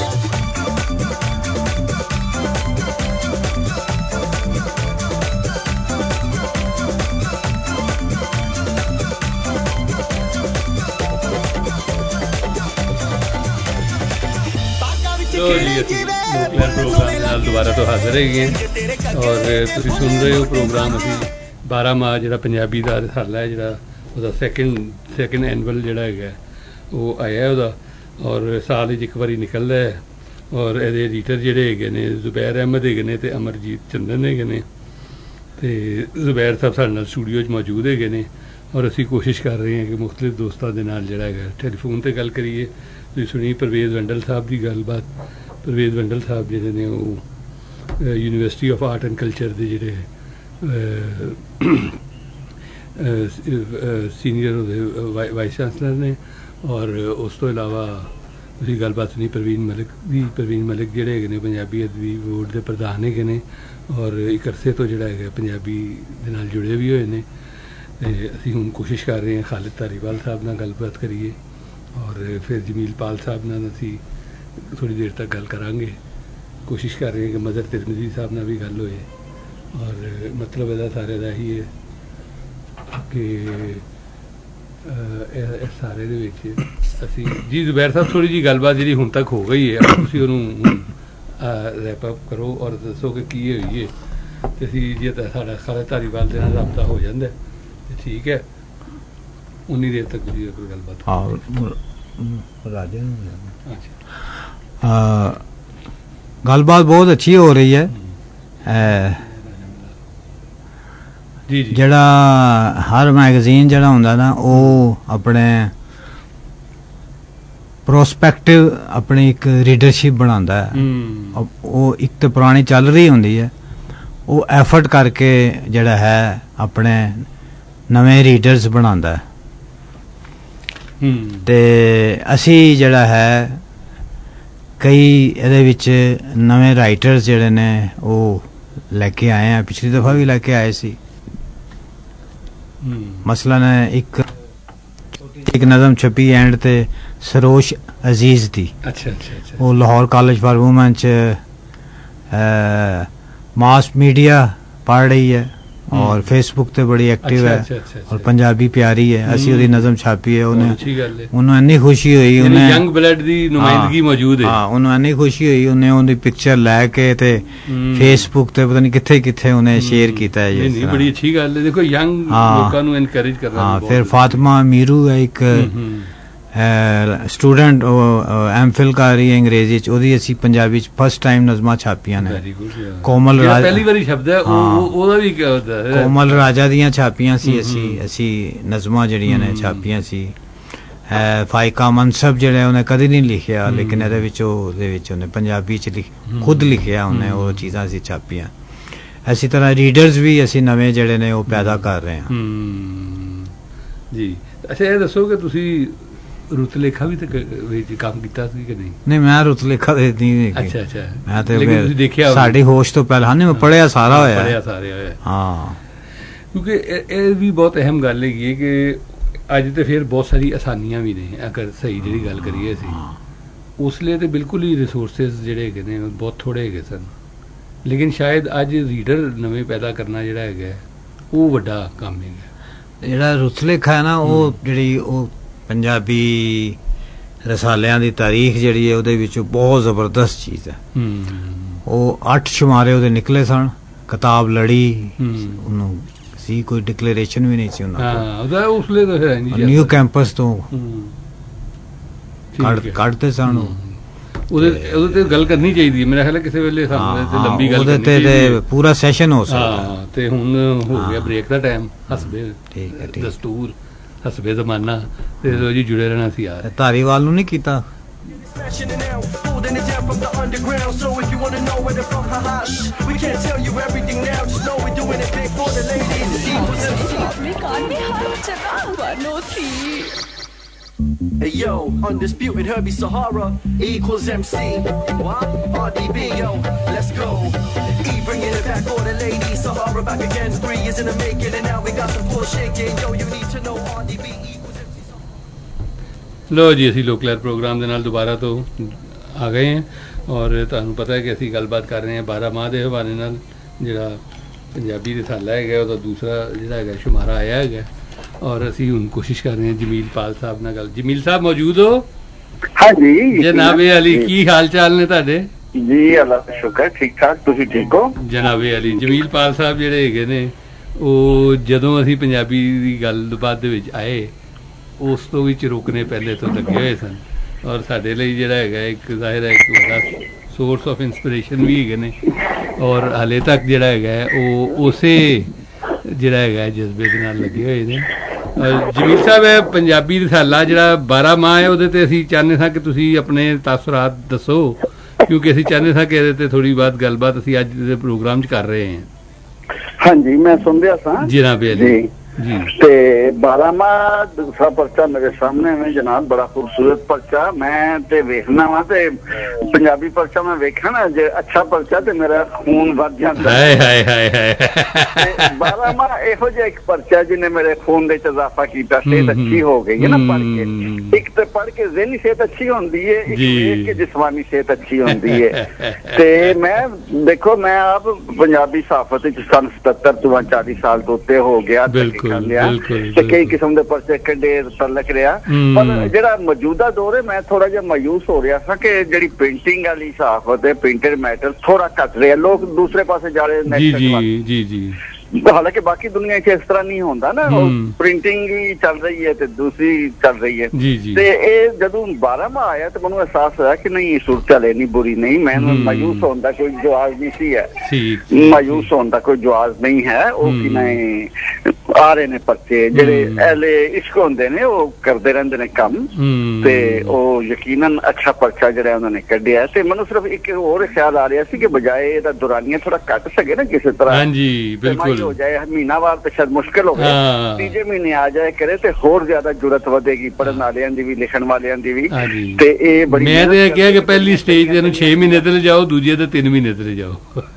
तो जी ਅਸੀਂ local programme ਨਾਲ ਦੁਬਾਰਾ ਤੋਂ ਹਾਜ਼ਰ ਹੈਗੇ ਹਾਂ ਔਰ ਤੁਸੀਂ ਸੁਣ ਰਹੇ ਹੋ ਪ੍ਰੋਗਰਾਮ ਅਸੀਂ ਬਾਰਾਂ ਮਾਹ ਜਿਹੜਾ ਪੰਜਾਬੀ ਦਾ ਰਸਾਲਾ ਹੈ ਜਿਹੜਾ ਉਹਦਾ ਸੈਕਿੰਡ ਸੈਕਿੰਡ ਐਨੂਅਲ ਜਿਹੜਾ ਹੈਗਾ ਉਹ ਆਇਆ ਉਹਦਾ ਔਰ ਸਾਲ ਵਿੱਚ ਇੱਕ ਵਾਰੀ ਨਿਕਲਦਾ ਹੈ ਔਰ ਇਹਦੇ ਐਡੀਟਰ ਜਿਹੜੇ ਹੈਗੇ ਨੇ ਜ਼ੁਬੈਰ ਅਹਿਮਦ ਹੈਗੇ ਨੇ ਅਤੇ ਅਮਰਜੀਤ ਚੰਦਨ ਹੈਗੇ ਨੇ ਅਤੇ ਜ਼ੁਬੈਰ ਸਾਹਿਬ ਸਾਡੇ ਨਾਲ ਸਟੂਡੀਓ 'ਚ ਮੌਜੂਦ ਹੈਗੇ ਨੇ ਔਰ ਅਸੀਂ ਕੋਸ਼ਿਸ਼ ਕਰ ਰਹੇ ਹਾਂ ਕਿ ਮੁਖਤਲਿਫ ਦੋਸਤਾਂ ਦੇ ਨਾਲ ਜਿਹੜਾ ਹੈਗਾ ਟੈਲੀਫੋਨ 'ਤੇ ਗੱਲ ਕਰੀਏ ਤੁਸੀਂ ਸੁਣੀ ਪਰਵੇਜ਼ ਵੰਡਲ ਸਾਹਿਬ ਦੀ ਗੱਲਬਾਤ ਪਰਵੇਜ਼ ਵੰਡਲ ਸਾਹਿਬ ਜਿਹੜੇ ਨੇ ਉਹ university of art and culture ਦੇ ਜਿਹੜੇ ਸੀਨੀਅਰ ਉਹਦੇ ਵਾਈਸ ਚਾਂਸਲਰ ਨੇ ਔਰ ਉਸ ਤੋਂ ਇਲਾਵਾ ਤੁਸੀਂ ਗੱਲਬਾਤ ਸੁਣੀ ਪ੍ਰਵੀਨ ਮਲਿਕ ਦੀ ਪ੍ਰਵੀਨ ਮਲਿਕ ਜਿਹੜੇ ਹੈਗੇ ਨੇ ਪੰਜਾਬੀ ਅਦਬੀ ਬੋਰਡ ਦੇ ਪ੍ਰਧਾਨ ਹੈਗੇ ਨੇ ਔਰ ਇੱਕ ਅਰਸੇ ਤੋਂ ਜਿਹੜਾ ਹੈਗਾ ਪੰਜਾਬੀ ਦੇ ਨਾਲ ਜੁੜੇ ਵੀ ਹੋਏ ਨੇ ਅਤੇ ਅਸੀਂ ਹੁਣ ਕੋਸ਼ਿਸ਼ ਕਰ ਰਹੇ ਹਾਂ ਖਾਲਿਦ ਧਾਰੀਵਾਲ ਸਾਹਿਬ ਨਾਲ ਗੱਲਬਾਤ ਕਰੀਏ ਔਰ ਫਿਰ ਜਮੀਲ ਪਾਲ ਸਾਹਿਬ ਨਾਲ ਅਸੀਂ ਥੋੜ੍ਹੀ ਦੇਰ ਤੱਕ ਗੱਲ ਕਰਾਂਗੇ ਕੋਸ਼ਿਸ਼ ਕਰ ਰਹੇ ਹਾਂ ਕਿ ਮਜ਼ਹਰ ਤਿਰਮਿਜ਼ੀ ਸਾਹਿਬ ਨਾਲ ਵੀ ਗੱਲ ਹੋਏ ਔਰ ਮਤਲਬ ਇਹਦਾ ਸਾਰੇ ਦਾ ਹੀ ਹੈ ਕਿ ਇਸ ਸਾਰੇ ਦੇ ਵਿੱਚ ਅਸੀਂ ਜੀ ਜ਼ੁਬੈਰ ਸਾਹਿਬ ਥੋੜ੍ਹੀ ਜਿਹੀ ਗੱਲਬਾਤ ਜਿਹੜੀ ਹੁਣ ਤੱਕ ਹੋ ਗਈ ਹੈ ਤੁਸੀਂ ਉਹਨੂੰ ਰੈਪ ਅਪ ਕਰੋ ਔਰ ਦੱਸੋ ਕਿ ਕੀ ਹੋਈ ਹੈ ਅਤੇ ਅਸੀਂ ਜੇ ਤਾਂ ਸਾਡਾ ਖਾਲਿਦ ਧਾਰੀਵਾਲ ਦੇ ਨਾਲ ਰਾਬਤਾ ਹੋ ਜਾਂਦਾ ਤਾਂ ਠੀਕ ਹੈ ਉਨੀ ਦੇਰ ਤੱਕ ਤੁਸੀਂ ਕੋਈ ਗੱਲਬਾਤ ਰਾਜੇ ਗੱਲਬਾਤ ਬਹੁਤ ਅੱਛੀ ਹੋ ਰਹੀ ਹੈ ਜੀ ਜੀ ਜਿਹੜਾ ਹਰ ਮੈਗਜ਼ੀਨ ਜਿਹੜਾ ਹੁੰਦਾ ਨਾ ਉਹ ਆਪਣੇ ਪ੍ਰੋਸਪੈਕਟਿਵ ਆਪਣੀ ਇੱਕ ਰੀਡਰਸ਼ਿਪ ਬਣਾਉਂਦਾ ਹੈ ਉਹ ਇੱਕ ਤਾਂ ਪੁਰਾਣੀ ਚੱਲ ਰਹੀ ਹੁੰਦੀ ਹੈ ਉਹ ਐਫਰਟ ਕਰਕੇ ਜਿਹੜਾ ਹੈ ਆਪਣੇ ਨਵੇਂ ਰੀਡਰਸ ਬਣਾਉਂਦਾ ਹੈ ਤੇ ਅਸੀਂ ਜਿਹੜਾ ਹੈ ਕਈ ਇਹਦੇ ਵਿੱਚ ਨਵੇਂ ਰਾਈਟਰਸ ਜਿਹੜੇ ਨੇ ਉਹ ਲੈ ਕੇ ਆਏ ਆ ਪਿਛਲੀ ਦਫਾ ਵੀ ਲੈ ਕੇ ਆਏ ਸੀ ਮਸਲਨ ਇੱਕ ਇੱਕ ਨਜ਼ਮ ਛਪੀ ਐਂਡ ਤੇ ਸਰੋਸ਼ ਅਜ਼ੀਜ਼ ਦੀ ਅੱਛਾ ਅੱਛਾ ਉਹ ਲਾਹੌਰ ਕਾਲਜ ਫਾਰ ਵੂਮਨ ਚ ਮਾਸ ਮੀਡੀਆ ਪੜ੍ਹ ਰਹੀ ਹੈ और फेसबुक ते बड़ी एक्टिव है और पंजाबी प्यारी है ਅਸੀਂ ਉਹਦੀ ਨਜ਼ਮ ਛਾਪੀ ਹੈ ਉਹਨੇ ਉਹਨੂੰ ਇੰਨੀ ਖੁਸ਼ੀ ਹੋਈ ਉਹਨੇ ਯੰਗ ਬਲੱਡ ਦੀ ਨੁਮਾਇੰਦਗੀ ਮੌਜੂਦ ਹੈ ਹਾਂ ਉਹਨੂੰ ਇੰਨੀ ਖੁਸ਼ੀ ਹੋਈ ਉਹਨੇ ਉਹਦੀ ਪਿਕਚਰ ਲੈ ਕੇ ਤੇ ਫੇਸਬੁੱਕ ਤੇ ਪਤਾ ਨਹੀਂ ਕਿੱਥੇ ਕਿੱਥੇ ਉਹਨੇ ਸ਼ੇਅਰ ਕੀਤਾ ਹੈ ਇਹ ਬੜੀ ਅੱਛੀ ਗੱਲ ਹੈ ਦੇਖੋ ਯੰਗ ਲੋਕਾਂ ਨੂੰ ਐਨਕਰੇਜ ਕਰਨਾ ਹਾਂ ਫਿਰ ਫਾਤਿਮਾ ਮੀਰੂ ਹੈ ਇੱਕ ਸਟੂਡੈਂਟ ਐਮ ਫਿਲ ਕਰ ਰਹੀ ਹੈ ਅੰਗਰੇਜ਼ੀ ਚ ਉਹਦੀ ਅਸੀਂ ਪੰਜਾਬੀ ਚ ਫਸਟ ਟਾਈਮ ਨਜ਼ਮਾਂ ਛਾਪੀਆਂ ਨੇ ਕੋਮਲ ਰਾਜਾ ਪਹਿਲੀ ਵਾਰੀ ਸ਼ਬਦ ਹੈ ਉਹਦਾ ਵੀ ਕਿਹਾ ਹੁੰਦਾ ਹੈ ਕੋਮਲ ਰਾਜਾ ਦੀਆਂ ਛਾਪੀਆਂ ਸੀ ਅਸੀਂ ਅਸੀਂ ਨਜ਼ਮਾਂ ਜਿਹੜੀਆਂ ਨੇ ਛਾਪੀਆਂ ਸੀ ਫਾਇਕਾ ਮਨਸਬ ਜਿਹੜਾ ਉਹਨੇ ਕਦੇ ਨਹੀਂ ਲਿਖਿਆ ਲੇਕਿਨ ਇਹਦੇ ਵਿੱਚ ਉਹਦੇ ਵਿੱਚ ਉਹਨੇ ਪੰਜਾਬੀ ਚ ਖੁਦ ਲਿਖਿਆ ਉਹਨੇ ਉਹ ਚੀਜ਼ਾਂ ਅਸੀਂ ਛਾਪੀਆਂ ਇਸੇ ਤਰ੍ਹਾਂ ਰੀਡਰਸ ਵੀ ਅਸੀਂ ਨਵੇਂ ਜਿਹੜੇ ਨੇ ਉਹ ਪੈਦਾ ਕਰ ਰਹੇ ਹਾਂ ਜੀ ਅੱਛਾ ਇਹ ਦੱਸੋ ਕਿ ਤੁਸੀਂ ਰੁਤਲੇਖਾ ਵੀ ਤੇ ਕੰਮ ਕੀਤਾ ਸੀ ਕਿ ਨਹੀਂ ਨਹੀਂ ਮੈਂ ਰੁਤਲੇਖਾ ਦੇ ਨਹੀਂ ਅੱਛਾ ਅੱਛਾ ਮੈਂ ਤੇ ਦੇਖਿਆ ਸਾਡੀ ਹੋਸ਼ ਤੋਂ ਪਹਿਲਾਂ ਨਹੀਂ ਮੈਂ ਪੜ੍ਹਿਆ ਸਾਰਾ ਹੋਇਆ ਪੜ੍ਹਿਆ ਸਾਰੇ ਹੋਇਆ ਹਾਂ ਕਿਉਂਕਿ ਇਹ ਵੀ ਬਹੁਤ ਅਹਿਮ ਗੱਲ ਹੈਗੀ ਹੈ ਕਿ ਅੱਜ ਤੇ ਫਿਰ ਬਹੁਤ ਸਾਰੀ ਆਸਾਨੀਆਂ ਵੀ ਨੇ ਅਗਰ ਸਹੀ ਜਿਹੜੀ ਗੱਲ ਕਰੀਏ ਅਸੀਂ ਉਸ ਲਈ ਤੇ ਬਿਲਕੁਲ ਹੀ ਰਿਸੋਰਸਿਸ ਜਿਹੜੇ ਹੈਗੇ ਨੇ ਬਹੁਤ ਥੋੜੇ ਹੈਗੇ ਸਨ ਲੇਕਿਨ ਸ਼ਾਇਦ ਅੱਜ ਰੀਡਰ ਨਵੇਂ ਪੈਦਾ ਕਰਨਾ ਜਿਹੜਾ ਹੈਗਾ ਉਹ ਵੱਡਾ ਕੰਮ ਹੈਗਾ ਜਿਹੜਾ ਰੁਤਲੇਖਾ ਹੈ ਨਾ ਉਹ ਜਿਹੜੀ ਉਹ ਪੰਜਾਬੀ ਰਸਾਲਿਆਂ ਦੀ ਤਾਰੀਖ ਜਿਹੜੀ ਹੈ ਉਹਦੇ ਵਿੱਚ ਬਹੁਤ ਜ਼ਬਰਦਸਤ ਚੀਜ਼ ਹੈ ਉਹ ਅੱਠ ਸ਼ੁਮਾਰੇ ਉਹਦੇ ਨਿਕਲੇ ਸਨ ਕਿਤਾਬ ਲੜੀ ਉਹਨੂੰ ਸੀ, ਕੋਈ ਡਿਕਲੇਰੇਸ਼ਨ ਵੀ ਨਹੀਂ ਸੀ ਉਹਨਾਂ ਕੋਲ। ਹਾਂ ਉਹਦਾ ਉਸਲੇ ਤਾਂ ਹੈ ਨਹੀਂ, ਨਿਊ ਕੈਂਪਸ ਤੋਂ ਕੱਢ ਕੱਢਦੇ ਸਨ। ਉਹਦੇ ਉਹਦੇ ਤੇ ਗੱਲ ਕਰਨੀ ਚਾਹੀਦੀ ਹੈ, ਮੇਰਾ ਖਿਆਲ ਕਿਸੇ ਵੇਲੇ ਸਾਨੂੰ ਲੰਬੀ ਗੱਲ ਕਰਨੀ ਚਾਹੀਦੀ ਹੈ, ਪੂਰਾ ਸੈਸ਼ਨ ਹੋ ਸਕਦਾ। ਹਾਂ ਤੇ ਹੁਣ ਹੋ ਗਿਆ ਬ੍ਰੇਕ ਦਾ ਟਾਈਮ, ਹਸਬੇ ਠੀਕ ਹੈ ਦਸਤੂਰ, ਹਸਬੇ ਜ਼ਮਾਨਾ, ਤੇ ਲੋ ਜੀ ਜੁੜੇ ਰਹਿਣਾ ਸੀ ਯਾਰ। ਧਾਰੀਵਾਲ ਨੂੰ ਨਹੀਂ ਕੀਤਾ Hey yo, undisputed Herbie Sahara equals M C. What? R D B, yo, let's go. E bringing it back, all the ladies. Sahara back again, three years in the making, and now we got some full shaking. Yo, you need to know R D B equals M C. ਲੋ ਜੀ ਅਸੀਂ ਲੋਕ ਲਹਿਰ programme ਦੇ ਨਾਲ ਦੁਬਾਰਾ ਤੋਂ ਆ ਗਏ ਹਾਂ, ਔਰ ਤੁਹਾਨੂੰ ਪਤਾ ਹੈ ਕਿ ਅਸੀਂ ਗੱਲਬਾਤ ਕਰ ਰਹੇ ਹਾਂ ਬਾਰਾਂ ਮਾਹ ਦੇ ਹਵਾਲੇ ਨਾਲ। ਜਿਹੜਾ ਪੰਜਾਬੀ ਰਸਾਲਾ ਹੈਗਾ ਉਹਦਾ ਦੂਸਰਾ ਜਿਹੜਾ ਹੈਗਾ ਸ਼ੁਮਾਰਾ ਆਇਆ ਹੈਗਾ, ਔਰ ਅਸੀਂ ਹੁਣ ਕੋਸ਼ਿਸ਼ ਕਰ ਰਹੇ ਹਾਂ ਜਮੀਲ ਪਾਲ ਸਾਹਿਬ ਨਾਲ ਗੱਲ। ਜਮੀਲ ਸਾਹਿਬ ਮੌਜੂਦ ਹੋ? ਹਾਂਜੀ ਜਨਾਬੇ ਅਲੀ, ਕੀ ਹਾਲ ਚਾਲ ਨੇ ਤੁਹਾਡੇ? ਜੀ ਅੱਲਾਹ ਦਾ ਸ਼ੁਕਰ, ਠੀਕ ਠਾਕ, ਤੁਸੀਂ ਠੀਕ ਹੋ? ਜਨਾਬੇ ਅਲੀ ਜਮੀਲ ਪਾਲ ਸਾਹਿਬ ਜਿਹੜੇ ਹੈਗੇ ਨੇ, ਉਹ ਜਦੋਂ ਅਸੀਂ ਪੰਜਾਬੀ ਦੀ ਗੱਲਬਾਤ ਦੇ ਵਿੱਚ ਆਏ ਉਸ ਤੋਂ ਵੀ ਰੁਕਨੇ ਪਹਿਲੇ ਤੋਂ ਲੱਗੇ ਹੋਏ ਸਨ, ਔਰ ਸਾਡੇ ਲਈ ਜਿਹੜਾ ਹੈਗਾ ਇੱਕ ਜ਼ਾਹਿਰ ਹੈ ਇੱਕ ਵੱਡਾ ਸੋਰਸ ਆਫ ਇੰਸਪੀਰੇਸ਼ਨ ਵੀ ਹੈਗੇ ਨੇ, ਔਰ ਹਾਲੇ ਤੱਕ ਜਿਹੜਾ ਹੈਗਾ ਉਹ ਉਸੇ ਜਿਹੜਾ ਹੈਗਾ ਜਜ਼ਬੇ ਦੇ ਨਾਲ ਲੱਗੇ ਹੋਏ ਨੇ। ਜਮੀਲ ਸਾਹਿਬ, ਇਹ ਪੰਜਾਬੀ ਰਸਾਲਾ ਜਿਹੜਾ ਬਾਰਾਂ ਮਾਹ ਹੈ ਉਹਦੇ ਤੇ ਅਸੀਂ ਚਾਹੁੰਦੇ ਸਾਂ ਕਿ ਤੁਸੀਂ ਆਪਣੇ ਤਾਸੁਰਾਤ ਦੱਸੋ, ਕਿਉਂਕਿ ਅਸੀਂ ਚਾਹੁੰਦੇ ਸਾਂ ਕਿ ਇਹਦੇ ਤੇ ਥੋੜੀ ਬਹੁਤ ਗੱਲਬਾਤ ਅਸੀਂ ਅੱਜ ਦੇ ਪ੍ਰੋਗਰਾਮ 'ਚ ਕਰ ਰਹੇ ਹਾਂ। ਹਾਂਜੀ ਮੈਂ ਸੁਣ ਰਿਹਾ ਸਾਂ ਜਨਾਬ ਅਲੀ ਜੀ। ਤੇ ਬਾਰਾਮਾਹ ਦੂਸਰਾ ਪਰਚਾ ਮੇਰੇ ਸਾਹਮਣੇ ਹੈ ਜਨਾਬ, ਬੜਾ ਖੂਬਸੂਰਤ ਪਰਚਾ। ਮੈਂ ਤੇ ਵੇਖਣਾ ਵਾ ਤੇ ਪੰਜਾਬੀ ਪਰਚਾ ਮੈਂ ਵੇਖਾਂ ਨਾ, ਜੇ ਅੱਛਾ ਪਰਚਾ ਤੇ ਮੇਰਾ ਖੂਨ ਵੱਧ ਜਾਂਦਾ ਹੈ। ਬਾਰਾਮਾਹ ਇਹੋ ਜਿਹਾ ਇੱਕ ਪਰਚਾ ਜਿਹਨੇ ਮੇਰੇ ਖੂਨ ਦੇ ਚ ਇਜ਼ਾਫਾ ਕੀਤਾ, ਸਿਹਤ ਅੱਛੀ ਹੋ ਗਈ ਹੈ ਨਾ ਪੜ੍ਹ ਕੇ। ਇੱਕ ਤੇ ਪੜ੍ਹ ਕੇ ਜ਼ਿਹਨੀ ਸਿਹਤ ਅੱਛੀ ਹੁੰਦੀ ਹੈ, ਇੱਕ ਵੇਖ ਕੇ ਜਿਸਮਾਨੀ ਸਿਹਤ ਅੱਛੀ ਹੁੰਦੀ ਹੈ। ਤੇ ਮੈਂ ਦੇਖੋ ਮੈਂ ਆਪ ਪੰਜਾਬੀ ਸਾਫਤ ਵਿੱਚ ਸਨ ਸਤੱਤਰ ਤੋਂ ਚਾਲੀ ਸਾਲ ਤੋਂ ਉੱਤੇ ਹੋ ਗਿਆ ਕਰ ਲਿਆ ਤੇ ਕਈ ਕਿਸਮ ਦੇ ਪਰਚੇ ਕੱਢੇ ਤਲਕ ਰਿਹਾ, ਪਰ ਜਿਹੜਾ ਮੌਜੂਦਾ ਦੌਰ ਹੈ ਮੈਂ ਥੋੜਾ ਜਿਹਾ ਮਾਯੂਸ ਹੋ ਰਿਹਾ ਸਾਂ ਕਿ ਜਿਹੜੀ ਪੇਂਟਿੰਗ ਵਾਲੀ ਸਾਫਤ ਹੈ, ਪੇਂਟਡ ਮੈਟਰ ਥੋੜਾ ਘੱਟ ਰਿਹਾ, ਲੋਕ ਦੂਸਰੇ ਪਾਸੇ ਜਾ ਰਹੇ। ਜੀ ਜੀ ਜੀ ਹਾਲਾਂਕਿ ਬਾਕੀ ਦੁਨੀਆ 'ਚ ਇਸ ਤਰ੍ਹਾਂ ਨਹੀਂ ਹੁੰਦਾ ਨਾ, ਪ੍ਰਿੰਟਿੰਗ ਹੀ ਚੱਲ ਰਹੀ ਹੈ ਤੇ ਦੂਸਰੀ ਚੱਲ ਰਹੀ ਹੈ। ਤੇ ਇਹ ਜਦੋਂ ਬਾਰਾਂ ਮਾਹ ਆਇਆ ਤੇ ਮੈਨੂੰ ਅਹਿਸਾਸ ਹੋਇਆ ਕਿ ਨਹੀਂ ਸੂਰਤ ਹਾਲ ਇੰਨੀ ਬੁਰੀ ਨਹੀਂ। ਮੈਨੂੰ ਮਾਯੂਸ ਹੋਣ ਦਾ ਕੋਈ ਜਵਾਬ ਨਹੀਂ ਸੀ ਹੈ, ਮਾਯੂਸ ਹੋਣ ਦਾ ਕੋਈ ਜਵਾਬ ਨਹੀਂ ਹੈ। ਉਹ ਕਿ ਨਹੀਂ ਆ ਰਹੇ ਨੇ ਪਰਚੇ ਜਿਹੜੇ ਐਲੇ ਇਸ਼ਕ ਹੁੰਦੇ ਨੇ, ਉਹ ਕਰਦੇ ਰਹਿੰਦੇ ਨੇ ਕੰਮ, ਤੇ ਉਹ ਯਕੀਨਨ ਅੱਛਾ ਪਰਚਾ ਜਿਹੜਾ ਉਹਨਾਂ ਨੇ ਕੱਢਿਆ। ਤੇ ਮੈਨੂੰ ਸਿਰਫ ਇੱਕ ਹੋਰ ਖਿਆਲ ਆ ਰਿਹਾ ਸੀ ਕਿ ਬਜਾਏ ਇਹਦਾ ਦੁਰਾਨੀਆਂ ਥੋੜਾ ਘੱਟ ਸਕੇ ਨਾ ਕਿਸੇ ਤਰ੍ਹਾਂ ਹੋ ਜਾਏ, ਮਹੀਨਾਵਾਰ ਤੇ ਸ਼ਾਇਦ ਮੁਸ਼ਕਿਲ ਹੋਵੇ, ਤੀਜੇ ਮਹੀਨੇ ਆ ਜਾਏ ਕਰੇ ਤੇ ਹੋਰ ਜ਼ਿਆਦਾ ਜੁਰਤ ਵਧੇਗੀ ਪੜ੍ਹਨ ਵਾਲਿਆਂ ਦੀ ਵੀ, ਲਿਖਣ ਵਾਲਿਆਂ ਦੀ ਵੀ। ਤੇ ਇਹ ਬੜੀ ਮੈਂ ਤੇ ਕਿਹਾ ਕਿ ਪਹਿਲੀ ਸਟੇਜ ਤੇ ਇਹਨੂੰ ਛੇ ਮਹੀਨੇ ਤੇ ਲਿਜਾਓ, ਦੂਜੇ ਤੇ ਤਿੰਨ ਮਹੀਨੇ ਤੇ ਲਿਜਾਓ।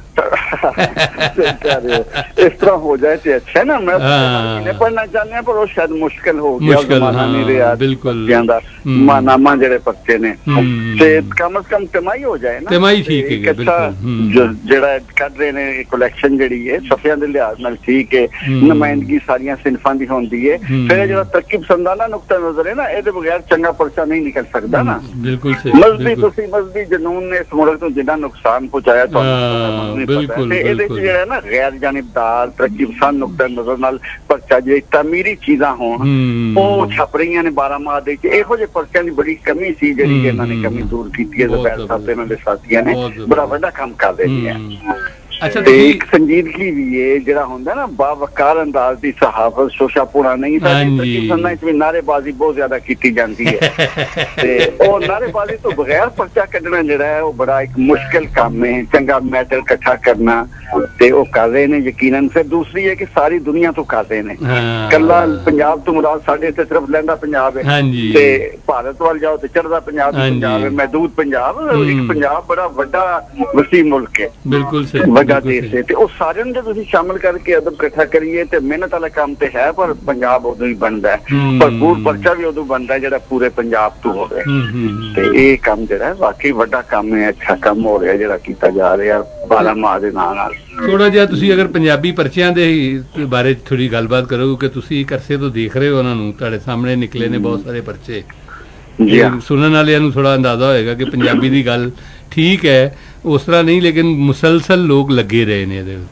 ਇਸ ਤਰ੍ਹਾਂ ਹੋ ਜਾਏ ਤੇ ਅੱਛਾ ਨਾ। ਮੈਂ ਪੜ੍ਹਨਾ ਚਾਹੁੰਦੇ ਹਾਂ ਪਰ ਉਹ ਸ਼ਾਇਦ ਮੁਸ਼ਕਿਲ ਹੋ ਗਿਆ, ਜ਼ਮਾਨਾ ਨਹੀਂ ਰਿਹਾ ਦਾ ਮਾਨਾਮਾ ਜਿਹੜੇ ਪਰਚੇ ਨੇ, ਤੇ ਕਮ ਅਜ਼ ਕਮ ਤਿਮਾਹੀ ਹੋ ਜਾਏ ਨਾ, ਤਿਮਾਹੀ ਠੀਕ ਹੈ। ਜਿਹੜਾ ਕੱਢ ਰਹੇ ਨੇ ਕਲੈਕਸ਼ਨ ਜਿਹੜੀ ਹੈ ਸਫ਼ਿਆਂ ਦੇ ਲਿਹਾਜ਼ ਨਾਲ ਠੀਕ ਹੈ, ਨੁਮਾਇੰਦਗੀ ਸਾਰੀਆਂ ਸਿਨਫਾਂ ਦੀ ਹੁੰਦੀ ਹੈ। ਫਿਰ ਜਿਹੜਾ ਤਰਕੀਬ ਸੰਦਾਨਾ ਨੁਕਤਾ ਨਜ਼ਰ ਹੈ ਨਾ, ਇਹਦੇ ਬਗੈਰ ਚੰਗਾ ਪਰਚਾ ਨਹੀਂ ਨਿਕਲ ਸਕਦਾ ਨਾ। ਬਿਲਕੁਲ ਮਜ਼ਹਬੀ ਤੁਸੀਂ ਮਜ਼ਹਬੀ ਜਨੂਨ ਨੇ ਇਸ ਮੁਲਕ ਨੂੰ ਜਿੰਨਾ ਨੁਕਸਾਨ ਪਹੁੰਚਾਇਆ ਤੁਹਾਨੂੰ ਪਤਾ, ਤੇ ਇਹਦੇ ਚ ਜਿਹੜਾ ਨਾ ਗੈਰ ਜਾਨਿਬਦਾਰ ਤਰਕੀਬ ਸੰਦ ਨੁਕਤਾ ਨਜ਼ਰ ਨਾਲ ਪਰਚਾ ਜਿਹੜੀ ਤਾਮੀਰੀ ਚੀਜ਼ਾਂ ਹੋਣ ਉਹ ਛਪ ਰਹੀਆਂ ਨੇ ਬਾਰਾਂ ਮਾਹ ਦੇ। ਇਹੋ ਜਿਹੇ ਪਰਚਿਆਂ ਦੀ ਬੜੀ ਕਮੀ ਸੀ ਜਿਹੜੀ ਇਹਨਾਂ ਨੇ ਕਮੀ ਦੂਰ ਕੀਤੀ ਹੈ। ਜ਼ੁਬੈਰ ਸਾਹਿਬ ਤੇ ਇਹਨਾਂ ਦੇ ਸਾਥੀਆਂ ਨੇ ਬੜਾ ਵੱਡਾ ਕੰਮ ਕਰ ਰਹੇ ਹੈ। ਤੇ ਇੱਕ ਸੰਜੀਦਗੀ ਵੀ ਹੈ ਜਿਹੜਾ ਹੁੰਦਾ ਨਾ ਬਾਵਕਾਰ ਅੰਦਾਜ਼ ਦੀ ਸਹਾਫਤ, ਸ਼ੋਸ਼ਾ ਪੂਰਾ ਨਹੀਂ ਤਾਂ ਸੰਦਾਂ ਚ ਵੀ ਨਾਅਰੇਬਾਜ਼ੀ ਬਹੁਤ ਜ਼ਿਆਦਾ ਕੀਤੀ ਜਾਂਦੀ ਹੈ, ਤੇ ਉਹ ਨਾਅਰੇਬਾਜ਼ੀ ਤੋਂ ਬਗੈਰ ਪਰਚਾ ਕੱਢਣਾ ਜਿਹੜਾ ਹੈ ਉਹ ਬੜਾ ਇੱਕ ਮੁਸ਼ਕਿਲ ਕੰਮ ਹੈ। ਚੰਗਾ ਮੈਟਰ ਇਕੱਠਾ ਕਰਨਾ ਤੇ ਉਹ ਕਰ ਰਹੇ ਨੇ ਯਕੀਨਨ। ਫਿਰ ਦੂਸਰੀ ਹੈ ਕਿ ਸਾਰੀ ਦੁਨੀਆ ਤੋਂ ਕਰ ਰਹੇ ਨੇ, ਕੱਲਾ ਪੰਜਾਬ ਤੋਂ ਮੁਰਾਦ ਸਾਡੇ ਇੱਥੇ ਸਿਰਫ ਲਹਿੰਦਾ ਪੰਜਾਬ ਹੈ, ਤੇ ਭਾਰਤ ਵੱਲ ਜਾਓ ਤੇ ਚੜ੍ਹਦਾ ਪੰਜਾਬ ਪੰਜਾਬ ਹੈ, ਮਹਿਦੂਦ ਪੰਜਾਬ। ਇੱਕ ਪੰਜਾਬ ਬੜਾ ਵੱਡਾ ਵਸੀਹ ਮੁਲਕ ਹੈ, ਬਿਲਕੁਲ ਵੱਡਾ ਦੇਸ਼ ਹੈ, ਤੇ ਉਹ ਸਾਰਿਆਂ ਨੂੰ ਜੇ ਤੁਸੀਂ ਸ਼ਾਮਿਲ ਕਰਕੇ ਅਦਬ ਇਕੱਠਾ ਕਰੀਏ ਤੇ ਮਿਹਨਤ ਵਾਲਾ ਕੰਮ ਤੇ ਹੈ, ਪਰ ਪੰਜਾਬ ਉਦੋਂ ਹੀ ਬਣਦਾ ਹੈ, ਭਰਪੂਰ ਪਰਚਾ ਵੀ ਉਦੋਂ ਬਣਦਾ ਜਿਹੜਾ ਪੂਰੇ ਪੰਜਾਬ ਤੋਂ ਹੋਵੇ। ਤੇ ਇਹ ਕੰਮ ਜਿਹੜਾ ਵਾਕਈ ਵੱਡਾ ਕੰਮ ਹੈ, ਅੱਛਾ ਕੰਮ ਹੋ ਰਿਹਾ ਜਿਹੜਾ ਕੀਤਾ ਜਾ ਰਿਹਾ ਬਾਰਾਂ ਮਾਹ ਦੇ ਨਾਂ ਨਾਲ। ਥੋੜਾ ਜਿਹਾ ਤੁਸੀਂ ਅਗਰ ਪੰਜਾਬੀ ਪਰਚਿਆਂ ਦੇ ਬਾਰੇ ਥੋੜੀ ਗੱਲਬਾਤ ਕਰੋ ਕਿ ਤੁਸੀਂ ਕਰਸੇ ਤੋਂ ਦੇਖ ਰਹੇ ਹੋ ਉਹਨਾਂ ਨੂੰ, ਤੁਹਾਡੇ ਸਾਹਮਣੇ ਨਿਕਲੇ ਨੇ ਬਹੁਤ ਸਾਰੇ ਪਰਚੇ, ਸੁਣਨ ਵਾਲਿਆਂ ਨੂੰ ਥੋੜਾ ਅੰਦਾਜ਼ਾ ਹੋਏਗਾ ਕਿ ਪੰਜਾਬੀ ਦੀ ਗੱਲ ਠੀਕ ਹੈ ਉਸ ਤਰ੍ਹਾਂ ਨਹੀਂ, ਲੇਕਿਨ ਮੁਸਲਸਲ ਲੋਕ ਲੱਗੇ ਰਹੇ ਨੇ ਇਹਦੇ ਉੱਤੇ।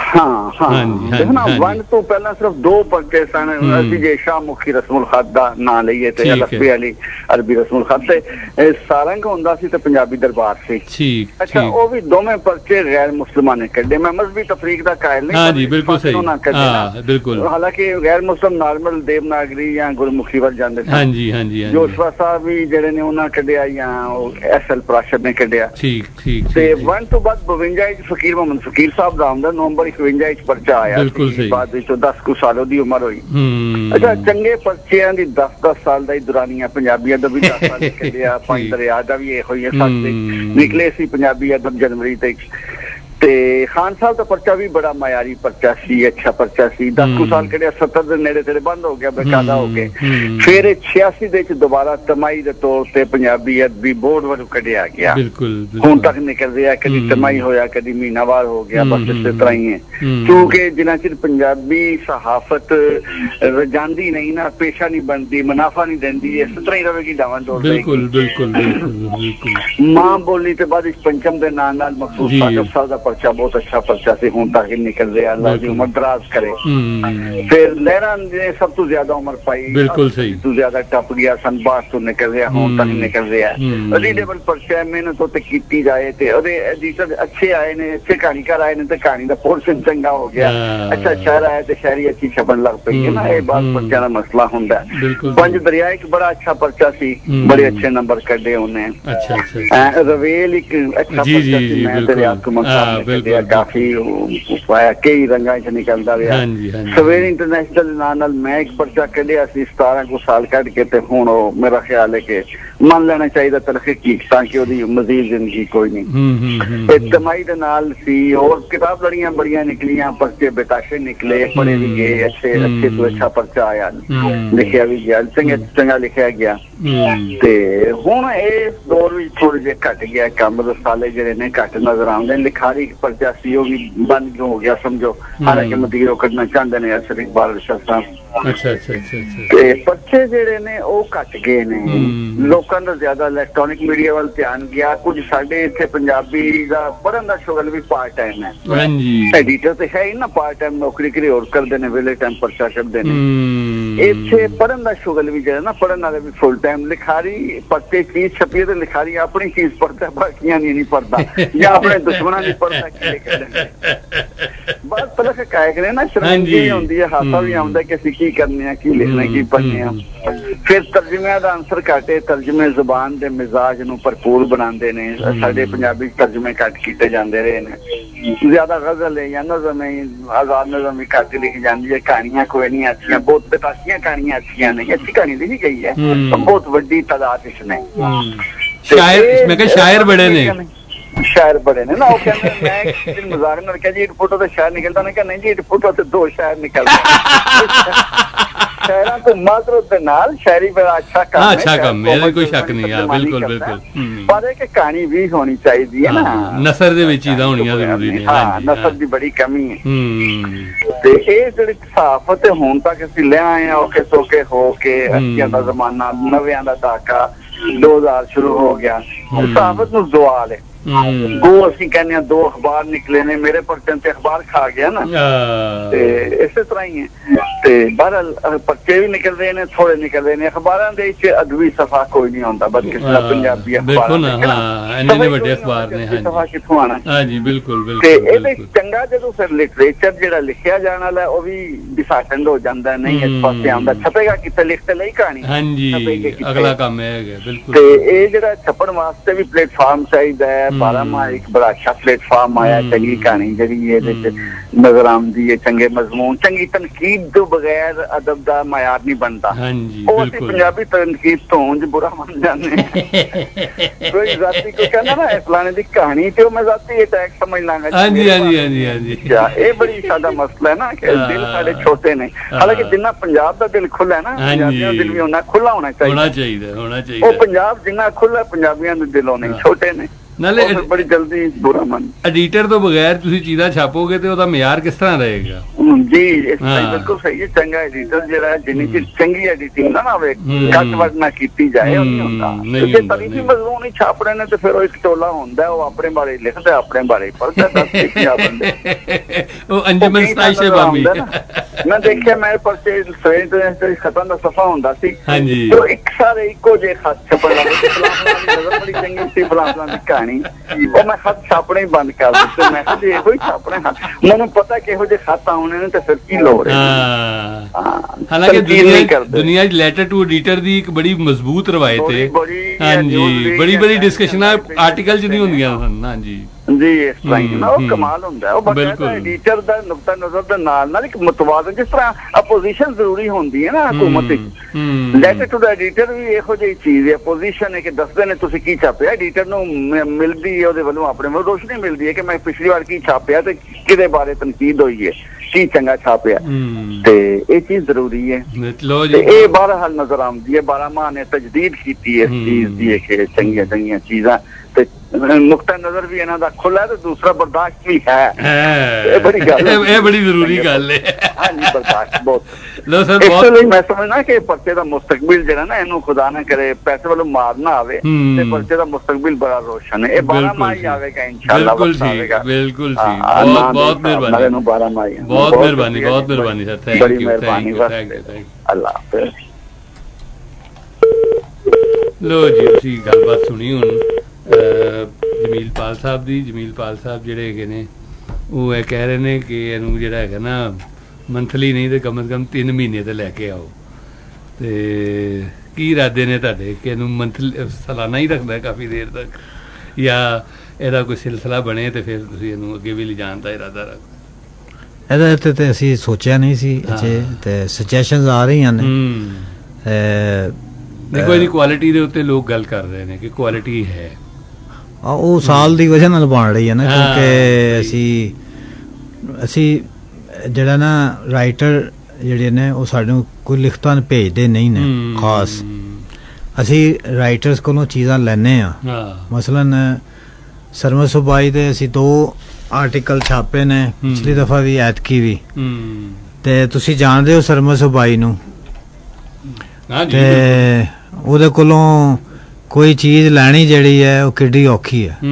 ਹਾਂ ਹਾਂ ਦੇਖਣਾ ਵੰਡ ਤੋਂ ਪਹਿਲਾਂ ਸਿਰਫ ਦੋ ਪਰਚੇ ਸਨ ਅਸੀਂ ਜੇ ਸ਼ਾਹ ਮੁਖੀ ਰਸਮੁਲ ਖਤ ਦਾ ਨਾਂ ਲਈਏ ਤੇ ਅਲਫੀ ਵਾਲੀ ਅਰਬੀ ਰਸਮੁਲ ਖਤ ਤੇ ਸਾਰੰਗ ਹੁੰਦਾ ਸੀ ਤੇ ਪੰਜਾਬੀ ਦਰਬਾਰ ਸੀ ਠੀਕ ਅੱਛਾ ਉਹ ਵੀ ਦੋਵੇਂ ਪਰਚੇ ਗੈਰ ਮੁਸਲਮਾਨ ਨੇ ਕੱਢੇ ਮੈਂ ਮਜ਼ਹਬੀ ਤਫਰੀਕ ਦਾ ਕਾਇਲ ਨਹੀਂ ਹਾਂ ਜੀ ਬਿਲਕੁਲ ਸਹੀ ਹਾਂ ਬਿਲਕੁਲ ਹਾਲਾਂਕਿ ਗੈਰ ਮੁਸਲਮ ਨਾਰਮਲ ਦੇਵਨਾਗਰੀ ਜਾਂ ਗੁਰਮੁਖੀ ਵੱਲ ਜਾਂਦੇ ਸੀ ਹਾਂਜੀ ਹਾਂਜੀ ਜੋਸ਼ਵਾ ਸਾਹਿਬ ਵੀ ਜਿਹੜੇ ਨੇ ਉਹਨਾਂ ਕੱਢਿਆ ਜਾਂ ਐਸ ਐਲ ਪ੍ਰਾਸ਼ਦ ਨੇ ਕੱਢਿਆ ਠੀਕ ਠੀਕ ਤੇ ਵੰਡ ਤੋਂ ਬਾਅਦ ਬਵੰਜਾ ਵਿੱਚ ਫਕੀਰ ਮੁਹੰਮਦ ਫਕੀਰ ਸਾਹਿਬ ਦਾ ਆਉਂਦਾ ਨਵੰਬਰ ਇਕਵੰਜਾ ਵਿੱਚ ਪਰਚਾ ਆਇਆ ਬਿਲਕੁਲ ਸਹੀ ਬਾਅਦ ਵਿੱਚ ਦਸ ਕੁ ਸਾਲ ਉਹਦੀ ਉਮਰ ਹੋਈ ਅੱਛਾ ਚੰਗੇ ਪਰਚਿਆਂ ਦੀ ਦਸ ਦਸ ਸਾਲ ਦਾ ਹੀ ਦੁਰਾਨੀਆਂ ਪੰਜਾਬੀ ਅਦਬ ਵੀ ਦਸ ਸਾਲ ਕੱਢਿਆ ਪੰਜ ਦਰਿਆ ਦਾ ਵੀ ਇਹੋ ਹੀ ਹੈ ਸੱਤ ਨਿਕਲੇ ਸੀ ਪੰਜਾਬੀ ਅਦਬ ਜਨਵਰੀ ਤੇ ਤੇ ਖਾਨ ਸਾਹਿਬ ਦਾ ਪਰਚਾ ਵੀ ਬੜਾ ਮਾਇਆਰੀ ਪਰਚਾ ਸੀ ਅੱਛਾ ਪਰਚਾ ਸੀ ਦਸ ਕੁ ਸਾਲ ਕੱਢਿਆ ਸੱਤਰ ਦੇ ਨੇੜੇ ਤੇੜੇ ਬੰਦ ਹੋ ਗਿਆ ਬੇਕਾਦਾ ਹੋ ਕੇ ਫਿਰ ਛਿਆਸੀ ਦੇ ਵਿੱਚ ਦੁਬਾਰਾ ਤਮਾਈ ਦੇ ਤੌਰ ਤੇ ਪੰਜਾਬੀ ਅਦਬੀ ਬੋਰਡ ਵੱਲੋਂ ਕੱਢਿਆ ਗਿਆ ਹੁਣ ਤੱਕ ਨਿਕਲ ਰਿਹਾ ਕਦੀ ਤਮਾਈ ਹੋਇਆ ਕਦੀ ਮਹੀਨਾਵਾਰ ਹੋ ਗਿਆ ਬਸ ਇਸੇ ਤਰ੍ਹਾਂ ਹੀ ਹੈ ਕਿਉਂਕਿ ਜਿੰਨਾ ਚਿਰ ਪੰਜਾਬੀ ਸਹਾਫਤ ਰਜਾਂਦੀ ਨਹੀਂ ਨਾ ਪੇਸ਼ਾ ਨਹੀਂ ਬਣਦੀ ਮੁਨਾਫਾ ਨਹੀਂ ਦਿੰਦੀ ਇਸ ਤਰ੍ਹਾਂ ਹੀ ਰਹੇਗੀ ਡਾਵਾਂ ਡੋਲ ਬਿਲਕੁਲ ਬਿਲਕੁਲ ਬਿਲਕੁਲ ਮਾਂ ਬੋਲੀ ਤੇ ਬਾਅਦ ਪੰਚਮ ਦੇ ਨਾਲ ਨਾਲ ਮਖਸੂਸ ਸਾਹਿਬ ਦਾ ਪਰਚਾ ਬਹੁਤ ਅੱਛਾ ਪਰਚਾ ਸੀ ਹੁਣ ਤੱਕ ਨਿਕਲ ਰਿਹਾ ਅੱਲਾਹ ਦੀ ਉਮਰ ਦਰਾਜ਼ ਕਰੇ ਫਿਰ ਲਹਿਰਾਂ ਨੇ ਸਭ ਤੋਂ ਜ਼ਿਆਦਾ ਉਮਰ ਪਾਈ ਬਿਲਕੁਲ ਸਹੀ ਤੋਂ ਜ਼ਿਆਦਾ ਟੱਪ ਗਿਆ ਸੰਬਾਸ ਤੋਂ ਨਿਕਲ ਰਿਹਾ ਹੁਣ ਤੱਕ ਨਿਕਲ ਰਿਹਾ ਰੀਡੇਬਲ ਪਰਚਾ ਮਿਹਨਤ ਉੱਤੇ ਕੀਤੀ ਜਾਏ ਤੇ ਉਹਦੇ ਐਡੀਟਰ ਅੱਛੇ ਆਏ ਨੇ ਅੱਛੇ ਕਹਾਣੀਕਾਰ ਆਏ ਨੇ ਤੇ ਕਹਾਣੀ ਦਾ ਪੋਰਸ਼ਨ ਚੰਗਾ ਹੋ ਗਿਆ ਅੱਛਾ ਸ਼ਾਇਰ ਆਇਆ ਤੇ ਸ਼ਾਇਰੀ ਅੱਛੀ ਛਪਣ ਲੱਗ ਪਈ ਹੈ ਨਾ ਇਹ ਬਾਤ ਪਰਚਿਆਂ ਦਾ ਮਸਲਾ ਹੁੰਦਾ ਪੰਜ ਦਰਿਆ ਇੱਕ ਬੜਾ ਅੱਛਾ ਪਰਚਾ ਸੀ ਬੜੇ ਅੱਛੇ ਨੰਬਰ ਕੱਢੇ ਉਹਨੇ ਅੱਛਾ ਅੱਛਾ ਰਵੇਲ ਇੱਕ ਅੱਛਾ ਪਰਚਾ ਸੀ ਮੈਂ ਦਰਿਆ ਕੁਮਨ ਕਾਫੀ ਪਾਇਆ ਕਈ ਰੰਗਾਂ ਚ ਨਿਕਲਦਾ ਰਿਹਾ ਸਵੇਰ ਇੰਟਰਨੈਸ਼ਨਲ ਨਾਂ ਨਾਲ ਮੈਂ ਇੱਕ ਪਰਚਾ ਕੱਢਿਆ ਸੀ ਸਤਾਰਾਂ ਕੁ ਸਾਲ ਕੱਢ ਕੇ ਤੇ ਹੁਣ ਉਹ ਮੇਰਾ ਖਿਆਲ ਹੈ ਕਿ ਮੰਨ ਲੈਣਾ ਚਾਹੀਦਾ ਤਲਖੀ ਤਾਂ ਕਿ ਉਹਦੀ ਮਜ਼ੀਦ ਜ਼ਿੰਦਗੀ ਕੋਈ ਨਹੀਂ ਇਜਤਮਾਈ ਦੇ ਨਾਲ ਸੀ ਹੋਰ ਕਿਤਾਬ ਲੜੀਆਂ ਬੜੀਆਂ ਨਿਕਲੀਆਂ ਪਰਚੇ ਬੇਤਾਸ਼ੇ ਨਿਕਲੇ ਪੜ੍ਹੇ ਵੀ ਗਏ ਅੱਛੇ ਅੱਛੇ ਤੋਂ ਅੱਛਾ ਪਰਚਾ ਆਇਆ ਲਿਖਿਆ ਵੀ ਗਿਆ ਚੰਗਾ ਚੰਗਾ ਲਿਖਿਆ ਗਿਆ ਤੇ ਹੁਣ ਇਹ ਦੌਰ ਵਿੱਚ ਥੋੜੇ ਜਿਹੇ ਘੱਟ ਗਿਆ ਕੰਮ ਰਸਾਲੇ ਜਿਹੜੇ ਨੇ ਘੱਟ ਨਜ਼ਰ ਆਉਂਦੇ ਲਿਖਾਰੀ ਪਰਚਾ ਸੀ ਉਹ ਵੀ ਬੰਦ ਹੋ ਗਿਆ ਸਮਝੋ ਹਾਲਾਂਕਿ ਮਦੀਰੋ ਕੱਢਣਾ ਚਾਹੁੰਦੇ ਨੇ ਅਸਰ ਇਕਬਾਲ ਰਸ਼ਦ ਸਾਹਿਬ ਅੱਛਾ ਅੱਛਾ ਅੱਛਾ ਤੇ ਪਰਚੇ ਜਿਹੜੇ ਨੇ ਉਹ ਘੱਟ ਗਏ ਨੇ ਲੋਕਾਂ ਦਾ ਜ਼ਿਆਦਾ ਇਲੈਕਟ੍ਰੋਨਿਕ ਮੀਡੀਆ ਵੱਲ ਧਿਆਨ ਗਿਆ ਕੁਝ ਸਾਡੇ ਇੱਥੇ ਪੰਜਾਬੀ ਦਾ ਪੜ੍ਹਨ ਦਾ ਸ਼ੁਗਲ ਵੀ ਪਾਰਟ ਟਾਈਮ ਹੈ ਹਾਂਜੀ ਐਡੀਟਰ ਤੇ ਹੈ ਹੀ ਨਾ ਪਾਰਟ ਟਾਈਮ ਨੌਕਰੀ ਕਰੀ ਹੋਰ ਕਰਦੇ ਨੇ ਵੇਲੇ ਟਾਈਮ ਪਰਚਾ ਕਰਦੇ ਨੇ ਇੱਥੇ ਪੜ੍ਹਨ ਦਾ ਸ਼ੁਗਲ ਵੀ ਜਿਹੜਾ ਨਾ ਪੜ੍ਹਨ ਵਾਲੇ ਵੀ ਫੁੱਲ ਟਾਈਮ ਲਿਖਾਰੀ ਪਰਚੇ ਚੀਜ਼ ਛਪੀ ਤੇ ਲਿਖਾਰੀ ਆਪਣੀ ਚੀਜ਼ ਪੜ੍ਹਦਾ ਬਾਕੀਆਂ ਨਹੀਂ ਨਹੀਂ ਪੜ੍ਹਦਾ ਜਾਂ ਆਪਣੇ ਦੁਸ਼ਮਣਾਂ ਦੀ ਪੜ੍ਹਦਾ ਕੀ ਕਰਦੇ ਬਸ ਤਲਕ ਕਾਇ ਕਰੇ ਨਾ ਸ਼ਰਮਿੰਦਗੀ ਹੁੰਦੀ ਹੈ ਹਾਸਾ ਵੀ ਆਉਂਦਾ ਕਿ ਅਸੀਂ ਕੀ ਕਰਨੇ ਆ ਕੀ ਲਿਖਣਾ ਕੀ ਪੜ੍ਹਨੇ ਆ ਫਿਰ ਤਰਜਮਿਆਂ ਦਾ ਅੰਸਰ ਘੱਟੇ ਤਰਜਮੇ ਜ਼ੁਬਾਨ ਦੇ ਮਿਜ਼ਾਜ ਨੂੰ ਭਰਪੂਰ ਬਣਾਉਂਦੇ ਨੇ ਸਾਡੇ ਪੰਜਾਬੀ ਤਰਜਮੇ ਘੱਟ ਕੀਤੇ ਜਾਂਦੇ ਰਹੇ ਨੇ ਜ਼ਿਆਦਾ ਗਜ਼ਲ ਹੈ ਜਾਂ ਨਜ਼ਮ ਹੈ ਆਜ਼ਾਦ ਨਜ਼ਮ ਵੀ ਘੱਟ ਲਿਖੀ ਜਾਂਦੀ ਹੈ ਕਹਾਣੀਆਂ ਕੋਈ ਨਹੀਂ ਅੱਛੀਆਂ ਬਹੁਤ ਬੇਤਾਸੀਆਂ ਕਹਾਣੀਆਂ ਅੱਛੀਆਂ ਨਹੀਂ ਅੱਛੀ ਕਹਾਣੀ ਲਿਖੀ ਗਈ ਹੈ ਬਹੁਤ ਵੱਡੀ ਤਾਦਾਦ ਇਸ ਨੇ ਸ਼ਾਇਰ ਮੈਂ ਕਿਹਾ ਸ਼ਾਇਰ ਬੜੇ ਨੇ ਸ਼ਾਇਰ ਬੜੇ ਨੇ ਨਾ ਉਹ ਕਹਿੰਦੇ ਮੈਂ ਕਿਸੇ ਦਿਨ ਮਜ਼ਾਕ ਨਾਲ ਕਿਹਾ ਜੀ ਇੱਕ ਫੋਟੋ ਤੇ ਸ਼ਾਇਰ ਨਿਕਲਦਾ ਨੇ ਕਿਹਾ ਨਹੀਂ ਜੀ ਇੱਕ ਫੋਟੋ ਤੇ ਦੋ ਸ਼ਾਇਰ ਨਿਕਲਦੇ ਸ਼ਾਇਰਾਂ ਤੋਂ ਮਾਜ਼ਰਤ ਦੇ ਨਾਲ ਸ਼ਾਇਰੀ ਬੜਾ ਅੱਛਾ ਕੰਮ ਹੈ ਅੱਛਾ ਕੰਮ ਹੈ ਇਹਦਾ ਕੋਈ ਸ਼ੱਕ ਨਹੀਂ ਆ ਬਿਲਕੁਲ ਬਿਲਕੁਲ ਪਰ ਇਹ ਕਿ ਕਹਾਣੀ ਵੀ ਹੋਣੀ ਚਾਹੀਦੀ ਹੈ ਨਾ ਨਸਰ ਦੇ ਵਿੱਚ ਹੀ ਤਾਂ ਹੋਣੀਆਂ ਜ਼ਰੂਰੀ ਨੇ ਹਾਂ ਨਸਰ ਦੀ ਬੜੀ ਕਮੀ ਹੈ ਤੇ ਇਹ ਜਿਹੜੀ ਸਹਾਫਤ ਹੁਣ ਤੱਕ ਅਸੀਂ ਲੈ ਆਏ ਆ ਔਖੇ ਸੌਖੇ ਹੋ ਕੇ ਅੱਸੀਆਂ ਦਾ ਜ਼ਮਾਨਾ ਨਵਿਆਂ ਦਾ ਦਹਾਕਾ ਦੋ ਹਜ਼ਾਰ ਸ਼ੁਰੂ ਹੋ ਗਿਆ ਸਹਾਫਤ ਨੂੰ ਜ਼ਵਾਲ ਹੈ ਉਹ ਅਸੀਂ ਕਹਿੰਦੇ ਆ ਦੋ ਅਖਬਾਰ ਨਿਕਲੇ ਨੇ ਮੇਰੇ ਪਰਚੇ ਤੇ ਅਖਬਾਰ ਖਾ ਗਿਆ ਨਾ ਤੇ ਇਸੇ ਤਰ੍ਹਾਂ ਹੀ ਹੈ ਤੇ ਬਹਰਹਾਲ ਪਰਚੇ ਵੀ ਨਿਕਲ ਰਹੇ ਨੇ ਥੋੜੇ ਨਿਕਲ ਰਹੇ ਨੇ ਅਖਬਾਰਾਂ ਦੇ ਵਿੱਚ ਅਦਬੀ ਸਫਾ ਕੋਈ ਨਹੀਂ ਹੁੰਦਾ ਬਲਕਿ ਪੰਜਾਬੀ ਅਖਬਾਰ ਇੰਨੇ ਵੱਡੇ ਅਖਬਾਰ ਨੇ ਸਫਾ ਕਿੱਥੋਂ ਆਣਾ ਹਾਂਜੀ ਬਿਲਕੁਲ ਬਿਲਕੁਲ ਤੇ ਇਹਦੇ ਚੰਗਾ ਜਦੋਂ ਫਿਰ ਲਿਟਰੇਚਰ ਜਿਹੜਾ ਲਿਖਿਆ ਜਾਣ ਵਾਲਾ ਉਹ ਵੀ ਡਿਸਾਰਟੈਂਡ ਹੋ ਜਾਂਦਾ ਨਹੀਂ ਇਸ ਪਾਸੇ ਆਉਂਦਾ ਛਪੇਗਾ ਕਿਤੇ ਲਿਖਤੇ ਲਈ ਕਹਾਣੀ ਹਾਂਜੀ ਅਗਲਾ ਕੰਮ ਹੈ ਬਿਲਕੁਲ ਤੇ ਇਹ ਜਿਹੜਾ ਛਪਣ ਵਾਸਤੇ ਵੀ ਪਲੇਟਫਾਰਮ ਚਾਹੀਦਾ ਹੈ ਬਾਰਾਮਾ ਇੱਕ ਬੜਾ ਅੱਛਾ ਪਲੇਟਫਾਰਮ ਆਇਆ ਚੰਗੀ ਕਹਾਣੀ ਜਿਹੜੀ ਇਹਦੇ ਚ ਨਜ਼ਰ ਆਉਂਦੀ ਹੈ ਚੰਗੇ ਮਜ਼ਮੂਨ ਚੰਗੀ ਤਨਕੀਦ ਤੋਂ ਬਗੈਰ ਅਦਬ ਦਾ ਮਿਆਰ ਨਹੀਂ ਬਣਦਾ ਉਹ ਅਸੀਂ ਪੰਜਾਬੀ ਤਨਕੀਦ ਤੋਂ ਉਂਝ ਬੁਰਾ ਮੰਨ ਜਾਂਦੇ ਕੋਈ ਜ਼ਾਤੀ ਕੋਈ ਕਹਿੰਦਾ ਨਾ ਫਲਾਣੇ ਦੀ ਕਹਾਣੀ ਤੇ ਉਹ ਮੈਂ ਜ਼ਾਤੀ ਅਟੈਕ ਸਮਝ ਲਾਂਗਾ ਹਾਂਜੀ ਹਾਂਜੀ ਹਾਂਜੀ ਹਾਂਜੀ ਇਹ ਬੜੀ ਸਾਡਾ ਮਸਲਾ ਹੈ ਨਾ ਕਿ ਦਿਲ ਸਾਡੇ ਛੋਟੇ ਨੇ ਹਾਲਾਂਕਿ ਜਿੰਨਾ ਪੰਜਾਬ ਦਾ ਦਿਲ ਖੁੱਲਾ ਹੈ ਨਾ ਪੰਜਾਬੀਆਂ ਦਾ ਦਿਲ ਵੀ ਉਹਨਾਂ ਖੁੱਲਾ ਹੋਣਾ ਚਾਹੀਦਾ ਹੋਣਾ ਚਾਹੀਦਾ ਹੋਣਾ ਚਾਹੀਦਾ ਉਹ ਪੰਜਾਬ ਜਿੰਨਾ ਖੁੱਲਾ ਪੰਜਾਬੀਆਂ ਦੇ ਦਿਲ ਹੋਣੇ ਛੋਟੇ ਨੇ ਨਾਲੇ ਬੜੀ ਜਲਦੀ ਬੁਰਾ ਮੰਨ। ਐਡੀਟਰ ਤੋਂ ਬਗੈਰ ਤੁਸੀਂ ਚੀਜ਼ਾਂ ਛਾਪੋਗੇ ਤੇ ਉਹਦਾ ਮਿਆਰ ਕਿਸ ਤਰ੍ਹਾਂ ਰਹੇਗਾ? ਜੀ ਬਿਲਕੁਲ ਸਹੀ ਹੈ। ਚੰਗਾ ਐਡੀਟਰ ਜਿਹੜਾ ਜਿੰਨੀ ਚਿਰ ਚੰਗੀ ਐਡੀਟਿੰਗ ਨਾ ਹੋਵੇ, ਕੱਟ ਵੱਟ ਨਾ ਕੀਤੀ ਜਾਏ, ਉਹ ਨਹੀਂ ਹੁੰਦਾ। ਜੇ ਤਾਰੀਫੀ ਮਜ਼ਮੂਨ ਹੀ ਛਾਪ ਰਹੇ ਨੇ ਤੇ ਫਿਰ ਉਹ ਇੱਕ ਟੋਲਾ ਹੁੰਦਾ, ਉਹ ਆਪਣੇ ਬਾਰੇ ਲਿਖਦਾ, ਆਪਣੇ ਬਾਰੇ ਪੜ੍ਹਦਾ, ਦੱਸ ਕੀ ਆ ਬੰਦੇ ਉਹ ਅੰਜਮਨ ਸਤਾਈਸ਼ੇ ਬਾਮੀ। ਮੈਂ ਦੇਖਿਆ ਮੈਂ ਪਰਚੇ ਸਵੇਰ ਤੋਂ ਖਤਮ ਦਾ ਸਫਾ ਹੁੰਦਾ ਸੀ, ਹਾਂਜੀ, ਉਹ ਇੱਕ ਸਾਰੇ ਇੱਕੋ ਜਿਹੇ ਖੱਤ ਛਪਣ ਲੱਗੇ। ਨਜ਼ਰ ਬੜੀ ਚੰਗੀ ਸੀ ਫਲਾਣਾ ਦੀ ਕਹਾਣੀ, ਉਹ ਮੈਂ ਖੱਤ ਛਾਪਣੇ ਹੀ ਬੰਦ ਕਰ ਦਿੱਤੇ। ਮੈਂ ਕਿਹਾ ਜੇ ਇਹੋ ਹੀ ਛਾਪਣੇ ਹਨ, ਮੈਨੂੰ ਪਤਾ ਕਿਹੋ ਜਿਹੇ ਖੱਤ ਆਉਣੇ ਨੇ ਤੇ ਫਿਰ ਕੀ ਲੋੜ ਹੈ। ਹਾਲਾਂਕਿ ਦੁਨੀਆ ਦੁਨੀਆ ਚ ਲੈਟਰ ਟੂ ਐਡੀਟਰ ਦੀ ਇੱਕ ਬੜੀ ਮਜ਼ਬੂਤ ਰਵਾਇਤ ਹੈ। ਹਾਂਜੀ, ਬੜੀ ਬੜੀ ਡਿਸਕਸ਼ਨਾਂ ਆਰਟੀਕਲ ਚ ਨਹੀਂ ਹੁੰਦੀਆਂ ਸਨ। ਹਾਂਜੀ ਜੀ, ਇਸ ਤਰ੍ਹਾਂ ਹੀ ਨਾ ਉਹ ਕਮਾਲ ਹੁੰਦਾ। ਉਹ ਬਕਾਇਦਾ ਐਡੀਟਰ ਦਾ ਨੁਕਤਾ ਨਜ਼ਰ ਦੇ ਨਾਲ ਨਾਲ ਇੱਕ ਮੁਤਵਾਜ਼ਨ, ਜਿਸ ਤਰ੍ਹਾਂ ਅਪੋਜੀਸ਼ਨ ਜ਼ਰੂਰੀ ਹੁੰਦੀ ਹੈ ਨਾ ਹਕੂਮਤ ਵਿੱਚ, ਲੈਟਰ ਟੂ ਦਾ ਐਡੀਟਰ ਵੀ ਇਹੋ ਜਿਹੀ ਚੀਜ਼ ਹੈ। ਅਪੋਜੀਸ਼ਨ ਹੈ ਕਿ ਦੱਸਦੇ ਨੇ ਤੁਸੀਂ ਕੀ ਛਾਪਿਆ, ਐਡੀਟਰ ਨੂੰ ਮਿਲਦੀ ਹੈ ਉਹਦੇ ਵੱਲੋਂ ਆਪਣੇ ਵੱਲੋਂ ਰੋਸ਼ਨੀ ਮਿਲਦੀ ਹੈ ਕਿ ਮੈਂ ਪਿਛਲੀ ਵਾਰ ਕੀ ਛਾਪਿਆ ਤੇ ਕਿਹਦੇ ਬਾਰੇ ਤਨਕੀਦ ਹੋਈ ਹੈ, ਕੀ ਚੰਗਾ ਛਾਪਿਆ, ਤੇ ਇਹ ਚੀਜ਼ ਜ਼ਰੂਰੀ ਹੈ। ਤੇ ਇਹ ਬਹਰਹਾਲ ਨਜ਼ਰ ਆਉਂਦੀ ਹੈ। ਬਾਰਾਮਾਹ ਨੇ ਤਜਦੀਦ ਕੀਤੀ ਇਸ ਚੀਜ਼ ਦੀ ਕਿ ਚੰਗੀਆਂ ਚੰਗੀਆਂ ਚੀਜ਼ਾਂ ਤੇ ਨੁਕਤਾ ਨਜ਼ਰ ਵੀ ਇਹਨਾਂ ਦਾ ਖੁੱਲਾ ਤੇ ਦੂਸਰਾ ਬਰਦਾਸ਼ਤ ਵੀ ਹੈ। ਇਹ ਬੜੀ ਗੱਲ, ਇਹ ਬੜੀ ਜ਼ਰੂਰੀ ਗੱਲ ਹੈ। ਹਾਂਜੀ, ਬਰਦਾਸ਼ਤ ਬਹੁਤ। ਲੋ ਸਰ, ਇਸ ਲਈ ਮੈਂ ਸਮਝਣਾ ਕਿ ਪਰਚੇ ਦਾ ਮੁਸਤਕਬਿਲ ਜਿਹੜਾ ਨਾ, ਇਹਨੂੰ ਖੁਦਾ ਨਾ ਕਰੇ ਪੈਸੇ ਵੱਲੋਂ ਮਾਰ ਨਾ ਆਵੇ ਤੇ ਪਰਚੇ ਦਾ ਮੁਸਤਕਬਿਲ ਬੜਾ ਰੋਸ਼ਨ ਹੈ। ਇਹ ਬਾਰਾਮਾਹ ਹੀ ਆਵੇਗਾ ਇਨਸ਼ਾਅੱਲਾ। ਬਿਲਕੁਲ ਠੀਕ, ਬਿਲਕੁਲ ਠੀਕ। ਬਹੁਤ ਬਹੁਤ ਮਿਹਰਬਾਨੀ, ਬਹੁਤ ਮਿਹਰਬਾਨੀ, ਬਹੁਤ ਮਿਹਰਬਾਨੀ ਸਰ। ਥੈਂਕ ਬੜੀ ਯੂ, ਮਿਹਰਬਾਨੀ। Thank you, thank you. ਅੱਲਾਹ ਹਾਫਿਜ਼। ਲੋ ਜੀ, ਤੁਸੀਂ ਗੱਲਬਾਤ ਸੁਣੀ ਹੁਣ ਜਮੀਲਪਾਲ ਸਾਹਿਬ ਦੀ। ਜਮੀਲਪਾਲ ਸਾਹਿਬ ਜਿਹੜੇ ਹੈਗੇ ਨੇ ਉਹ ਇਹ ਕਹਿ ਰਹੇ ਨੇ ਕਿ ਇਹਨੂੰ ਜਿਹੜਾ ਹੈਗਾ ਨਾ ਮੰਥਲੀ ਨਹੀਂ ਤੇ ਕਮ ਸੇ ਕਮ ਤਿੰਨ ਮਹੀਨੇ ਤੇ ਲੈ ਕੇ ਆਓ। ਤੇ ਕੀ ਇਰਾਦੇ ਨੇ ਤੁਹਾਡੇ ਕਿ ਇਹਨੂੰ ਮੰਥਲੀ ਸਾਲਾਨਾ ਹੀ ਰੱਖਦਾ ਕਾਫੀ ਦੇਰ ਤੱਕ, ਜਾਂ ਇਹਦਾ ਕੋਈ ਸਿਲਸਿਲਾ ਬਣੇ ਤੇ ਫਿਰ ਤੁਸੀਂ ਇਹਨੂੰ ਅੱਗੇ ਵੀ ਲਿਜਾਣ ਦਾ ਇਰਾਦਾ ਰੱਖਦੇ? ਇਹਦੇ ਉੱਤੇ ਤੇ ਅਸੀਂ ਸੋਚਿਆ ਨਹੀਂ ਸੀ ਅਜੇ, ਤੇ ਸੁਜੈਸ਼ਨਸ ਆ ਰਹੀਆਂ ਨੇ। ਦੇਖੋ, ਇਹਦੀ ਕੁਆਲਿਟੀ ਦੇ ਉੱਤੇ ਲੋਕ ਗੱਲ ਕਰ ਰਹੇ ਨੇ ਕਿ ਕੁਆਲਿਟੀ ਹੈ। ਉਹ ਸਾਲ ਦੀ ਵਜ੍ਹਾ ਨਾਲ ਬਣ ਰਹੀ ਹੈ ਨਾ, ਕਿਉਂਕਿ ਅਸੀਂ ਅਸੀਂ ਜਿਹੜਾ ਨਾ ਰਾਈਟਰ ਜਿਹੜੇ ਨੇ ਉਹ ਸਾਨੂੰ ਕੋਈ ਲਿਖਤਾਂ ਭੇਜਦੇ ਨਹੀਂ ਨੇ ਖਾਸ। ਅਸੀਂ ਰਾਈਟਰਸ ਕੋਲੋਂ ਚੀਜ਼ਾਂ ਲੈਂਦੇ ਹਾਂ। ਮਸਲਨ ਸਰਮਦ ਸੁਬਾਈ ਦੇ ਅਸੀਂ ਦੋ ਆਰਟੀਕਲ ਛਾਪੇ ਨੇ, ਪਿਛਲੀ ਦਫਾ ਵੀ ਐਤਕੀ ਵੀ। ਤੇ ਤੁਸੀਂ ਜਾਣਦੇ ਹੋ ਸਰਮਦ ਸੁਬਾਈ ਨੂੰ, ਤੇ ਉਹਦੇ ਕੋਲੋਂ ਕੋਈ ਚੀਜ਼ ਲੈਣੀ ਜਿਹੜੀ ਹੈ ਉਹ ਕਿੱਡੀ ਔਖੀ ਹੈ।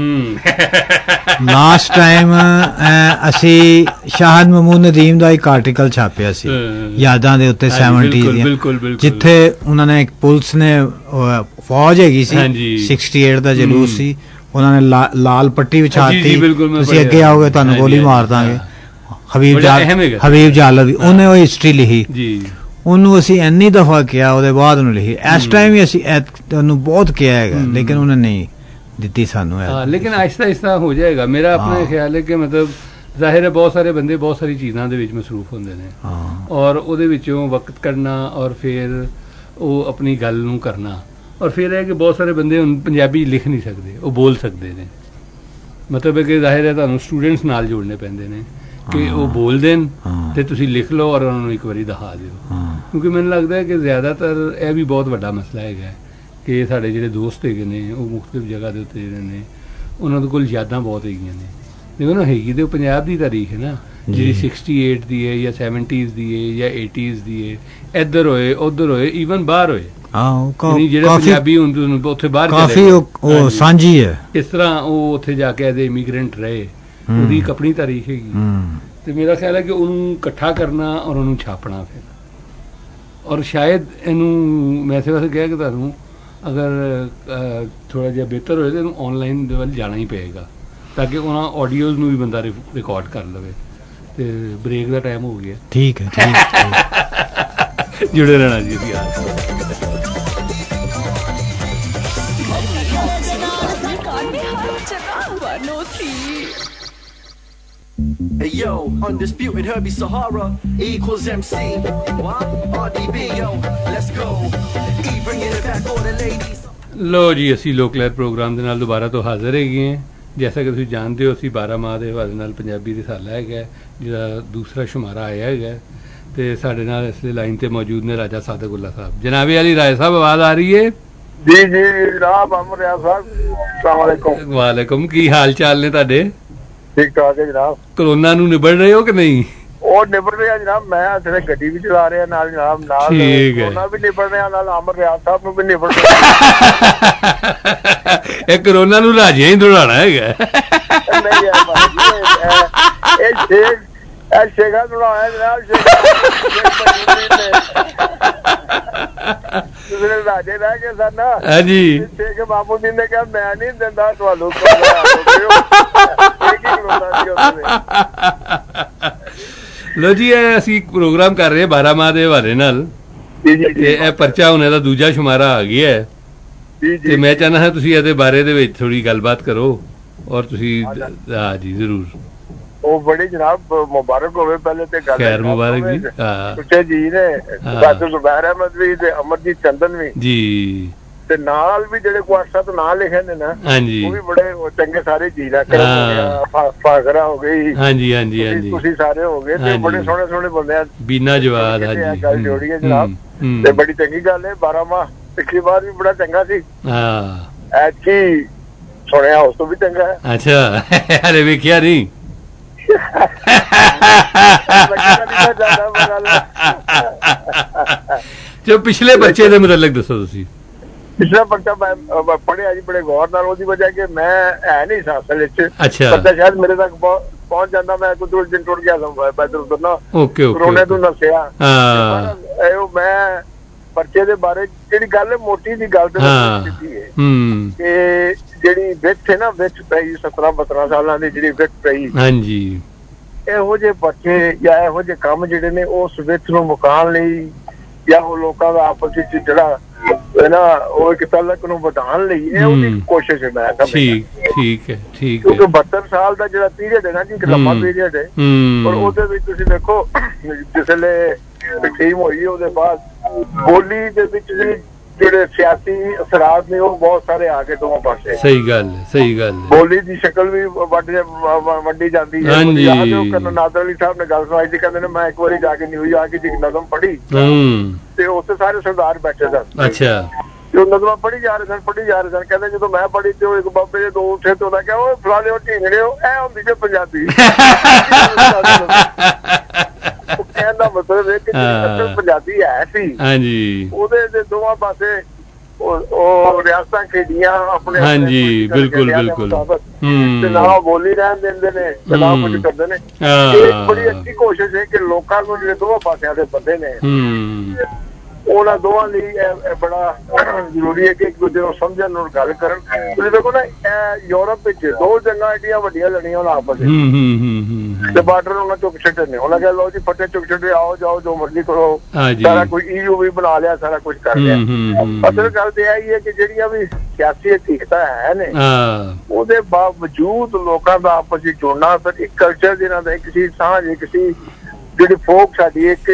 ਲਾਸਟ ਟਾਈਮ ਅਸੀਂ ਸ਼ਾਹਦ ਮਹਿਮੂਦ ਨਦੀਮ ਦਾ ਇੱਕ ਆਰਟੀਕਲ ਛਾਪਿਆ ਸੀ ਯਾਦਾਂ ਦੇ ਉੱਤੇ ਸੈਵਨਟੀਜ਼ ਦੀਆਂ, ਜਿੱਥੇ ਉਹਨਾਂ ਨੇ ਇੱਕ ਪੁਲਿਸ ਨੇ ਫੌਜ ਹੈਗੀ ਸੀ, ਸਿਕਸਟੀ ਏਟ ਦਾ ਜਲੂਸ ਸੀ, ਉਹਨਾਂ ਨੇ ਲਾਲ ਪੱਟੀ ਵਿਛਾਤੀ, ਤੁਸੀਂ ਅੱਗੇ ਆਓਗੇ ਤੁਹਾਨੂੰ ਗੋਲੀ ਮਾਰ ਦਾਂਗੇ। ਹਬੀਬ ਹਬੀਬ ਜਾਲਵੀ, ਉਹਨੇ ਉਹ ਹਿਸਟਰੀ ਲਿਖੀ। ਉਹਨੂੰ ਅਸੀਂ ਇੰਨੀ ਦਫਾ ਕਿਹਾ, ਉਹਦੇ ਬਾਅਦ ਉਹਨੂੰ ਲਿਖੀ। ਇਸ ਟਾਈਮ ਵੀ ਅਸੀਂ ਉਹਨੂੰ ਬਹੁਤ ਕਿਹਾ ਹੈਗਾ, ਲੇਕਿਨ ਉਹਨੇ ਨਹੀਂ ਦਿੱਤੀ ਸਾਨੂੰ। ਲੇਕਿਨ ਆਹਿਸਤਾ ਆਹਿਸਤਾ ਹੋ ਜਾਏਗਾ। ਮੇਰਾ ਆਪਣਾ ਖਿਆਲ ਹੈ ਕਿ ਮਤਲਬ ਜ਼ਾਹਿਰ ਹੈ ਬਹੁਤ ਸਾਰੇ ਬੰਦੇ ਬਹੁਤ ਸਾਰੀ ਚੀਜ਼ਾਂ ਦੇ ਵਿੱਚ ਮਸਰੂਫ ਹੁੰਦੇ ਨੇ, ਔਰ ਉਹਦੇ ਵਿੱਚੋਂ ਵਕਤ ਕੱਢਣਾ ਔਰ ਫਿਰ ਉਹ ਆਪਣੀ ਗੱਲ ਨੂੰ ਕਰਨਾ। ਔਰ ਫਿਰ ਇਹ ਕਿ ਬਹੁਤ ਸਾਰੇ ਬੰਦੇ ਹੁਣ ਪੰਜਾਬੀ ਲਿਖ ਨਹੀਂ ਸਕਦੇ, ਉਹ ਬੋਲ ਸਕਦੇ ਨੇ। ਮਤਲਬ ਹੈ ਕਿ ਜ਼ਾਹਿਰ ਹੈ ਤੁਹਾਨੂੰ ਸਟੂਡੈਂਟਸ ਨਾਲ ਜੋੜਨੇ ਪੈਂਦੇ ਨੇ ਕਿ ਉਹ ਬੋਲ ਦੇਣ ਤੇ ਤੁਸੀਂ ਲਿਖ ਲਓ ਔਰ ਉਹਨਾਂ ਨੂੰ ਇੱਕ ਵਾਰੀ ਦਿਖਾ ਦਿਓ। ਕਿਉਂਕਿ ਮੈਨੂੰ ਲੱਗਦਾ ਹੈ ਕਿ ਜ਼ਿਆਦਾਤਰ ਇਹ ਵੀ ਬਹੁਤ ਵੱਡਾ ਮਸਲਾ ਹੈਗਾ ਕਿ ਸਾਡੇ ਜਿਹੜੇ ਦੋਸਤ ਹੈਗੇ ਨੇ ਉਹ ਮੁਖਤਲਿਫ ਜਗ੍ਹਾ ਦੇ ਉੱਤੇ ਜਿਹੜੇ ਨੇ ਉਹਨਾਂ ਦੇ ਕੋਲ ਯਾਦਾਂ ਬਹੁਤ ਹੈਗੀਆਂ ਨੇ। ਦੇਖੋ ਨਾ, ਹੈਗੀ ਤੇ ਉਹ ਪੰਜਾਬ ਦੀ ਤਾਰੀਖ ਹੈ ਨਾ, ਜਿਹੜੀ ਸਿਕਸਟੀ ਏਟ ਦੀ ਹੈ ਜਾਂ ਸੈਵਨਟੀਜ਼ ਦੀ ਹੈ ਜਾਂ ਏਟੀਜ਼ ਦੀ ਹੈ। ਇੱਧਰ ਹੋਏ, ਉੱਧਰ ਹੋਏ, ਈਵਨ ਬਾਹਰ ਹੋਏ। ਜਿਹੜੇ ਪੰਜਾਬੀ ਹੁੰਦੇ ਉੱਥੇ ਬਾਹਰ ਕਾਫੀ ਸਾਂਝੀ ਹੈ। ਇਸ ਤਰ੍ਹਾਂ ਉਹ ਉੱਥੇ ਜਾ ਕੇ ਐਜ਼ ਇਮੀਗ੍ਰੈਂਟ ਰਹੇ, ਉਹਦੀ ਇੱਕ ਆਪਣੀ ਤਾਰੀਖ ਹੈਗੀ। ਤੇ ਮੇਰਾ ਖਿਆਲ ਹੈ ਕਿ ਉਹਨੂੰ ਇਕੱਠਾ ਕਰਨਾ ਔਰ ਉਹਨੂੰ ਛਾਪਣਾ ਫਿਰ, ਔਰ ਸ਼ਾਇਦ ਇਹਨੂੰ ਮੈਂ ਇਸੇ ਵਾਸਤੇ ਕਿਹਾ ਕਿ ਤੁਹਾਨੂੰ ਅਗਰ ਥੋੜ੍ਹਾ ਜਿਹਾ ਬਿਹਤਰ ਹੋਏ ਤਾਂ ਇਹਨੂੰ ਔਨਲਾਈਨ ਦੇ ਵੱਲ ਜਾਣਾ ਹੀ ਪਏਗਾ, ਤਾਂ ਕਿ ਉਹਨਾਂ ਆਡੀਓਜ਼ ਨੂੰ ਵੀ ਬੰਦਾ ਰਿਕਾਰਡ ਕਰ ਲਵੇ। ਤੇ ਬ੍ਰੇਕ ਦਾ ਟਾਈਮ ਹੋ ਗਿਆ। ਠੀਕ ਹੈ, ਠੀਕ ਜੁੜੇ ਰਹਿਣਾ ਜੀ ਅਸੀਂ ਯਾਰ। Hey yo, undisputed Herbie Sahara equals M C. What? R D B yo, let's go. E bringing it back all the ladies. ਲੋ ਜੀ, ਅਸੀਂ ਲੋਕ ਲਹਿਰ ਪ੍ਰੋਗਰਾਮ ਦੇ ਨਾਲ ਦੁਬਾਰਾ ਤੋਂ ਹਾਜ਼ਰ ਹੈਗੇ ਹਾਂ। ਜੈਸਾ ਕਿ ਤੁਸੀਂ ਜਾਣਦੇ ਹੋ, ਅਸੀਂ ਬਾਰਾਂ ਮਾਹ ਦੇ ਹਵਾਲੇ ਨਾਲ ਪੰਜਾਬੀ ਰਿਸਾਲਾ ਹੈਗਾ ਜਿਹੜਾ ਦੂਸਰਾ ਸ਼ੁਮਾਰਾ ਆਇਆ ਹੈਗਾ, ਤੇ ਸਾਡੇ ਨਾਲ ਇਸ ਲਈ ਲਾਈਨ ਤੇ ਮੌਜੂਦ ਨੇ ਰਾਜਾ ਸਾਦਕ ਉੱਲਾ ਸਾਹਿਬ। ਜਨਾਬੇ ਅਲੀ ਰਾਏ ਸਾਹਿਬ, ਆਵਾਜ਼ ਆ ਰਹੀ ਹੈ? ਜੀ ਜੀ ਜਨਾਬ ਅਮਰ ਰਿਆਜ਼ ਸਾਹਿਬ अस्सलाम वालेकुम। वालेकुम, की हाल चाल ने ਤੁਹਾਡੇ? ठीक ठाक है जनाब। कोरोना ਨੂੰ ਨਿਬੜ ਰਹੇ ਹੋ ਕਿ ਨਹੀਂ? ਉਹ ਨਿਬੜ ਰਿਹਾ ਜਨਾਬ, ਮੈਂ ਇੱਥੇ ਗੱਡੀ ਵੀ ਚਲਾ ਰਿਹਾ ਨਾਲ ਜਨਾਬ, ਨਾਲ ਕੋਰੋਨਾ ਵੀ ਨਿਬੜ ਰਿਹਾ, ਨਾਲ ਅਮਰ ਰਿਆਜ਼ ਸਾਹਿਬ ਨੂੰ ਵੀ ਨਿਬੜ ਰਿਹਾ। ਇਹ ਕੋਰੋਨਾ ਨੂੰ ਰਾਜੇ ਹੀ ਦੌੜਾਣਾ ਹੈਗਾ। ਨਹੀਂ ਯਾਰ ਭਾਈ ਇਹ ਸ਼ੇਖ ਇਹ ਸ਼ੇਖਾ ਦੌੜਾਇਆ ਜਨਾਬ, ਦੂਸਰੇ ਰਾਜੇ ਰਹਿ ਗਏ ਸਨ ਨਾ। ਹਾਂਜੀ ਸ਼ੇਖ ਮਾਮੂਦੀਨ ਨੇ ਕਿਹਾ ਮੈਂ ਨਹੀਂ ਦਿੰਦਾ ਤੁਹਾਨੂੰ। ਲੋ ਜੀ, ਇਹ ਅਸੀਂ ਪ੍ਰੋਗਰਾਮ ਕਰ ਰਹੇ ਬਾਰਾਂ ਮਾਹ ਦੇ ਹਵਾਲੇ ਨਾਲ, ਇਹ ਪਰਚਾ ਹੋਣੇ ਦਾ ਦੂਜਾ ਸ਼ੁਮਾਰਾ ਆ ਗਿਆ ਹੈ ਤੇ ਮੈਂ ਚਾਹੁੰਦਾ ਹਾਂ ਤੁਸੀਂ ਇਹਦੇ ਬਾਰੇ ਦੇ ਵਿੱਚ ਥੋੜੀ ਗੱਲਬਾਤ ਕਰੋ ਔਰ ਤੁਸੀਂ। ਹਾਂ ਜੀ ਜ਼ਰੂਰ। ਉਹ ਬੜੀ ਜਨਾਬ ਮੁਬਾਰਕ ਹੋਵੇ ਪਹਿਲੇ ਤੇ ਗੱਲ। ਖੈਰ ਮੁਬਾਰਕ ਜੀ। ਹਾਂ ਸੁੱਚੇ ਜੀ ਨੇ ਡਾਕਟਰ ਜ਼ੁਬੈਰ ਅਹਿਮਦ ਵੀ ਤੇ ਅਮਰਜੀਤ ਚੰਦਨ ਵੀ ਜੀ, ਤੇ ਨਾਲ ਵੀ ਜਿਹੜੇ ਕੁਆਟਸਾ ਨਾਂ ਲਿਖੇ ਨੇ ਨਾ ਉਹ ਵੀ ਬੜੇ ਚੰਗੇ ਸਾਰੇ ਜੀ ਨੇ। ਫਾਗਰਾ ਹੋ ਗਈ, ਹਾਂਜੀ ਹਾਂਜੀ ਹਾਂਜੀ, ਤੁਸੀਂ ਸਾਰੇ ਹੋ ਗਏ ਤੇ ਬੜੇ ਸੋਹਣੇ ਸੋਹਣੇ ਬੰਦੇ ਆ। ਬੀਨਾ ਜਵਾਦ, ਹਾਂਜੀ ਗੱਲ ਜੋੜੀ ਹੈ ਜਨਾਬ ਤੇ ਬੜੀ ਚੰਗੀ ਗੱਲ ਹੈ। ਬਾਰਾਂ ਮਾਹ ਪਿਛਲੀ ਵਾਰ ਵੀ ਬੜਾ ਚੰਗਾ ਸੀ। ਹਾਂ ਐਤਕੀ ਸੁਣਿਆ ਉਸ ਤੋਂ ਵੀ ਚੰਗਾ ਹੈ। ਅੱਛਾ ਹਲੇ ਵੇਖਿਆ ਨਹੀਂ। ਜੋ ਪਿਛਲੇ ਬੱਚੇ ਦੇ ਮੁਤਲਕ ਦੱਸੋ ਤੁਸੀਂ। ਪਿਛਲਾ ਬੱਚਾ ਮੈਂ ਪੜ੍ਹਿਆ ਜੀ ਬੜੇ ਗੌਰ ਨਾਲ, ਉਹਦੀ ਵਜ੍ਹਾ ਕਿ ਮੈਂ ਹੈ ਨਹੀਂ ਸੀ ਅਸਲ ਵਿੱਚ। ਬੱਚਾ ਸ਼ਾਇਦ ਮੇਰੇ ਤੱਕ ਪਹੁੰਚ ਜਾਂਦਾ, ਮੈਂ ਕੁਝ ਦਿਨ ਟੁੱਟ ਗਿਆ ਇੱਧਰ ਉੱਧਰ ਨਾ, ਕਰੋਨੇ ਤੋਂ ਨਸਿਆ। ਉਹ ਮੈਂ ਪਰਚੇ ਦੇ ਬਾਰੇ ਜਿਹੜੀ ਗੱਲ ਮੋਟੀ ਦੀ ਗੱਲ ਤੇ ਕੀਤੀ ਹੈ ਕਿ ਜਿਹੜੀ ਵਿੱਚ ਹੈ ਨਾ, ਵਿੱਚ ਪਈ ਸਤਰਾਂ ਬਤਰਾਂ ਸਾਲਾਂ ਦੀ ਜਿਹੜੀ ਵਿੱਚ ਪਈ, ਹਾਂਜੀ, ਇਹੋ ਜਿਹੇ ਬੱਚੇ ਜਾਂ ਇਹੋ ਜਿਹੇ ਕੰਮ ਜਿਹੜੇ ਨੇ ਉਸ ਵਿੱਚ ਨੂੰ ਮੁਕਾਉਣ ਲਈ ਜਾਂ ਉਹ ਲੋਕਾਂ ਦਾ ਆਪਸ ਵਿੱਚ ਜਿਹੜਾ ਹੈ ਨਾ ਉਹ ਇੱਕ ਤਲਕ ਨੂੰ ਵਧਾਉਣ ਲਈ ਇਹ ਉਹਦੀ ਕੋਸ਼ਿਸ਼ ਹੈ। ਮੈਂ ਠੀਕ ਠੀਕ ਹੈ ਠੀਕ ਹੈ। ਕਿਉਂਕਿ ਬਹੱਤਰ ਸਾਲ ਦਾ ਜਿਹੜਾ ਪੀਰੀਅਡ ਹੈ ਨਾ ਜੀ, ਇੱਕ ਲੰਮਾ ਪੀਰੀਅਡ ਹੈ, ਔਰ ਉਹਦੇ ਵਿੱਚ ਤੁਸੀਂ ਦੇਖੋ ਜਿਸਲੇ ਤਕਸੀਮ ਹੋਈ ਉਹਦੇ ਬਾਅਦ ਬੋਲੀ ਦੇ ਵਿੱਚ ਵੀ ਜਿਹੜੇ ਸਿਆਸੀ ਅਸਰਾਤ ਨੇ ਉਹ ਬਹੁਤ ਸਾਰੇ ਆ ਗਏ ਦੋਵਾਂ ਪਾਸੇ। ਸਹੀ ਗੱਲ ਸਹੀ ਗੱਲ। ਬੋਲੀ ਦੀ ਸ਼ਕਲ ਵੀ ਵੰਡੀ ਜਾਂਦੀ ਹੈ। ਨਾਦਰ ਅਲੀ ਸਾਹਿਬ ਨੇ ਗੱਲ ਸੁਣਾਈ ਸੀ, ਕਹਿੰਦੇ ਨੇ ਮੈਂ ਇੱਕ ਵਾਰੀ ਜਾ ਕੇ ਨਿਊਯਾਰਕ ਦੀ ਨਜ਼ਮ ਪੜ੍ਹੀ ਤੇ ਉੱਥੇ ਸਾਰੇ ਸਰਦਾਰ ਬੈਠੇ ਸਨ। ਅੱਛਾ। ਤੇ ਉਹ ਨਜ਼ਮਾਂ ਪੜ੍ਹੀ ਜਾ ਰਹੇ ਸਨ ਪੜ੍ਹੀ ਜਾ ਰਹੇ ਸਨ ਕਹਿੰਦੇ ਜਦੋਂ ਮੈਂ ਪੜ੍ਹੀ ਤੇ ਉਹ ਇੱਕ ਬਾਬੇ ਦੇ ਦੋ ਉੱਥੇ ਤੇ ਉਹਦਾ ਕਿਹਾ ਉਹ ਫਲਾਣੇ ਉਹ ਢੀਂਗੜੇ ਹੋ, ਇਹ ਹੁੰਦੀ ਜੇ ਪੰਜਾਬੀ। ਕਹਿੰਦਾ ਮਤਲਬ ਇਹ ਕਿ ਪੰਜਾਬੀ ਹੈ ਸੀ, ਹਾਂਜੀ, ਉਹਦੇ ਦੇ ਦੋਵਾਂ ਪਾਸੇ ਉਹ ਰਿਆਸਤਾਂ ਖੇਡੀਆਂ ਆਪਣੇ। ਹਾਂਜੀ ਬਿਲਕੁਲ ਬਿਲਕੁਲ। ਤੇ ਨਾ ਬੋਲੀ ਰਹਿਣ ਦਿੰਦੇ ਨੇ ਤੇ ਨਾ ਕੁਝ ਕਰਦੇ ਨੇ। ਇਹ ਬੜੀ ਅੱਛੀ ਕੋਸ਼ਿਸ਼ ਹੈ ਕਿ ਲੋਕਾਂ ਨੂੰ ਜਿਹੜੇ ਦੋਵਾਂ ਪਾਸਿਆਂ ਦੇ ਬੰਦੇ ਨੇ ਉਹਨਾਂ ਦੋਵਾਂ ਲਈ ਇਹ ਬੜਾ ਜ਼ਰੂਰੀ ਹੈ ਕਿ ਇੱਕ ਦੂਜੇ ਨੂੰ ਸਮਝਣ ਨੂੰ ਗੱਲ ਕਰਨ। ਤੁਸੀਂ ਦੇਖੋ ਨਾ ਇਹ ਯੂਰਪ ਵਿੱਚ ਦੋ ਜੰਗਾਂ ਐਡੀਆਂ ਵੱਡੀਆਂ ਲੜੀਆਂ ਉਹਨਾਂ ਆਪਸ ਵਿੱਚ ਤੇ ਬਾਰਡਰ ਉਹਨਾਂ ਚੁੱਕ ਛੱਡੇ ਨੇ। ਉਹਨਾਂ ਕਿਹਾ ਲਓ ਜੀ ਫੱਟੇ ਚੁੱਕ ਛੱਡੇ, ਆਓ ਜਾਓ ਜੋ ਮਰਜ਼ੀ ਕਰੋ, ਸਾਰਾ ਕੁਝ ਈਯੂ ਵੀ ਬਣਾ ਲਿਆ, ਸਾਰਾ ਕੁਝ ਕਰ ਲਿਆ। ਅਸਲ ਗੱਲ ਤੇ ਇਹ ਹੀ ਹੈ ਕਿ ਜਿਹੜੀਆਂ ਵੀ ਸਿਆਸੀ ਹਕੀਕਤਾਂ ਹੈ ਨੇ ਉਹਦੇ ਬਾਵਜੂਦ ਲੋਕਾਂ ਦਾ ਆਪਸ ਵਿੱਚ ਜੁੜਨਾ, ਫਿਰ ਇੱਕ ਕਲਚਰ ਜਿਹਨਾਂ ਦਾ ਇੱਕ ਸੀ, ਸਾਂਝ ਇੱਕ ਸੀ, ਜਿਹੜੀ ਫੋਕ ਸਾਡੀ ਇੱਕ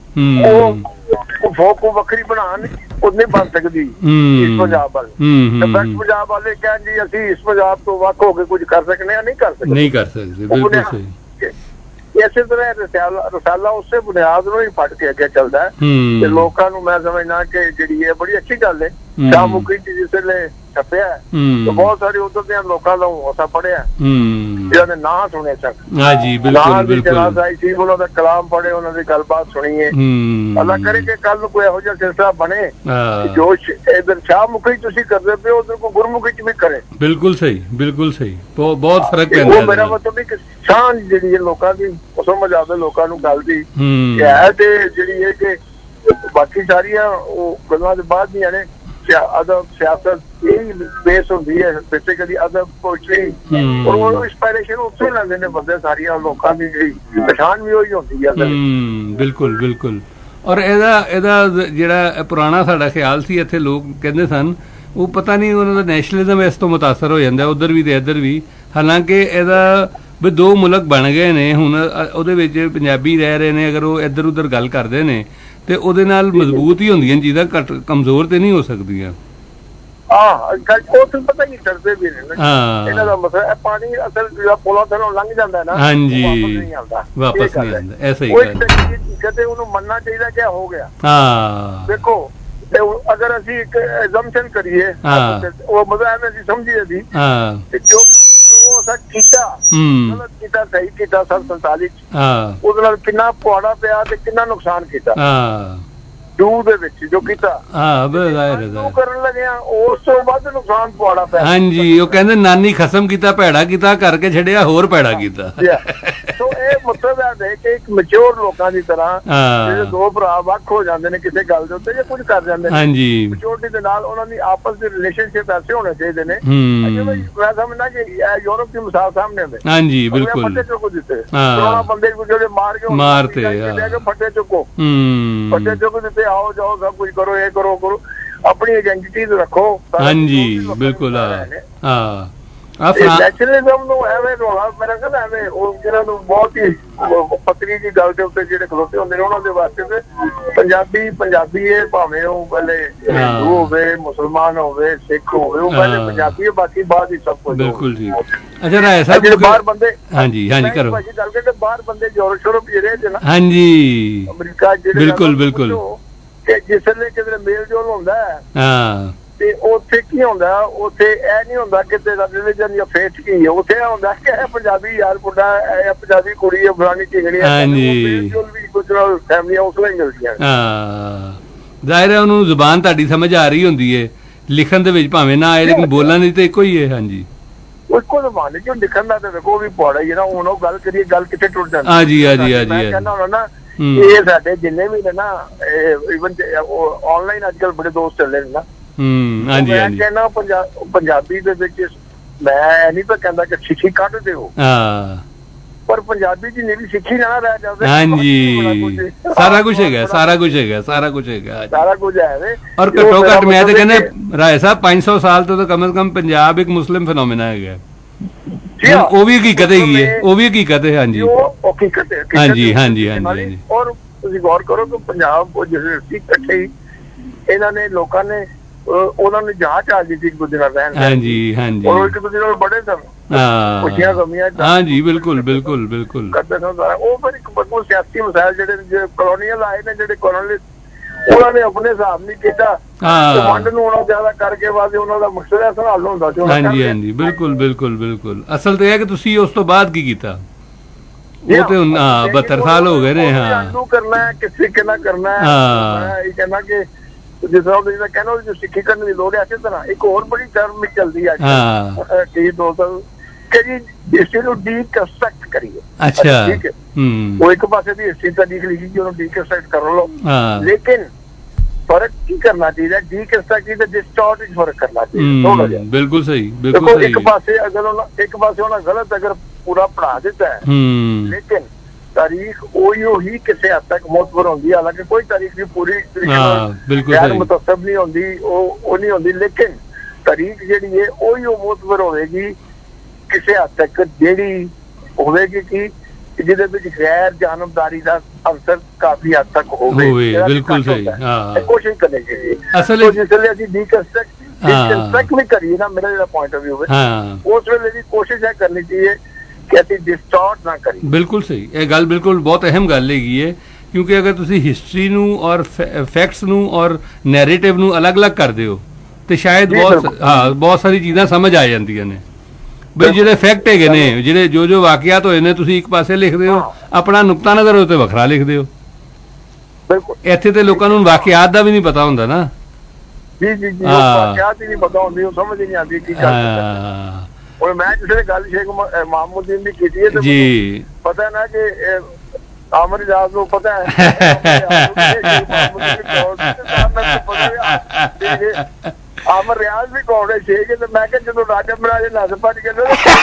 ਉਹ ਫੋਕ ਨੂੰ ਵੱਖਰੀ ਬਣਾਉਣ ਉਹ ਨਹੀਂ ਬਣ ਸਕਦੀ ਇਸ ਪੰਜਾਬ ਵਾਲੇ। ਤੇ ਪੰਜਾਬ ਵਾਲੇ ਕਹਿਣ ਜੀ ਅਸੀਂ ਇਸ ਪੰਜਾਬ ਤੋਂ ਵੱਖ ਹੋ ਕੇ ਕੁਝ ਕਰ ਸਕਦੇ ਹਾਂ, ਨਹੀਂ ਕਰ ਸਕਦੇ, ਨਹੀਂ ਕਰ ਸਕਦੇ। ਬਿਲਕੁਲ ਸਹੀ। ਇਸੇ ਤਰ੍ਹਾਂ ਰਸਾਲਾ ਰਸਾਲਾ ਉਸੇ ਬੁਨਿਆਦ ਨੂੰ ਹੀ ਫੜ ਕੇ ਅੱਗੇ ਚੱਲਦਾ ਹੈ ਤੇ ਲੋਕਾਂ ਨੂੰ ਮੈਂ ਸਮਝਦਾ ਕਿ ਜਿਹੜੀ ਇਹ ਬੜੀ ਅੱਛੀ ਗੱਲ ਹੈ। ਸ਼ਾਹਮੁਖੀ ਚ ਜਿਸ ਵੇਲੇ ਛਪਿਆ ਤੇ ਬਹੁਤ ਸਾਰੇ ਉਧਰ ਦੇ ਲੋਕਾਂ ਦਾ ਹੌਸਲਾ ਪੜਿਆ ਜਿਹਨਾਂ ਨੇ ਨਾਂ ਸੁਣੇ ਸਨ। ਹਾਂਜੀ ਬਿਲਕੁਲ ਬਿਲਕੁਲ। ਸੀ ਉਹਨਾਂ ਦਾ ਕਲਾਮ ਪੜ੍ਹੇ, ਉਹਨਾਂ ਦੀ ਗੱਲਬਾਤ ਸੁਣੀਏ। ਅੱਲਾ ਕਰੇ ਕਿ ਕੱਲ ਨੂੰ ਕੋਈ ਇਹੋ ਜਿਹਾ ਸਿਲਸਿਲਾ ਬਣੇ ਜੋ ਇਧਰ ਸ਼ਾਹਮੁਖੀ ਤੁਸੀਂ ਕਰਦੇ ਪਏ ਉਧਰ ਕੋਈ ਗੁਰਮੁਖੀ ਚ ਵੀ ਕਰੇ। ਬਿਲਕੁਲ ਸਹੀ ਬਿਲਕੁਲ ਸਹੀ। ਬਹੁਤ ਫਰਕ ਪੈਂਦਾ। ਮੇਰਾ ਮਤਲਬ ਕਿ ਸ਼ਾਨ ਜਿਹੜੀ ਹੈ ਲੋਕਾਂ ਦੀ ਉਹ ਸਮਝ ਆਵੇ ਲੋਕਾਂ ਨੂੰ ਗੱਲ ਦੀ ਹੈ ਤੇ ਜਿਹੜੀ ਹੈ ਕਿ ਬਾਕੀ ਸਾਰੀਆਂ ਉਹ ਗੱਲਾਂ ਦੇ ਬਾਅਦ ਦੀਆਂ ਨੇ। ਅਦਬ ਸਿਆਸਤ ਇਹ ਬੇਸ ਹੁੰਦੀ ਹੈ ਬੇਸਿਕਲੀ, ਅਦਬ ਪੋਇਟਰੀ ਔਰ ਉਹ ਇੰਸਪਾਇਰੇਸ਼ਨ ਉੱਥੇ ਲੈਂਦੇ ਨੇ ਬੰਦੇ। ਸਾਰੀਆਂ ਲੋਕਾਂ ਦੀ ਜਿਹੜੀ ਪਛਾਣ ਵੀ ਉਹੀ ਹੁੰਦੀ ਹੈ। ਬਿਲਕੁਲ ਬਿਲਕੁਲ। ਔਰ ਇਹਦਾ ਇਹਦਾ ਜਿਹੜਾ ਪੁਰਾਣਾ ਸਾਡਾ ਖਿਆਲ ਸੀ ਇੱਥੇ ਲੋਕ ਕਹਿੰਦੇ ਸਨ, ਉਹ ਪਤਾ ਨਹੀਂ ਉਹਨਾਂ ਦਾ ਨੈਸ਼ਨਲਿਜ਼ਮ ਇਸ ਤੋਂ ਮੁਤਾਸਰ ਹੋ ਜਾਂਦਾ ਉੱਧਰ ਵੀ ਤੇ ਇੱਧਰ ਵੀ। ਹਾਲਾਂਕਿ ਇਹਦਾ ਵੀ ਦੋ ਮੁਲਕ ਬਣ ਗਏ ਨੇ ਹੁਣ, ਉਹਦੇ ਵਿੱਚ ਪੰਜਾਬੀ ਰਹਿ ਰਹੇ ਨੇ, ਅਗਰ ਉਹ ਇੱਧਰ ਉੱਧਰ ਗੱਲ ਕਰਦੇ ਨੇ ਤੇ ਉਹਦੇ ਨਾਲ ਮਜ਼ਬੂਤ ਹੀ ਹੁੰਦੀਆਂ ਚੀਜ਼ਾਂ, ਘੱਟ ਕਮਜ਼ੋਰ ਤੇ ਨਹੀਂ ਹੋ ਸਕਦੀਆਂ। ਹਾਂ ਉਹ ਤਾਂ ਪਤਾ ਹੀ ਡਰਦੇ ਵੀ ਨੇ ਇਹਨਾਂ ਦਾ ਮਸਲਾ। ਪਾਣੀ ਅਸਲ ਜਿਹੜਾ ਪੁਲਾਂ ਥੱਲੋਂ ਲੰਘ ਜਾਂਦਾ ਨਾ, ਹਾਂਜੀ ਵਾਪਸ ਨਹੀਂ ਆਉਂਦਾ। ਐਸਾ ਹੀ ਗੱਲ ਹੈ। ਉਹਨੂੰ ਮੰਨਣਾ ਚਾਹੀਦਾ ਕਿ ਹੋ ਗਿਆ। ਹਾਂ ਦੇਖੋ ਤੇ ਅਗਰ ਅਸੀਂ ਇੱਕ ਐਜ਼ੰਪਸ਼ਨ ਕਰੀਏ ਉਹ ਮਤਲਬ ਐਵੇਂ ਅਸੀਂ ਸਮਝੀਏ ਸੀ ਕਿ ਜੋ ਜੋ ਅਸਾਂ ਕੀਤਾ ਗਲਤ ਕੀਤਾ ਸਹੀ ਕੀਤਾ ਸਨ ਸੰਤਾਲੀ ਚ ਉਹਦੇ ਨਾਲ ਕਿੰਨਾ ਪੁਆੜਾ ਪਿਆ ਤੇ ਕਿੰਨਾ ਨੁਕਸਾਨ ਕੀਤਾ ਡੂ ਦੇ ਵਿੱਚ ਜੋ ਕੀਤਾ ਕਰਨ ਲੱਗਿਆ ਉਸ ਤੋਂ ਵੱਧ ਨੁਕਸਾਨ ਪੁਆੜਾ ਪਿਆ। ਹਾਂਜੀ ਉਹ ਕਹਿੰਦੇ ਨਾਨੀ ਖਸਮ ਕੀਤਾ ਭੈੜਾ ਕੀਤਾ ਕਰਕੇ ਛੱਡਿਆ ਹੋਰ ਭੈੜਾ ਕੀਤਾ। ਸੋ ਇਹ ਮਤਲਬ ਹੈ ਕਿ ਇੱਕ ਮੈਚੁਰ ਲੋਕਾਂ ਦੀ ਤਰ੍ਹਾਂ ਜਿਹੜੇ ਦੋ ਭਰਾ ਵੱਖ ਹੋ ਜਾਂਦੇ ਨੇ ਕਿਸੇ ਗੱਲ ਦੇ ਉੱਤੇ ਜਾਂ ਕੁਝ ਕਰ ਜਾਂਦੇ ਨੇ ਮੈਚੁਰਿਟੀ ਦੇ ਨਾਲ ਉਹਨਾਂ ਦੀ ਆਪਸ ਦੇ ਰਿਲੇਸ਼ਨਸ਼ਿਪ ਐਸੇ ਹੋਣੇ ਚਾਹੀਦੇ ਨੇ। ਮੈਂ ਸਮਝਦਾ ਕਿ ਯੂਰਪ ਦੀ ਮਿਸਾਲ ਸਾਹਮਣੇ ਆਵੇ। ਹਾਂਜੀ ਬਿਲਕੁਲ ਫੱਟੇ ਚੁੱਕ ਦਿੱਤੇ ਕਰੋਨਾ ਬੰਦੇ ਜਿਹੜੇ ਮਾਰ ਕੇ ਮਾਰਤੇ ਫੱਟੇ ਚੁੱਕੋ ਫੱਟੇ ਚੁੱਕ ਦਿੱਤੇ आओ जाओ सब कुछ करो ये करो करो अपनी आइडेंटिटी रखो। हाँ जी बिल्कुल ਨੈਸ਼ਨਲਿਜ਼ਮ ਨੂੰ ਐਵੇਂ ਰੋਲਾ ਮੇਰਾ ਕਹਿੰਦਾ ਐਵੇਂ ਉਹ ਜਿਹਨਾਂ ਨੂੰ ਬਹੁਤ ਹੀ ਪਤਲੀ ਦੀ ਗੱਲ ਦੇ ਉੱਤੇ ਜਿਹੜੇ ਖਲੋਤੇ ਹੁੰਦੇ ਨੇ ਉਹਨਾਂ ਦੇ ਵਾਸਤੇ ਤੇ ਪੰਜਾਬੀ ਪੰਜਾਬੀ ਇਹ ਭਾਵੇਂ ਉਹ ਪਹਿਲੇ ਹਿੰਦੂ ਹੋਵੇ ਮੁਸਲਮਾਨ ਹੋਵੇ ਸਿੱਖ ਹੋਵੇ ਉਹ ਪਹਿਲੇ ਪੰਜਾਬੀ ਹੈ ਬਾਕੀ ਬਾਅਦ ਹੀ ਸਭ ਕੁਝ। ਬਿਲਕੁਲ ਜੀ। ਅੱਛਾ ਰਾਏ ਸਾਹਿਬ ਜਿਹੜੇ ਬਾਹਰ ਬੰਦੇ ਹਾਂਜੀ ਹਾਂਜੀ ਕਰੋ ਭਾਜੀ ਗੱਲ ਕਰਦੇ ਬਾਹਰ ਬੰਦੇ ਯੂਰਪ ਯੂਰਪ ਜਿਹੜੇ ਨੇ ਨਾ ਹਾਂਜੀ ਅਮਰੀਕਾ ਜਿਹੜੇ ਬਿਲਕੁਲ ਬਿਲਕੁਲ ਕਿ ਜਿਸ ਵੇਲੇ ਕਿਤੇ ਮੇਲ ਜੋਲ ਹੁੰਦਾ ਹੈ ਹਾਂ ਤੇ ਉੱਥੇ ਕੀ ਹੁੰਦਾ ਉੱਥੇ ਇਹ ਨਹੀਂ ਹੁੰਦਾ ਕਿਤੇ ਦਾ ਰਿਲੀਜਨ ਜਾਂ ਫੇਥ ਕੀ ਹੈ ਉੱਥੇ ਇਹ ਹੁੰਦਾ ਕਿ ਇਹ ਪੰਜਾਬੀ ਯਾਰ ਮੁੰਡਾ ਇਹ ਪੰਜਾਬੀ ਕੁੜੀ ਹੈ ਫਲਾਣੀ ਢਿੰਗੜੀ ਹੈ ਮੇਲ ਜੋਲ ਵੀ ਗੁਜਰਾਲ ਫੈਮਲੀਆਂ ਉਸ ਵੇਲੇ ਮਿਲਦੀਆਂ। ਹਾਂ ਜ਼ਾਹਿਰ ਹੈ ਉਹਨੂੰ ਜ਼ੁਬਾਨ ਤੁਹਾਡੀ ਸਮਝ ਆ ਰਹੀ ਹੁੰਦੀ ਹੈ ਲਿਖਣ ਦੇ ਵਿੱਚ ਭਾਵੇਂ ਨਾ ਆਏ ਲੇਕਿਨ ਬੋਲਣ ਦੀ ਤਾਂ ਇੱਕੋ ਹੀ ਹੈ। ਹਾਂਜੀ ਇੱਕੋ ਜ਼ਬਾਨ ਹੈ ਕਿਉਂ ਲਿਖਣ ਦਾ ਤਾਂ ਵੇਖੋ ਵੀ ਪੌੜਾ ਹੀ ਹੈ ਨਾ ਹੁਣ ਉਹ ਗੱਲ ਕਰੀਏ ਗੱਲ ਕਿੱਥੇ ਟੁੱਟ ਜਾਂਦੀ। ਹਾਂਜੀ ਹਾਂਜੀ ਹਾਂਜੀ ਮੈਂ ਕਹਿੰਦਾ ਹੁੰਦਾ ਨਾ ਇਹ ਸਾਡੇ ਜਿੰਨੇ ਵੀ ਨੇ ਨਾ ਈਵਨ ਆਨਲਾਈਨ ਅੱਜ ਕੱਲ੍ਹ ਬੜੇ ਦੋਸਤ ਚੱਲੇ ਨੇ ਨਾ ਹਾਂਜੀ ਮੈਂ ਕਹਿੰਦਾ ਪੰਜਾਬੀ ਦੇ ਵਿੱਚ ਮੈਂ ਨਹੀਂ ਤਾਂ ਕਹਿੰਦਾ ਕਿ ਸਿੱਖੀ ਕੱਢ ਦਿਓ ਪਰ ਪੰਜਾਬੀ ਦੀ ਨੀਵੀਂ ਸਿੱਖੀ ਨਾ ਰਹਿ ਜਾਵੇ। ਹਾਂਜੀ ਸਾਰਾ ਕੁਝ ਹੈਗਾ ਸਾਰਾ ਕੁਝ ਹੈਗਾ ਸਾਰਾ ਕੁਝ ਹੈਗਾ ਸਾਰਾ ਕੁਝ ਹੈ ਔਰ ਘੱਟੋ ਘੱਟ ਮੈਂ ਤਾਂ ਕਹਿੰਦਾ ਰਾਏ ਸਾਹਿਬ ਪੰਜ ਸੌ ਸਾਲ ਤੋਂ ਤਾਂ ਕਮ ਸੇ ਕਮ ਪੰਜਾਬ ਇੱਕ ਮੁਸਲਿਮ ਫਿਨੋਮੀਨਾ ਹੈਗਾ। ਉਹ ਵੀ ਹਕੀਕਤ ਹੈਗੀ ਹੈ ਉਹ ਵੀ ਹਕੀਕਤ ਹੈ। ਹਾਂਜੀ ਹਾਂਜੀ ਹਾਂਜੀ ਹਾਂਜੀ ਔਰ ਤੁਸੀਂ ਗੌਰ ਕਰੋ ਕਿ ਪੰਜਾਬ ਜਿਹੜੇ ਸੀ ਇਕੱਠੇ ਇਹਨਾਂ ਨੇ ਲੋਕਾਂ ਨੇ ਉਹਨਾਂ ਨੇ ਜਾਂਚ ਆ ਗਈ ਸੀ ਇੱਕ ਦੂਜੇ ਨਾਲ ਰਹਿਣ। ਹਾਂਜੀ ਹਾਂਜੀ ਔਰ ਇੱਕ ਦੂਜੇ ਨਾਲ ਬੜੇ ਸਨ ਖੁਸ਼ੀਆਂ ਗਮੀਆਂ। ਹਾਂਜੀ ਬਿਲਕੁਲ ਬਿਲਕੁਲ ਬਿਲਕੁਲ ਕਰਦੇ ਸਨ ਸਾਰਾ ਉਹ ਫਿਰ ਇੱਕ ਬਹੁਤ ਸਿਆਸੀ ਮਸਾਇਲ ਜਿਹੜੇ ਕਲੋਨੀਅਲ ਆਏ ਨੇ ਜਿਹੜੇ ਕਲੋਨੀਅਲਿਸਟ ਉਹਨਾਂ ਨੇ ਆਪਣੇ ਹਿਸਾਬ ਨਹੀਂ ਕੀਤਾ ਵੰਡ ਨੂੰ ਉਹਨਾਂ ਜ਼ਿਆਦਾ ਕਰਕੇ ਬਾਅਦ ਉਹਨਾਂ ਦਾ ਮਕਸਦ ਐਸਾ ਹੱਲ ਹੁੰਦਾ ਸੀ। ਹਾਂਜੀ ਹਾਂਜੀ ਬਿਲਕੁਲ ਬਿਲਕੁਲ ਬਿਲਕੁਲ ਅਸਲ ਤੇ ਇਹ ਕਿ ਤੁਸੀਂ ਉਸ ਤੋਂ ਬਾਅਦ ਕੀ ਕੀਤਾ ਉਹ ਤੇ ਹਾਂ ਬਹੱਤਰ ਸਾਲ ਹੋ ਗਏ ਨੇ। ਹਾਂ ਕਰਨਾ ਹੈ ਕਿਸ ਤਰੀਕੇ ਨਾਲ ਕਰਨਾ ਹੈ ਇਹ ਕਹਿਣਾ ਕਿ ਜਿਸ ਤਰ੍ਹਾਂ ਤੁਸੀਂ ਕਹਿੰਦੇ ਜੋ ਸਿੱਖੀ ਕਰਨ ਦੀ ਲੋੜ ਹੈ ਇਸੇ ਤਰ੍ਹਾਂ ਇੱਕ ਹੋਰ ਬੜੀ ਟਰਮ ਚੱਲਦੀ ਹੈ ਕਈ ਦੋਸਤ ਕਿ ਜੀ ਹਿਸਟਰੀ ਨੂੰ ਡੀਕਨਸਟਰਕਟ ਕਰੀਏ। ਅੱਛਾ ਠੀਕ ਹੈ ਉਹ ਇੱਕ ਪਾਸੇ ਦੀ ਹਿਸਟਰੀ ਤਾਂ ਲਿਖ ਲਿਖੀ ਕਿ ਉਹਨੂੰ ਡੀਕਨਸਟਰਕਟ ਕਰ ਲਓ ਲੇਕਿਨ ਫਰਕ ਕੀ ਕਰਨਾ ਚਾਹੀਦਾ ਡੀਕਨਸਟਰਕਟ ਤੇ ਡਿਸਟੋਰਟ ਵਿੱਚ ਫਰਕ ਕਰਨਾ ਚਾਹੀਦਾ। ਬਿਲਕੁਲ ਸਹੀ ਬਿਲਕੁਲ ਸਹੀ। ਇੱਕ ਪਾਸੇ ਅਗਰ ਉਹਨਾਂ ਇੱਕ ਪਾਸੇ ਉਹਨਾਂ ਗਲਤ ਅਗਰ ਪੂਰਾ ਪੜ੍ਹਾ ਦਿੱਤਾ ਹੈ ਲੇਕਿਨ ਤਾਰੀਖ ਉਹੀ ਉਹੀ ਕਿਸੇ ਹੱਦ ਤੱਕ ਮੁਤਬਰ ਹੁੰਦੀ ਹੈ ਹਾਲਾਂਕਿ ਕੋਈ ਤਾਰੀਖ ਦੀ ਪੂਰੀ ਤਰੀਕੇ ਮੁਤਸਬ ਨਹੀਂ ਹੁੰਦੀ ਉਹ ਉਹ ਨਹੀਂ ਹੁੰਦੀ ਲੇਕਿਨ ਤਾਰੀਖ ਜਿਹੜੀ ਹੈ ਉਹੀ ਉਹ ਮੁਤਬਰ ਹੋਵੇਗੀ ਕਿਸੇ ਹੱਦ ਤੱਕ ਜਿਹੜੀ ਹੋਵੇਗੀ ਕਿ ਜਿਹਦੇ ਵਿੱਚ ਗੈਰ ਜਾਨਬਦਾਰੀ ਦਾ ਅਵਸਰ ਕਾਫੀ ਹੱਦ ਤੱਕ ਹੋਵੇ। ਬਿਲਕੁਲ ਸਹੀ ਕੋਸ਼ਿਸ਼ ਕਰਨੀ ਚਾਹੀਦੀ ਅਸਲ ਜਿਸ ਵੇਲੇ ਅਸੀਂ ਡੀਕਨਸਟਰਕਟ ਡੀਕਨਸਟਰਕਟ ਵੀ ਕਰੀਏ ਨਾ ਮੇਰਾ ਜਿਹੜਾ ਪੁਆਇੰਟ ਆਫ ਵਿਊ ਹੈ ਉਸ ਵੇਲੇ ਦੀ ਕੋਸ਼ਿਸ਼ ਇਹ ਕਰਨੀ ਚਾਹੀਏ ਕਿ ਅਸੀਂ ਡਿਸਟੋਰਟ ਨਾ ਕਰੀਏ। ਬਿਲਕੁਲ ਸਹੀ ਇਹ ਗੱਲ ਬਿਲਕੁਲ ਬਹੁਤ ਅਹਿਮ ਗੱਲ ਹੈਗੀ ਹੈ ਕਿਉਂਕਿ ਅਗਰ ਤੁਸੀਂ ਹਿਸਟਰੀ ਨੂੰ ਔਰ ਫੈਕਟਸ ਨੂੰ ਔਰ ਨੈਰੇਟਿਵ ਨੂੰ ਅਲੱਗ-ਅਲੱਗ ਕਰਦੇ ਹੋ ਤੇ ਸ਼ਾਇਦ ਬਹੁਤ ਹਾਂ ਬਹੁਤ ਸਾਰੀ ਚੀਜ਼ਾਂ ਸਮਝ ਆ ਜਾਂਦੀਆਂ ਨੇ ਬਈ ਜਿਹੜੇ ਫੈਕਟ ਹੈਗੇ ਨੇ ਜਿਹੜੇ ਜੋ ਜੋ ਵਾਕਿਆਤ ਹੋਏ ਨੇ ਤੁਸੀਂ ਇੱਕ ਪਾਸੇ ਲਿਖਦੇ ਹੋ ਆਪਣਾ ਨੁਕਤਾ ਨਜ਼ਰ ਉਹ ਤੇ ਵੱਖਰਾ ਲਿਖਦੇ ਹੋ। ਇੱਥੇ ਤੇ ਲੋਕਾਂ ਨੂੰ ਵਾਕਿਆਤ ਦਾ ਵੀ ਨਹੀਂ ਪਤਾ ਹੁੰਦਾ ਨਾ। ਜੀ ਜੀ ਜੀ ਵਾਕਿਆਤ ਹੀ ਨਹੀਂ ਪਤਾ ਹੁੰਦੀ ਉਹ ਸਮਝ ਨਹੀਂ ਆਉਂਦੀ ਕੀ ਗੱਲ। और मैं जिसने गल शेख मामूद्दीन की की है तो जी पता है ना कि आमर इजाज को पता है आमर रियाज भी कौन है शेख तो मैं क्या जो राजा महाराजे नस भज के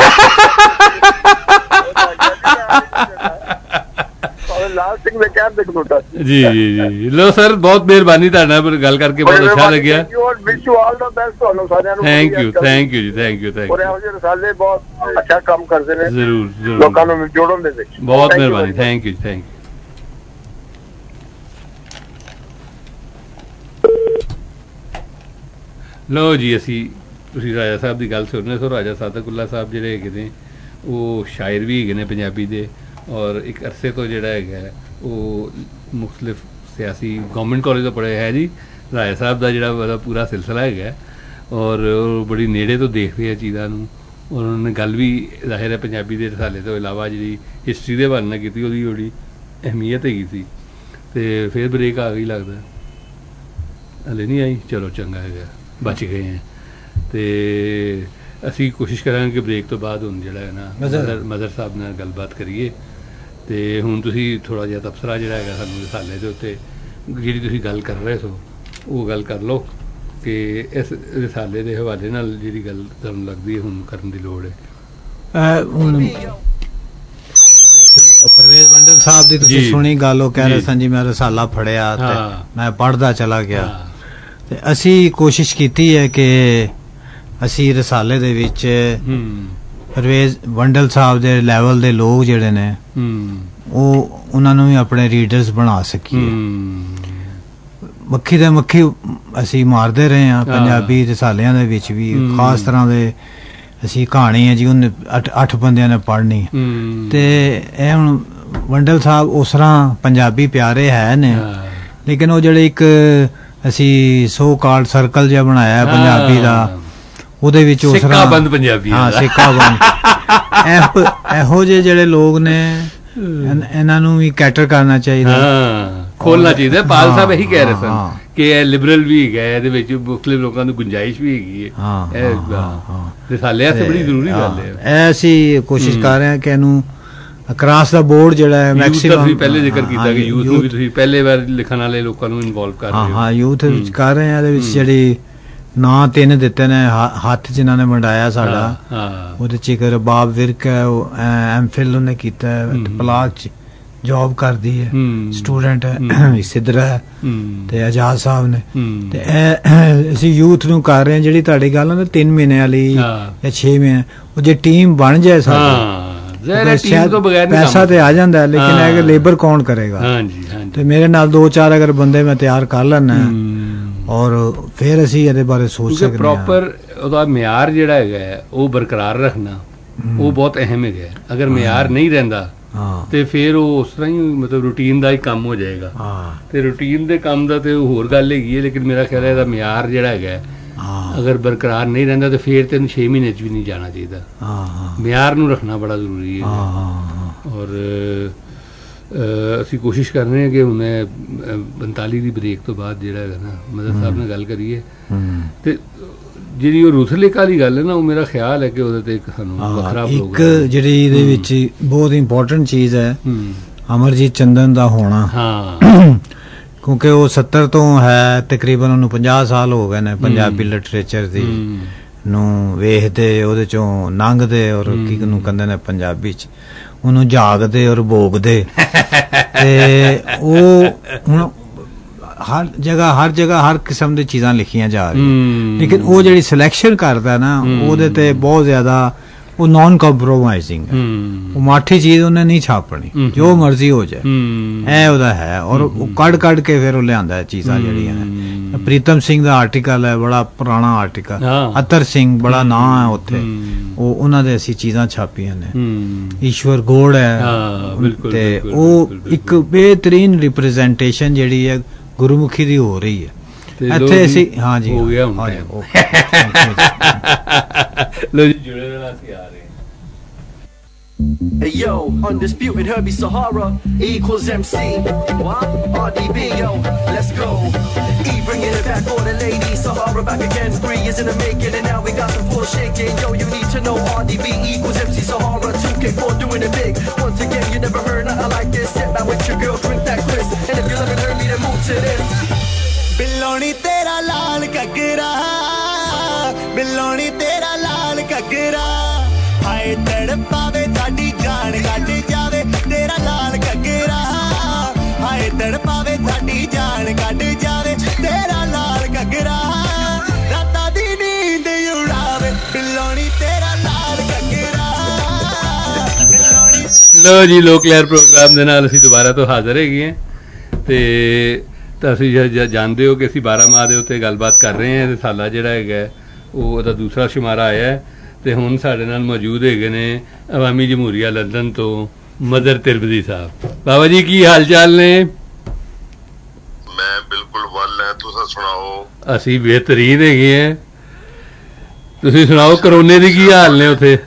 जी जी जी लो सर बहुत मेहरबानी ਤੁਹਾਡਾ ਗੱਲ ਕਰਕੇ ਬਹੁਤ ਅੱਛਾ ਲੱਗਿਆ। Wish you all the best ਤੁਹਾਨੂੰ ਸਾਰਿਆਂ ਨੂੰ। ਥੈਂਕ ਯੂ ਥੈਂਕ ਯੂ ਜੀ ਥੈਂਕ ਯੂ ਥੈਂਕ ਯੂ। ਔਰ ਇਹੋ ਜਿਹੇ ਰਸਾਲੇ ਬਹੁਤ ਅੱਛਾ ਕੰਮ ਕਰਦੇ ਨੇ ਜ਼ਰੂਰ ਜ਼ਰੂਰ ਲੋਕਾਂ ਨੂੰ ਜੋੜਨ ਦੇ ਵਿੱਚ ਬਹੁਤ ਮਿਹਰਬਾਨੀ ਥੈਂਕ ਯੂ ਥੈਂਕ ਯੂ। ਲੋ ਜੀ ਅਸੀਂ ਤੁਸੀਂ ਰਾਜਾ ਸਾਹਿਬ ਦੀ ਗੱਲ ਸੁਣਨੇ ਸੋ ਰਾਜਾ ਸਾਦਕੁੱਲਾ ਸਾਹਿਬ ਜਿਹੜੇ ਹੈਗੇ ਨੇ ਉਹ ਸ਼ਾਇਰ ਵੀ ਹੈਗੇ ਨੇ ਪੰਜਾਬੀ ਦੇ ਔਰ ਇੱਕ ਅਰਸੇ ਤੋਂ ਜਿਹੜਾ ਹੈਗਾ ਉਹ ਮੁਖਤਲਿਫ ਸਿਆਸੀ ਗਵਰਨਮੈਂਟ ਕਾਲਜ ਤੋਂ ਪੜ੍ਹੇ ਹੈ ਜੀ ਰਾਏ ਸਾਹਿਬ ਦਾ ਜਿਹੜਾ ਉਹਦਾ ਪੂਰਾ ਸਿਲਸਿਲਾ ਹੈਗਾ ਔਰ ਉਹ ਬੜੀ ਨੇੜੇ ਤੋਂ ਦੇਖਦੇ ਆ ਚੀਜ਼ਾਂ ਨੂੰ ਔਰ ਉਹਨਾਂ ਨੇ ਗੱਲ ਵੀ ਜ਼ਾਹਿਰ ਹੈ ਪੰਜਾਬੀ ਦੇ ਰਸਾਲੇ ਤੋਂ ਇਲਾਵਾ ਜਿਹੜੀ ਹਿਸਟਰੀ ਦੇ ਬਾਰੇ ਨਾਲ ਕੀਤੀ ਉਹਦੀ ਬੜੀ ਅਹਿਮੀਅਤ ਹੈਗੀ ਸੀ। ਅਤੇ ਫਿਰ ਬ੍ਰੇਕ ਆ ਗਈ ਲੱਗਦਾ ਹਲੇ ਨਹੀਂ ਆਈ, ਚਲੋ ਚੰਗਾ ਹੈਗਾ ਬਚ ਗਏ ਹੈ। ਅਤੇ ਅਸੀਂ ਕੋਸ਼ਿਸ਼ ਕਰਾਂਗੇ ਕਿ ਬ੍ਰੇਕ ਤੋਂ ਬਾਅਦ ਹੁਣ ਜਿਹੜਾ ਹੈ ਨਾ ਮਦਰ ਮਦਰ ਸਾਹਿਬ ਨਾਲ ਗੱਲਬਾਤ ਕਰੀਏ। ਅਤੇ ਹੁਣ ਤੁਸੀਂ ਥੋੜ੍ਹਾ ਜਿਹਾ ਤਬਸਰਾ ਜਿਹੜਾ ਹੈਗਾ ਸਾਨੂੰ ਰਸਾਲੇ ਦੇ ਉੱਤੇ ਜਿਹੜੀ ਤੁਸੀਂ ਗੱਲ ਕਰ ਰਹੇ ਸੋ ਉਹ ਗੱਲ ਕਰ ਲਓ ਕਿ ਇਸ ਰਸਾਲੇ ਦੇ ਹਵਾਲੇ ਨਾਲ ਜਿਹੜੀ ਗੱਲ ਤੁਹਾਨੂੰ ਲੱਗਦੀ ਹੈ ਹੁਣ ਕਰਨ ਦੀ ਲੋੜ ਹੈ। ਹੁਣ ਪਰਵੇਜ਼ ਵੰਡਲ ਸਾਹਿਬ ਦੀ ਤੁਸੀਂ ਸੁਣੀ ਗੱਲ, ਉਹ ਕਹਿ ਰਹੇ ਸਨ ਜੀ ਮੈਂ ਰਸਾਲਾ ਫੜਿਆ ਤੇ ਮੈਂ ਪੜ੍ਹਦਾ ਚਲਾ ਗਿਆ। ਤੇ ਅਸੀਂ ਕੋਸ਼ਿਸ਼ ਕੀਤੀ ਹੈ ਕਿ ਅਸੀਂ ਰਸਾਲੇ ਦੇ ਵਿੱਚ ਪਰਵੇਜ਼ ਵੰਡਲ ਸਾਹਿਬ ਦੇ ਲੈਵਲ ਦੇ ਲੋਕ ਜਿਹੜੇ ਨੇ ਉਹ ਉਹਨਾਂ ਨੂੰ ਵੀ ਆਪਣੇ ਰੀਡਰਸ ਬਣਾ ਸਕੀਏ। ਮੱਖੀ ਦੇ ਮੱਖੀ ਅਸੀਂ ਮਾਰਦੇ ਰਹੇ ਹਾਂ ਪੰਜਾਬੀ ਰਸਾਲਿਆਂ ਦੇ ਵਿੱਚ ਵੀ, ਖਾਸ ਤਰ੍ਹਾਂ ਦੇ ਅਸੀਂ ਕਹਾਣੀ ਹੈ ਜੀ ਉਹਨੇ ਅੱਠ ਅੱਠ ਬੰਦਿਆਂ ਨੇ ਪੜ੍ਹਨੀ ਤੇ ਇਹ ਹੁਣ ਵੰਡਲ ਸਾਹਿਬ ਉਸ ਤਰ੍ਹਾਂ ਪੰਜਾਬੀ ਪਿਆਰੇ ਹੈ ਨੇ, ਲੇਕਿਨ ਉਹ ਜਿਹੜੇ ਇੱਕ ਅਸੀਂ ਸੋ ਕਾਲਡ ਸਰਕਲ ਜਿਹਾ ਬਣਾਇਆ ਪੰਜਾਬੀ ਦਾ ਉਹਦੇ ਵਿੱਚ ਉਸ ਤਰ੍ਹਾਂ ਬੰਦ ਪੰਜਾਬੀ ਹਾਂ ਸਿੱਕਾ ਬੰਦ ਇਹੋ ਜਿਹੇ ਜਿਹੜੇ ਲੋਕ ਨੇ ਇਹਨਾਂ ਨੂੰ ਵੀ ਕੈਟਰ ਕਰਨਾ ਚਾਹੀਦਾ, ਖੋਲਣਾ ਚਾਹੀਦਾ। ਪਾਲ ਸਾਹਿਬ ਇਹੀ ਕਹਿ ਰਹੇ ਸਨ ਕਿ ਇਹ ਲਿਬਰਲ ਵੀ ਹੈਗਾ, ਇਹਦੇ ਵਿੱਚ ਮੁਖਤਲਿਫ ਲੋਕਾਂ ਨੂੰ ਗੁੰਜਾਇਸ਼ ਵੀ ਹੈਗੀ ਹੈ, ਰਸਾਲੇ ਵਾਸਤੇ ਬੜੀ ਜ਼ਰੂਰੀ ਗੱਲ ਹੈ। ਅਸੀਂ ਕੋਸ਼ਿਸ਼ ਕਰ ਰਹੇ ਹਾਂ ਕਿ ਇਹਨੂੰ ਅਕਰਾਸ ਦਾ ਬੋਰਡ ਜਿਹੜਾ ਹੈ ਮੈਕਸਿਮਮ ਤੁਸੀਂ ਪਹਿਲੇ ਜ਼ਿਕਰ ਕੀਤਾ ਕਿ ਯੂਥ ਨੂੰ ਵੀ ਤੁਸੀਂ ਪਹਿਲੇ ਵਾਰ ਲਿਖਣ ਵਾਲੇ ਲੋਕਾਂ ਨੂੰ ਇਨਵੋਲਵ ਕਰ ਰਹੇ ਹੋ। ਹਾਂ ਯੂਥ ਵਿੱਚ ਕਰ ਰਹੇ ਹਾਂ। ਇਹਦੇ ਵਿੱਚ ਜਿਹੜੀ ਨਾਂ ਤਿੰਨ ਦਿੱਤੇ ਨੇ ਹੱਥ ਜਿਨ੍ਹਾਂ ਨੇ ਵੰਡਾਇਆ ਸਾਡਾ, ਉਹਦੇ ਚ ਇੱਕ ਰਬਾਬ ਵਿਰਕ ਹੈ, ਉਹ ਐਮ ਫਿਲ ਉਹਨੇ ਕੀਤਾ ਹੈ, ਪਲਾਕ ਚ ਜੋਬ ਕਰਦੀ ਹੈ, ਸਟੂਡੈਂਟ ਹੈ, ਸਿੱਧਰਾ ਹੈ ਤੇ ਆਜ਼ਾਦ ਸਾਹਿਬ ਨੇ। ਤੇ ਇਹ ਅਸੀਂ ਯੂਥ ਨੂੰ ਕਰ ਰਹੇ ਹਾਂ ਜਿਹੜੀ ਤੁਹਾਡੀ ਗੱਲ ਨਾ ਤਿੰਨ ਮਹੀਨੇ ਵਾਲੀ ਜਾਂ ਛੇ ਮਹੀਨੇ, ਉਹ ਜੇ ਟੀਮ ਬਣ ਜਾਏ ਸਾਡੀ ਪੈਸਾ ਤੇ ਆ ਜਾਂਦਾ ਹੈ, ਲੇਕਿਨ ਇਹ ਲੇਬਰ ਕੌਣ ਕਰੇਗਾ। ਤੇ ਮੇਰੇ ਨਾਲ ਦੋ ਚਾਰ ਅਗਰ ਬੰਦੇ ਮੈਂ ਤਿਆਰ ਕਰ ਲੈਣਾ ਔਰ ਫਿਰ ਅਸੀਂ ਇਹਦੇ ਬਾਰੇ ਸੋਚ ਸਕਦੇ ਹਾਂ। ਪ੍ਰੋਪਰ ਉਹਦਾ ਮਿਆਰ ਜਿਹੜਾ ਹੈਗਾ ਉਹ ਬਰਕਰਾਰ ਰੱਖਣਾ ਉਹ ਬਹੁਤ ਅਹਿਮ ਹੈਗਾ। ਅਗਰ ਮਿਆਰ ਨਹੀਂ ਰਹਿੰਦਾ ਤੇ ਫਿਰ ਉਹ ਉਸ ਤਰ੍ਹਾਂ ਹੀ ਮਤਲਬ ਰੂਟੀਨ ਦਾ ਹੀ ਕੰਮ ਹੋ ਜਾਏਗਾ। ਤੇ ਰੂਟੀਨ ਦੇ ਕੰਮ ਦਾ ਤੇ ਹੋਰ ਗੱਲ ਹੈਗੀ ਹੈ, ਲੇਕਿਨ ਮੇਰਾ ਖਿਆਲ ਹੈ ਇਹਦਾ ਮਿਆਰ ਜਿਹੜਾ ਹੈਗਾ ਅਗਰ ਬਰਕਰਾਰ ਨਹੀਂ ਰਹਿੰਦਾ ਤੇ ਫਿਰ ਤੈਨੂੰ ਛੇ ਮਹੀਨੇ 'ਚ ਵੀ ਨਹੀਂ ਜਾਣਾ ਚਾਹੀਦਾ। ਮਿਆਰ ਨੂੰ ਰੱਖਣਾ ਬੜਾ ਜ਼ਰੂਰੀ ਹੈ। ਔਰ ਅਸੀਂ ਕੋਸ਼ਿਸ਼ ਕਰ ਰਹੇ ਹਾਂ ਕਿ ਹੁਣ ਪੰਤਾਲੀ ਦੀ ਬ੍ਰੇਕ ਤੋਂ ਬਾਅਦ ਜਿਹੜਾ ਹੈਗਾ ਨਾ ਮਦਰ ਸਾਹਿਬ ਨਾਲ ਗੱਲ ਕਰੀਏ ਤੇ ਜਿਹੜੀ ਉਹ ਰੁਥਲਿਕਾ ਦੀ ਗੱਲ ਹੈ ਨਾ, ਉਹ ਮੇਰਾ ਖਿਆਲ ਹੈ ਕਿ ਉਹਦੇ ਤੇ ਇੱਕ ਸਾਨੂੰ ਵੱਖਰਾ ਇੱਕ ਜਿਹੜੀ ਇਹਦੇ ਵਿੱਚ ਬਹੁਤ ਇੰਪੋਰਟੈਂਟ ਚੀਜ਼ ਹੈ ਅਮਰਜੀਤ ਚੰਦਨ ਦਾ ਹੋਣਾ। ਕਿਉਂਕਿ ਉਹ ਸੱਤਰ ਤੋਂ ਹੈ, ਤਕਰੀਬਨ ਉਹਨੂੰ ਪੰਜਾਹ ਸਾਲ ਹੋ ਗਏ ਨੇ ਪੰਜਾਬੀ ਲਿਟਰੇਚਰ ਦੀ ਨੂੰ ਵੇਖਦੇ, ਉਹਦੇ ਚੋਂ ਲੰਘਦੇ ਔਰ ਕੀ ਨੂੰ ਕਹਿੰਦੇ ਨੇ ਪੰਜਾਬੀ ਚ ਉਹਨੂੰ ਜਾਗਦੇ ਔਰ ਭੋਗਦੇ। ਤੇ ਉਹ ਹੁਣ ਹਰ ਜਗ੍ਹਾ ਹਰ ਜਗ੍ਹਾ ਹਰ ਕਿਸਮ ਦੀ ਚੀਜ਼ਾਂ ਲਿਖੀਆਂ ਜਾ ਰਹੀਆਂ, ਲੇਕਿਨ ਉਹ ਜਿਹੜੀ ਸਿਲੈਕਸ਼ਨ ਕਰਦਾ ਨਾ ਉਹਦੇ ਤੇ ਬਹੁਤ ਜ਼ਿਆਦਾ ਉਹ ਨॉन ਕੰਪਰੋਮਾਈਜ਼ਿੰਗ ਹੈ। ਉਹ ਮਾਠੀ ਚੀਜ਼ ਉਹਨੇ ਨਹੀਂ ਛਾਪਣੀ, ਜੋ ਮਰਜ਼ੀ ਹੋ ਜਾਏ, ਇਹ ਉਹਦਾ ਹੈ। ਔਰ ਉਹ ਕੱਢ ਕੱਢ ਕੇ ਫਿਰ ਉਹ ਲਿਆਂਦਾ ਚੀਜ਼ਾਂ ਜਿਹੜੀਆਂ ਨੇ। ਪ੍ਰੀਤਮ ਸਿੰਘ ਦਾ ਆਰਟੀਕਲ ਹੈ, ਬੜਾ ਪੁਰਾਣਾ ਆਰਟੀਕਲ, ਅਤਰ ਸਿੰਘ ਬੜਾ ਨਾਂ ਹੈ ਉੱਥੇ, ਉਹ ਉਹਨਾਂ ਦੇ ਅਸੀਂ ਚੀਜ਼ਾਂ ਛਾਪੀਆਂ ਨੇ। ਈਸ਼ਵਰ ਗੋੜ ਹੈ ਤੇ ਉਹ ਇੱਕ ਬਿਹਤਰੀਨ ਰਿਪਰੈਜ਼ੈਂਟੇਸ਼ਨ ਜਿਹੜੀ ਹੈ ਗੁਰਮੁਖੀ ਦੀ ਹੋ ਰਹੀ ਹੈ ਇੱਥੇ। ਅਸੀਂ ਹਾਂ ਜੀ ਹੋ ਗਿਆ ਲੋ ਜੀ ਜੁੜੇ ਰਹਿਣਾ ਸੀ ਆ ਰਹੇ। Hey yo, undisputed Herbie Sahara equals M C. What? R D B yo, let's go. E bringing it back for the ladies. Sahara back again, three is in the making, and now we got the floor shaking. Yo, you need to know R D B equals M C Sahara. two K four doing it big. Once again, you never heard nothing like this. Sit back with your girl, drink that Chris, and if you haven't heard me, then move to this. ਬਿਲੋਣੀ ਤੇਰਾ ਲਾਲ ਘੱਗਰਾ, ਬਿਲੋਣੀ ਤੇਰਾ ਲਾਲ ਘੱਗਰਾ, ਹਾਏ ਤੜਪਾਵੇ ਸਾਡੀ ਜਾਨ ਕੱਢ ਜਾਵੇ ਤੇਰਾ ਲਾਲ ਘੱਗਰਾ, ਹਾਏ ਤੜਪਾਵੇ ਸਾਡੀ ਜਾਨ ਕੱਢ ਜਾਵੇ ਤੇਰਾ ਲਾਲ ਘੱਗਰਾ, ਰਾਤਾਂ ਦੀ ਨੀਂਦ ਉਡਾਵੇ ਬਿਲੋਣੀ ਤੇਰਾ ਲਾਲ ਘੱਗਰਾ। ਲੋ ਜੀ ਲੋਕ ਲਹਿਰ ਪ੍ਰੋਗਰਾਮ ਦੇ ਨਾਲ ਅਸੀਂ ਦੁਬਾਰਾ ਤੋਂ ਹਾਜ਼ਰ ਹੈਗੇ ਹਾਂ ਤੇ ਤਾਂ ਅਸੀਂ ਜਾਣਦੇ ਹੋ ਕਿ ਅਸੀਂ ਬਾਰਾਂਮਾਹ ਦੇ ਉੱਤੇ ਗੱਲਬਾਤ ਕਰ ਰਹੇ ਹਾਂ। ਰਸਾਲਾ ਜਿਹੜਾ ਹੈਗਾ ਉਹ ਉਹਦਾ ਦੂਸਰਾ ਸ਼ੁਮਾਰਾ ਆਇਆ ਹੈ ਤੇ ਹੁਣ ਸਾਡੇ ਨਾਲ ਮੌਜੂਦ ਹੈਗੇ ਨੇ ਅਵਾਮੀ ਜਮਹੂਰੀਆ ਲੰਡਨ ਤੋਂ ਮਦਰ ਤਿਰਬਦੀ ਸਾਹਿਬ। ਬਾਬਾ ਜੀ ਕੀ ਹਾਲ ਚਾਲ ਨੇ? ਮੈਂ ਬਿਲਕੁਲ ਵੱਲ ਹੈ, ਤੁਸੀਂ ਸੁਣਾਓ? ਅਸੀਂ ਬਿਹਤਰੀਨ ਹੈਗੇ ਆ। ਤੁਸੀਂ ਸੁਣਾਓ ਕਰੋਨੇ ਦੀ ਕੀ ਹਾਲ ਨੇ ਉੱਥੇ?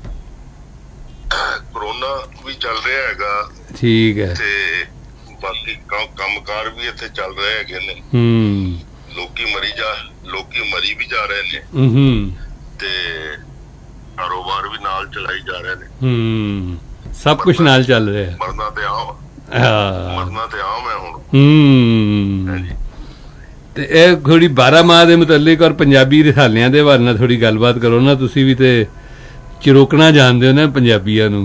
ਕਰੋਨਾ ਵੀ ਚੱਲ ਰਿਹਾ ਹੈਗਾ। ਠੀਕ ਹੈ। ਤੇ ਬਾਕੀ ਕੰਮਕਾਰ ਵੀ ਇੱਥੇ ਚੱਲ ਰਹੇ ਹੈਗੇ ਨੇ। ਹੂੰ। ਲੋਕੀ ਮਰੀ ਜਾ ਲੋਕੀ ਮਰੀ ਵੀ ਜਾ ਰਹੇ ਨੇ। ਹੂੰ। ਤੇ ਕਾਰੋਬਾਰ ਵੀ ਨਾਲ ਚਲਾਈ ਜਾ ਰਹੇ ਨੇ। ਹੂੰ। ਸਭ ਕੁਝ ਨਾਲ ਚੱਲ ਰਿਹਾ। ਮਰਨਾ ਤੇ ਆਮ ਹਾਂ, ਮਰਨਾ ਤੇ ਆਮ ਹੈ ਹੁਣ। ਹੂੰ। ਤੇ ਇਹ ਥੋੜੀ ਬਾਰਾਂ ਮਾਹ ਦੇ ਮੁਤਲਕ ਔਰ ਪੰਜਾਬੀ ਰਿਸਾਲਿਆਂ ਦੇ ਬਾਰੇ ਨਾਲ ਥੋੜੀ ਗੱਲਬਾਤ ਕਰੋ ਨਾ। ਤੁਸੀਂ ਵੀ ਤੇ ਚਿਰੋਕਣਾ ਜਾਣਦੇ ਹੋ ਨਾ ਪੰਜਾਬੀਆਂ ਨੂੰ।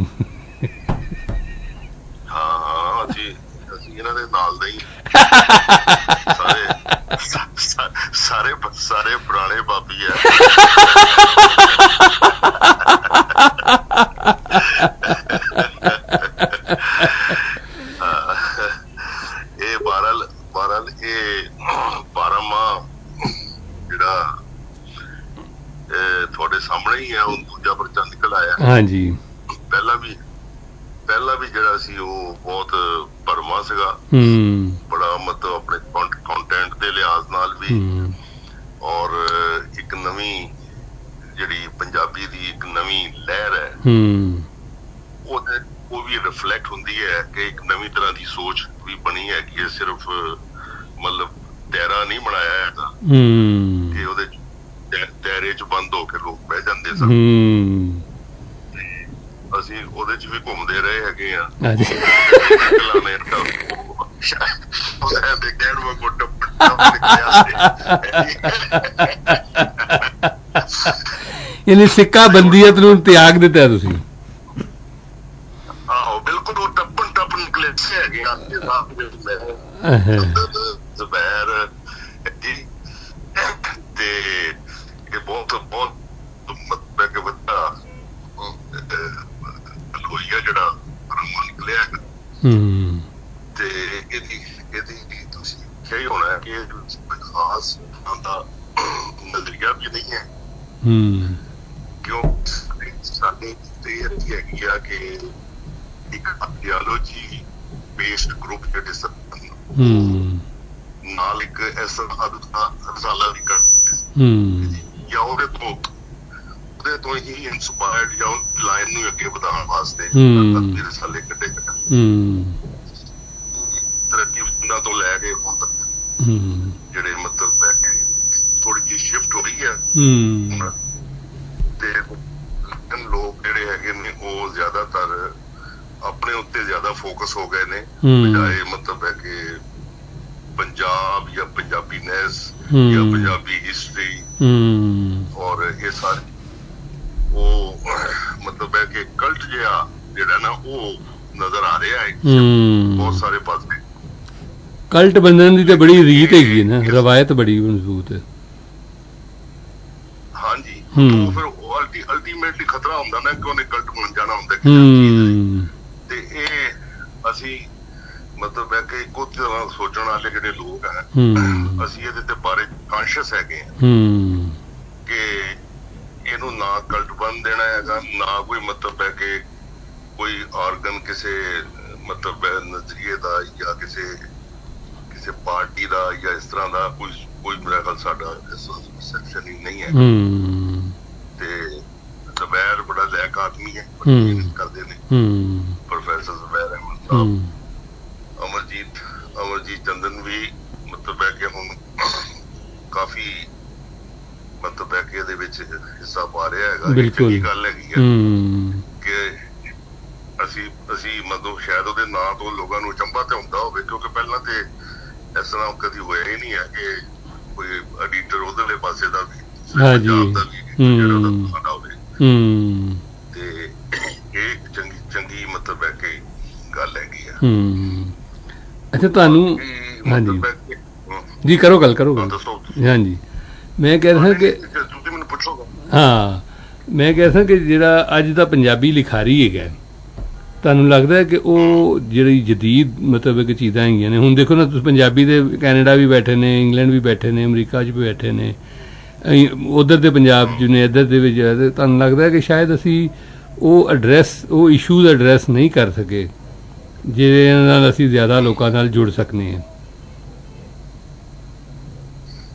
ਹਾਂ ਹਾਂ, ਅਸੀਂ ਅਸੀਂ ਇਹਨਾਂ ਦੇ ਨਾਲ ਦੇ ਹੀ ਸਾਰੇ ਸਾਰੇ ਸਾਰੇ ਪੁਰਾਣੇ ਬਾਬੀ ਹੈ। ਇਹ ਬਾਰਲ ਬਾਰਲ ਇਹ ਬਾਰਾਂ ਮਾਹ ਜਿਹੜਾ ਤੁਹਾਡੇ ਸਾਹਮਣੇ ਹੀ ਹੈ। ਹੁਣ ਦੂਜਾ ਪਰਚਾ ਨਿਕਲ ਆਇਆ। ਹਾਂਜੀ। ਪਹਿਲਾਂ ਵੀ ਪਹਿਲਾਂ ਵੀ ਜਿਹੜਾ ਸੀ ਉਹ ਬਹੁਤ ਭਰਵਾਂ ਸੀਗਾ। ਹੂੰ। ਬੜਾ ਮਤਲਬ ਆਪਣੇ ਕੰਟੈਂਟ ਦੇ ਲਿਹਾਜ਼ ਨਾਲ ਵੀ ਔਰ ਇੱਕ ਨਵੀਂ ਜਿਹੜੀ ਪੰਜਾਬੀ ਦੀ ਇੱਕ ਨਵੀਂ ਲਹਿਰ ਹੈ ਉਹ ਉਹ ਵੀ ਰਿਫਲੈਕਟ ਹੁੰਦੀ ਹੈ ਕਿ ਇੱਕ ਨਵੀਂ ਤਰ੍ਹਾਂ ਦੀ ਸੋਚ ਵੀ ਬਣੀ ਹੈਗੀ ਹੈ। ਸਿਰਫ ਮਤਲਬ ਦਾਇਰਾ ਨਹੀਂ ਬਣਾਇਆ ਹੈਗਾ ਕਿ ਉਹਦੇ ਦਾਇਰੇ ਚ ਬੰਦ ਹੋ ਕੇ ਲੋਕ ਬਹਿ ਜਾਂਦੇ ਸਨ। ਅਸੀਂ ਉਹਦੇ ਚ ਵੀ ਘੁੰਮਦੇ ਰਹੇ ਹੈਗੇ ਆ। ਯਾਨੀ ਸਿੱਕਾ ਬੰਦੀਅਤ ਨੂੰ ਤਿਆਗ ਦਿੱਤਾ ਤੁਸੀਂ? ਆਹੋ ਬਿਲਕੁਲ। ਉਹ ਟੱਪਣ ਟੱਪਣ ਨਿਕਲੇ ਹੈਗੇ ਆ ਜ਼ੁਬੈਰ ਤੇ ਇਹ ਬਹੁਤ ਬਹੁਤ ਮਤਲਬ ਕਿ ਵੱਡਾ ਲੋਹੀਆ ਜਿਹੜਾ ਰੰਗੋਂ ਨਿਕਲਿਆ ਹੈਗਾ। ਤੇ ਇਹਦੀ ਇਹਦੀ ਤੁਸੀਂ ਕਿਹਾ ਹੀ ਹੋਣਾ ਕਿ ਖਾਸ ਦਾ ਨਜ਼ਰੀਆ ਵੀ ਨਹੀਂ ਹੈ। ਕਿਉਂ ਸਾਡੀ ਤੇਰੀ ਹੈਗੀ ਆ ਕਿ ਇੱਕ ਆਈਡੀਓਲੋਜੀ ਬੇਸਡ ਗਰੁੱਪ ਜਿਹੜੇ ਸਨ ਨਾਲ ਇੱਕ ਐਸਾ ਰਸਾਲਾ ਵੀ ਕਰਦੇ ਜਾਂ ਉਹਦੇ ਤੋਂ ਉਹਦੇ ਤੋਂ ਹੀ ਇੰਸਪਾਇਰਡ ਜਾਂ ਲਾਈਨ ਨੂੰ ਅੱਗੇ ਵਧਾਉਣ ਵਾਸਤੇ ਰਸਾਲੇ ਕੱਢੇ ਤਰੱਕੀ ਉਹਨਾਂ ਤੋਂ ਲੈ ਕੇ ਹੁਣ ਤੱਕ ਜਿਹੜੇ ਮਤਲਬ ਹੈ ਕਿ ਥੋੜੀ ਜਿਹੀ ਸ਼ਿਫਟ ਹੋ ਰਹੀ ਹੈ। ਤੇ ਲੋਕ ਜਿਹੜੇ ਹੈਗੇ ਨੇ ਉਹ ਜ਼ਿਆਦਾਤਰ ਆਪਣੇ ਉੱਤੇ ਜ਼ਿਆਦਾ ਫੋਕਸ ਹੋ ਗਏ ਨੇ ਬਜਾਏ ਮਤਲਬ ਹੈ ਕਿ ਪੰਜਾਬ ਜਾਂ ਪੰਜਾਬੀਨੈਸ ਜਾਂ ਪੰਜਾਬੀ ਹਿਸਟਰੀ ਔਰ ਇਹ ਸਾਰੇ ਉਹ ਮਤਲਬ ਹੈ ਕਿ ਕਲਟ ਜਿਹਾ ਜਿਹੜਾ ਨਾ ਉਹ ਨਜ਼ਰ ਆ ਰਿਹਾ ਹੈ ਬਹੁਤ ਸਾਰੇ ਪਾਸੇ। ਕਲਟ ਬੰਦਨ ਦੀ ਤੇ ਬੜੀ ਰੀਤ ਹੈਗੀ ਨਾ, ਰਵਾਇਤ ਬੜੀ ਮਜ਼ਬੂਤ ਹੈ। ਹਾਂਜੀ। ਉਹ ਫਿਰ ਅਲਟੀਮੇਟਲੀ ਖਤਰਾ ਹੁੰਦਾ ਨਾ ਕਿ ਉਹਨੇ ਕਲਟ ਬਣ ਜਾਣਾ ਹੁੰਦਾ। ਤੇ ਇਹ ਅਸੀਂ ਮਤਲਬ ਹੈ ਕਿ ਇੱਕੋ ਤਰ੍ਹਾਂ ਸੋਚਣ ਵਾਲੇ ਜਿਹੜੇ ਲੋਕ ਹੈ ਅਸੀਂ ਇਹਦੇ ਤੇ ਬਾਰੇ ਕਾਨਸ਼ੀਅਸ ਹੈਗੇ ਕਿ ਇਹਨੂੰ ਨਾ ਕਲਟ ਬਣ ਦੇਣਾ ਹੈਗਾ, ਨਾ ਕੋਈ ਮਤਲਬ ਹੈ ਕਿ ਕੋਈ ਆਰਗਨ ਕਿਸੇ ਮਤਲਬ ਨਜ਼ਰੀਏ ਦਾ ਜਾਂ ਕਿਸੇ ਕਿਸੇ ਪਾਰਟੀ ਦਾ ਜਾਂ ਇਸ ਤਰ੍ਹਾਂ ਦਾ ਕੋਈ ਕੋਈ ਮੇਰਾ ਖਿਆਲ ਸਾਡਾ ਸੈਕਸ਼ਨ ਹੀ ਨਹੀਂ ਹੈ। ਤੇ ਜ਼ੁਬੈਰ ਬੜਾ ਲਾਇਕ ਆਦਮੀ ਹੈ, ਕਰਦੇ ਨੇ ਪ੍ਰੋਫੈਸਰ ਜ਼ੁਬੈਰ ਅਹਿਮਦ ਸਾਹਿਬ। ਅਮਰਜੀਤ ਅਮਰਜੀਤ ਚੰਦਨ ਵੀ ਮਤਲਬ ਹੈ ਕਿ ਹੁਣ ਕਾਫੀ ਮਤਲਬ ਹੈ ਕਿ ਇਹਦੇ ਵਿੱਚ ਹਿੱਸਾ ਪਾ ਰਿਹਾ ਹੈਗਾ। ਚੰਗੀ ਗੱਲ ਹੈਗੀ ਹੈ ਕਿ ਅਸੀਂ ਅਸੀਂ ਮਤਲਬ ਸ਼ਾਇਦ ਉਹਦੇ ਨਾਂ ਤੋਂ ਲੋਕਾਂ ਨੂੰ ਅਚੰਭਾ ਤੇ ਹੁੰਦਾ ਹੋਵੇ ਕਿਉਂਕਿ ਪਹਿਲਾਂ ਤੇ ਇਸ ਤਰ੍ਹਾਂ ਕਦੀ ਹੋਇਆ ਹੀ ਨਹੀਂ ਹੈ ਕਿ ਕੋਈ ਐਡੀਟਰ ਉਹਦੇ ਪਾਸੇ ਦਾ ਵੀ ਪੰਜਾਬ ਦਾ ਵੀ ਜਿਹੜਾ ਉਹਦਾ ਸਾਡਾ ਹੋਵੇ। ਤੇ ਇਹ ਚੰਗੀ ਚੰਗੀ ਮਤਲਬ ਹੈ ਕਿ ਗੱਲ ਹੈਗੀ ਆ। ਅੱਛਾ ਤੁਹਾਨੂੰ ਹਾਂਜੀ ਜੀ ਕਰੋ ਗੱਲ ਕਰੋ ਗੱਲ। ਹਾਂਜੀ ਮੈਂ ਕਹਿ ਰਿਹਾ ਕਿ ਤੁਸੀਂ ਮੈਨੂੰ ਪੁੱਛੋਗੇ। ਹਾਂ ਮੈਂ ਕਹਿ ਰਿਹਾ ਕਿ ਜਿਹੜਾ ਅੱਜ ਦਾ ਪੰਜਾਬੀ ਲਿਖਾਰੀ ਹੈਗਾ ਤੁਹਾਨੂੰ ਲੱਗਦਾ ਕਿ ਉਹ ਜਿਹੜੀ ਜਦੀਦ ਮਤਲਬ ਕਿ ਚੀਜ਼ਾਂ ਹੈਗੀਆਂ ਨੇ ਹੁਣ ਦੇਖੋ ਨਾ ਤੁਸੀਂ ਪੰਜਾਬੀ ਦੇ ਕੈਨੇਡਾ ਵੀ ਬੈਠੇ ਨੇ, ਇੰਗਲੈਂਡ ਵੀ ਬੈਠੇ ਨੇ, ਅਮਰੀਕਾ 'ਚ ਵੀ ਬੈਠੇ ਨੇ, ਉੱਧਰ ਦੇ ਪੰਜਾਬ 'ਚ ਨੇ, ਇੱਧਰ ਦੇ ਵਿੱਚ ਤੁਹਾਨੂੰ ਲੱਗਦਾ ਕਿ ਸ਼ਾਇਦ ਅਸੀਂ ਉਹ ਐਡਰੈਸ ਉਹ ਇਸ਼ੂਜ਼ ਐਡਰੈਸ ਨਹੀਂ ਕਰ ਸਕੇ ਜਿਹਦੇ ਨਾਲ ਅਸੀਂ ਜ਼ਿਆਦਾ ਲੋਕਾਂ ਨਾਲ ਜੁੜ ਸਕਦੇ ਹਾਂ।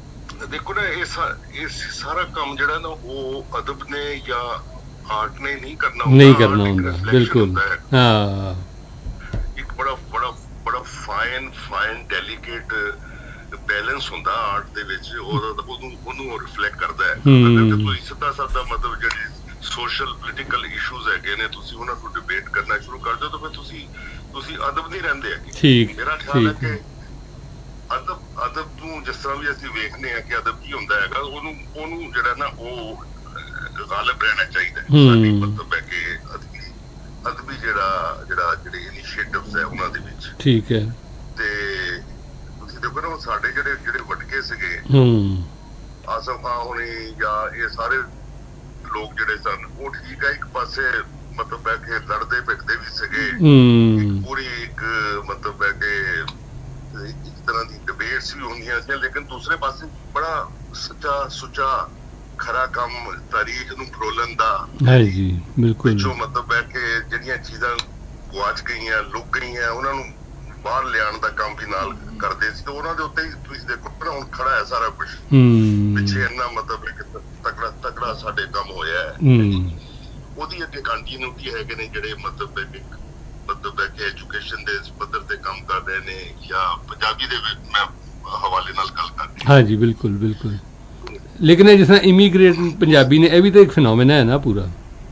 ਇਹ ਸਾਰਾ ਕੰਮ ਜਿਹੜਾ ਨਾ ਉਹ ਅਦਬ ਨੇ ਜਾਂ ਆਰਟ ਨੇ ਨਹੀਂ ਕਰਨਾ ਨਹੀਂ ਕਰਨਾ ਹੁੰਦਾ ਬਿਲਕੁਲ ਹਾਂ ਇੱਕ ਬੜਾ ਬੜਾ ਬੜਾ ਫਾਈਨ ਫਾਈਨ ਡੈਲੀਕੇਟ ਬੈਲੈਂਸ ਹੁੰਦਾ ਆਰਟ ਦੇ ਵਿੱਚ ਉਹਨੂੰ ਉਹਨੂੰ ਰਿਫਲੈਕਟ ਕਰਦਾ ਹੈ ਅਗਰ ਤੁਸੀਂ ਸਿੱਧਾ ਸਾਦਾ ਮਤਲਬ ਜਿਹੜੇ ਸੋਸ਼ਲ ਪੋਲੀਟੀਕਲ ਇਸ਼ੂਜ਼ ਹੈਗੇ ਨੇ ਤੁਸੀਂ ਉਹਨਾਂ ਨੂੰ ਡਿਬੇਟ ਕਰਨਾ ਸ਼ੁਰੂ ਕਰ ਦਿਓ ਤਾਂ ਫਿਰ ਤੁਸੀਂ ਤੁਸੀਂ ਅਦਬ ਨਹੀਂ ਰਹਿੰਦੇ ਹੈਗੇ ਠੀਕ ਮੇਰਾ ਖਿਆਲ ਹੈ ਕਿ ਅਦਬ ਅਦਬ ਨੂੰ ਜਿਸ ਤਰ੍ਹਾਂ ਵੀ ਅਸੀਂ ਵੇਖਦੇ ਹਾਂ ਕਿ ਅਦਬ ਕੀ ਹੁੰਦਾ ਹੈਗਾ ਉਹਨੂੰ ਉਹਨੂੰ ਜਿਹੜਾ ਨਾ ਉਹ ਗਾਲਬ ਰਹਿਣਾ ਚਾਹੀਦਾ ਸਾਡੀ ਮਤਲਬ ਹੈ ਕਿ ਅਦਬੀ ਅਦਬੀ ਜਿਹੜਾ ਜਿਹੜਾ ਜਿਹੜੇ ਇਨੀਸ਼ੀਏਟਿਵਸ ਹੈ ਉਹਨਾਂ ਦੇ ਵਿੱਚ ਠੀਕ ਹੈ ਤੇ ਤੁਸੀਂ ਦੇਖੋ ਨਾ ਸਾਡੇ ਜਿਹੜੇ ਜਿਹੜੇ ਵਟਕੇ ਸੀਗੇ ਹੂੰ ਆਸਫ ਖਾਂ ਹੋਣੀ ਜਾਂ ਇਹ ਸਾਰੇ ਲੋਕ ਜਿਹੜੇ ਸਨ ਉਹ ਠੀਕ ਹੈ ਇੱਕ ਪਾਸੇ ਮਤਲਬ ਹੈ ਕਿ ਲੜਦੇ ਪਿੱਟਦੇ ਵੀ ਸੀਗੇ ਪੂਰੀ ਇੱਕ ਮਤਲਬ ਹੈ ਕਿ ਇੱਕ ਤਰ੍ਹਾਂ ਦੀ ਡਿਬੇਟਸ ਵੀ ਹੁੰਦੀਆਂ ਸੀ ਲੇਕਿਨ ਦੂਸਰੇ ਪਾਸੇ ਬੜਾ ਸੱਚਾ ਸੁੱਚਾ ਖਰਾ ਕੰਮ ਤਾਰੀਖ ਨੂੰ ਫਰੋਲਣ ਦਾ ਹਾਂਜੀ ਬਿਲਕੁਲ ਜੋ ਮਤਲਬ ਹੈ ਕਿ ਜਿਹੜੀਆਂ ਚੀਜ਼ਾਂ ਗੁਆਚ ਗਈਆਂ ਲੁਕ ਗਈਆਂ ਉਹਨਾਂ ਨੂੰ ਬਾਹਰ ਲਿਆਉਣ ਦਾ ਕੰਮ ਵੀ ਨਾਲ ਕਰਦੇ ਸੀ ਤੇ ਉਹਨਾਂ ਦੇ ਉੱਤੇ ਹੀ ਤੁਸੀਂ ਦੇਖੋ ਨਾ ਹੁਣ ਖੜਾ ਹੈ ਸਾਰਾ ਕੁਝ ਪਿੱਛੇ ਇੰਨਾ ਮਤਲਬ ਹੈ ਕਿ ਤਕੜਾ ਤਕੜਾ ਸਾਡੇ ਕੰਮ ਹੋਇਆ ਹੈ ਉਹਦੀ ਅੱਗੇ ਕੰਟੀਨਿਊਟੀ ਹੈਗੇ ਨੇ ਜਿਹੜੇ ਮਤਲਬ ਹੈ ਕਿ ਮਤਲਬ ਹੈ ਕਿ ਐਜੂਕੇਸ਼ਨ ਦੇ ਪੱਧਰ ਤੇ ਕੰਮ ਕਰ ਰਹੇ ਨੇ ਜਾਂ ਪੰਜਾਬੀ ਦੇ ਮੈਂ ਹਵਾਲੇ ਨਾਲ ਗੱਲ ਕਰ ਰਿਹਾ ਹਾਂਜੀ ਬਿਲਕੁਲ ਬਿਲਕੁਲ ਲੇਕਿਨ ਇਹ ਜਿਸ ਤਰ੍ਹਾਂ ਇਮੀਗ੍ਰੇਟ ਪੰਜਾਬੀ ਨੇ ਇਹ ਵੀ ਤਾਂ ਇੱਕ ਫਿਨੋਮੇਨਾ ਹੈ ਨਾ ਪੂਰਾ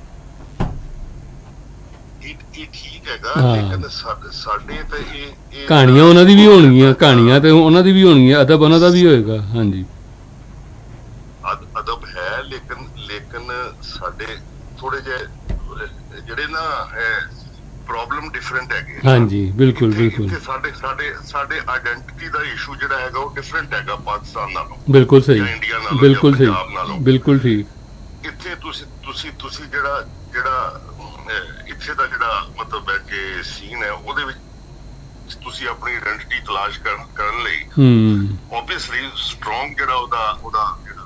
ਇਹ ਠੀਕ ਹੈਗਾ ਲੇਕਿਨ ਸਾਡੇ ਤਾਂ ਇਹ ਕਹਾਣੀਆਂ ਉਹਨਾਂ ਦੀ ਵੀ ਹੋਣਗੀਆਂ ਕਹਾਣੀਆਂ ਤੇ ਉਹਨਾਂ ਦੀ ਵੀ ਹੋਣਗੀਆਂ ਅਦਬ ਉਹਨਾਂ ਦਾ ਵੀ ਹੋਏਗਾ ਹਾਂਜੀ ਅਦਬ ਹੈ ਲੇਕਿਨ ਲੇਕਿਨ ਸਾਡੇ ਥੋੜੇ ਜਿਹੇ ਜਿਹੜੇ ਨਾ ਪ੍ਰੋਬਲਮ ਡਿਫਰੈਂਟ ਹੈਗੇ ਹਾਂਜੀ ਬਿਲਕੁਲ ਬਿਲਕੁਲ ਸਾਡੇ ਸਾਡੇ ਸਾਡੇ ਆਇਡੈਂਟੀਟੀ ਦਾ ਇਸ਼ੂ ਜਿਹੜਾ ਹੈਗਾ ਉਹ ਡਿਫਰੈਂਟ ਹੈਗਾ ਪਾਕਿਸਤਾਨ ਨਾਲੋਂ ਬਿਲਕੁਲ ਸਹੀ ਇੰਡੀਆ ਨਾਲੋਂ ਬਿਲਕੁਲ ਸਹੀ ਬਿਲਕੁਲ ਠੀਕ ਇੱਥੇ ਤੁਸੀਂ ਤੁਸੀਂ ਤੁਸੀਂ ਜਿਹੜਾ ਜਿਹੜਾ ਇੱਥੇ ਦਾ ਜਿਹੜਾ ਮਤਲਬ ਹੈ ਕਿ ਸੀਨ ਹੈ ਉਹਦੇ ਵਿੱਚ ਤੁਸੀਂ ਆਪਣੀ ਆਇਡੈਂਟੀਟੀ ਤਲਾਸ਼ ਕਰਨ ਕਰਨ ਲਈ ਹੂੰ ਆਬਵੀਅਸਲੀ ਸਟਰੋਂਗ ਜਿਹੜਾ ਉਹਦਾ ਉਹਦਾ ਜਿਹੜਾ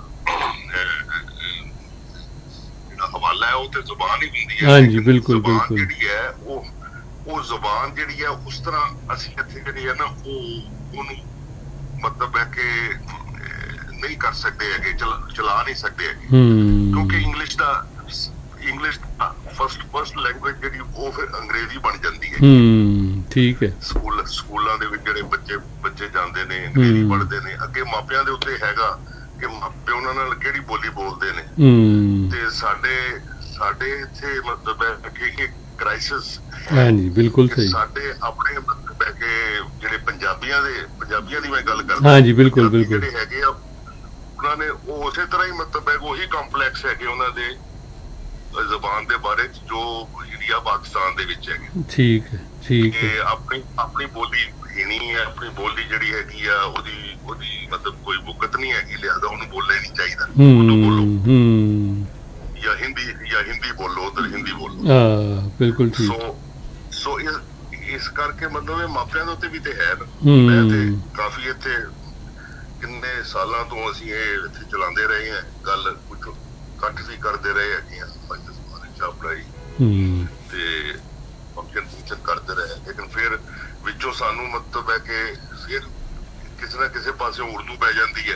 ਹਵਾਲਾ ਹੈ ਉਹ ਤੇ ਜ਼ੁਬਾਨ ਹੀ ਹੁੰਦੀ ਹੈ ਹਾਂਜੀ ਬਿਲਕੁਲ ਬਿਲਕੁਲ ਜਿਹੜੀ ਹੈ ਉਹ ਉਹ ਜ਼ੁਬਾਨ ਜਿਹੜੀ ਹੈ ਉਸ ਤਰ੍ਹਾਂ ਅਸੀਂ ਇੱਥੇ ਜਿਹੜੀ ਹੈ ਨਾ ਉਹ ਉਹਨੂੰ ਮਤਲਬ ਹੈ ਕਿ ਨਹੀਂ ਕਰ ਸਕਦੇ ਹੈਗੇ ਚਲਾ ਨਹੀਂ ਸਕਦੇ ਹੈਗੇ ਕਿਉਂਕਿ ਇੰਗਲਿਸ਼ ਦਾ ਇੰਗਲਿਸ਼ ਫਸਟ ਫਸਟ ਲੈਂਗੁਏਜ ਜਿਹੜੀ ਉਹ ਫਿਰ ਅੰਗਰੇਜ਼ੀ ਬਣ ਜਾਂਦੀ ਹੈ ਹੂੰ ਠੀਕ ਹੈ ਸਕੂਲ ਸਕੂਲਾਂ ਦੇ ਵਿੱਚ ਜਿਹੜੇ ਬੱਚੇ ਬੱਚੇ ਜਾਂਦੇ ਨੇ ਅੰਗਰੇਜ਼ੀ ਪੜ੍ਹਦੇ ਨੇ ਅੱਗੇ ਮਾਪਿਆਂ ਦੇ ਉੱਤੇ ਹੈਗਾ ਕਿ ਮਾਪੇ ਉਹਨਾਂ ਨਾਲ ਕਿਹੜੀ ਬੋਲੀ ਬੋਲਦੇ ਨੇ ਤੇ ਸਾਡੇ ਸਾਡੇ ਇੱਥੇ ਮਤਲਬ ਹੈ ਕਿ ਇੱਕ ਕ੍ਰਾਈਸਿਸ ਹਾਂਜੀ ਬਿਲਕੁਲ ਸਹੀ ਸਾਡੇ ਆਪਣੇ ਮਤਲਬ ਹੈ ਕਿ ਜਿਹੜੇ ਪੰਜਾਬੀਆਂ ਦੇ ਪੰਜਾਬੀਆਂ ਦੀ ਮੈਂ ਗੱਲ ਕਰਦਾ ਹਾਂਜੀ ਬਿਲਕੁਲ ਬਿਲਕੁਲ ਜਿਹੜੇ ਹੈਗੇ ਆ ਉਹਨਾਂ ਨੇ ਉਹ ਉਸੇ ਤਰ੍ਹਾਂ ਹੀ ਮਤਲਬ ਹੈ ਉਹੀ ਕੰਪਲੈਕਸ ਹੈਗੇ ਉਹਨਾਂ ਦੇ ਜ਼ਬਾਨ ਦੇ ਬਾਰੇ ਜੋ ਇੰਡੀਆ ਪਾਕਿਸਤਾਨ ਦੇ ਵਿੱਚ ਹੈਗੇ ਠੀਕ ਹੈ ਠੀਕ ਹੈ ਆਪਣੀ ਆਪਣੀ ਬੋਲੀ ਹੀਣੀ ਹੈ ਆਪਣੀ ਬੋਲੀ ਜਿਹੜੀ ਹੈਗੀ ਆ ਉਹਦੀ ਉਹਦੀ ਮਤਲਬ ਕੋਈ ਮੁਕਤ ਨਹੀਂ ਹੈਗੀ ਲਿਆਦਾ ਉਹਨੂੰ ਬੋਲਣਾ ਨਹੀਂ ਚਾਹੀਦਾ ਉਹਨੂੰ ਬੋਲੋ ਜਾਂ ਹਿੰਦੀ ਜਾਂ ਹਿੰਦੀ ਬੋਲੋ ਉਧਰ ਹਿੰਦੀ ਬੋਲੋ ਹਾਂ ਬਿਲਕੁਲ ਠੀਕ ਸੋ ਸੋ ਇਸ ਕਰਕੇ ਮਤਲਬ ਇਹ ਮਾਪਿਆਂ ਦੇ ਉੱਤੇ ਵੀ ਤੇ ਹੈ ਮੈਂ ਤੇ ਕਾਫੀ ਇੱਥੇ ਕਿੰਨੇ ਸਾਲਾਂ ਤੋਂ ਅਸੀਂ ਇਹ ਇੱਥੇ ਚਲਾਉਂਦੇ ਰਹੇ ਹਾਂ ਗੱਲ ਕੁਝ ਕੱਟ ਵੀ ਕਰਦੇ ਰਹੇ ਹੈਗੇ ਆ ਚਾਪੜਾਈ ਤੇ ਫੰਕਸ਼ਨ ਫੰਕਸ਼ਨ ਕਰਦੇ ਰਹੇ ਲੇਕਿਨ ਫਿਰ ਵਿੱਚੋਂ ਸਾਨੂੰ ਮਤਲਬ ਹੈ ਕਿ ਫਿਰ ਕਿਸੇ ਨਾ ਕਿਸੇ ਪਾਸੇ ਉਰਦੂ ਪੈ ਜਾਂਦੀ ਹੈ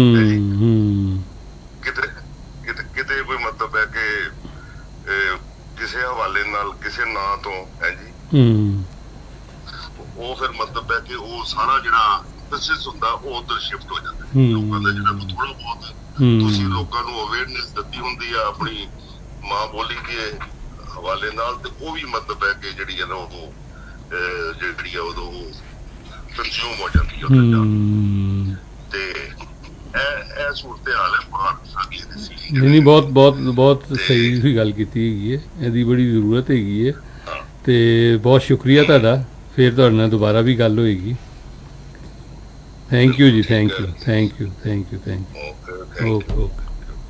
ਕਿਤੇ ਕਿਤੇ ਕਿਤੇ ਕੋਈ ਮਤਲਬ ਹੈ ਕਿ ਕਿਸੇ ਹਵਾਲੇ ਨਾਲ ਕਿਸੇ ਨਾਂ ਤੋਂ ਹੈ ਜੀ ਉਹ ਫਿਰ ਮਤਲਬ ਹੈ ਕਿ ਉਹ ਸਾਰਾ ਜਿਹੜਾ ਪ੍ਰੋਸੈਸ ਹੁੰਦਾ ਉਹ ਉਧਰ ਸ਼ਿਫਟ ਹੋ ਜਾਂਦਾ ਲੋਕਾਂ ਦਾ ਜਿਹੜਾ ਥੋੜਾ ਬਹੁਤ ਤੁਸੀਂ ਲੋਕਾਂ ਨੂੰ ਅਵੇਅਰਨੈਸ ਦਿੱਤੀ ਹੁੰਦੀ ਆ ਆਪਣੀ ਮਾਂ ਬੋਲੀ ਦੇ ਹਵਾਲੇ ਨਾਲ ਤੇ ਉਹ ਵੀ ਮਤਲਬ ਹੈ ਕਿ ਜਿਹੜੀ ਹੈ ਨਾ ਉਹ ਜਿਹੜੀ ਆ ਉਦੋਂ ਕੰਜ਼ਿਊਮ ਹੋ ਜਾਂਦੀ ਹੈ ਤੇ ਇਹ ਇਹ ਸੂਰਤ ਹਾਲ ਹੈ ਭਾਰਤ ਸਾਡੀ ਨਹੀਂ ਨਹੀਂ ਬਹੁਤ ਬਹੁਤ ਬਹੁਤ ਸਹੀ ਤੁਸੀਂ ਗੱਲ ਕੀਤੀ ਹੈਗੀ ਹੈ ਇਹਦੀ ਬੜੀ ਜ਼ਰੂਰਤ ਹੈਗੀ ਹੈ ਤੇ ਬਹੁਤ ਸ਼ੁਕਰੀਆ ਤੁਹਾਡਾ ਫਿਰ ਤੁਹਾਡੇ ਨਾਲ ਦੁਬਾਰਾ ਵੀ ਗੱਲ ਹੋਏਗੀ ਥੈਂਕ ਯੂ ਜੀ thank you thank you thank you thank you okay okay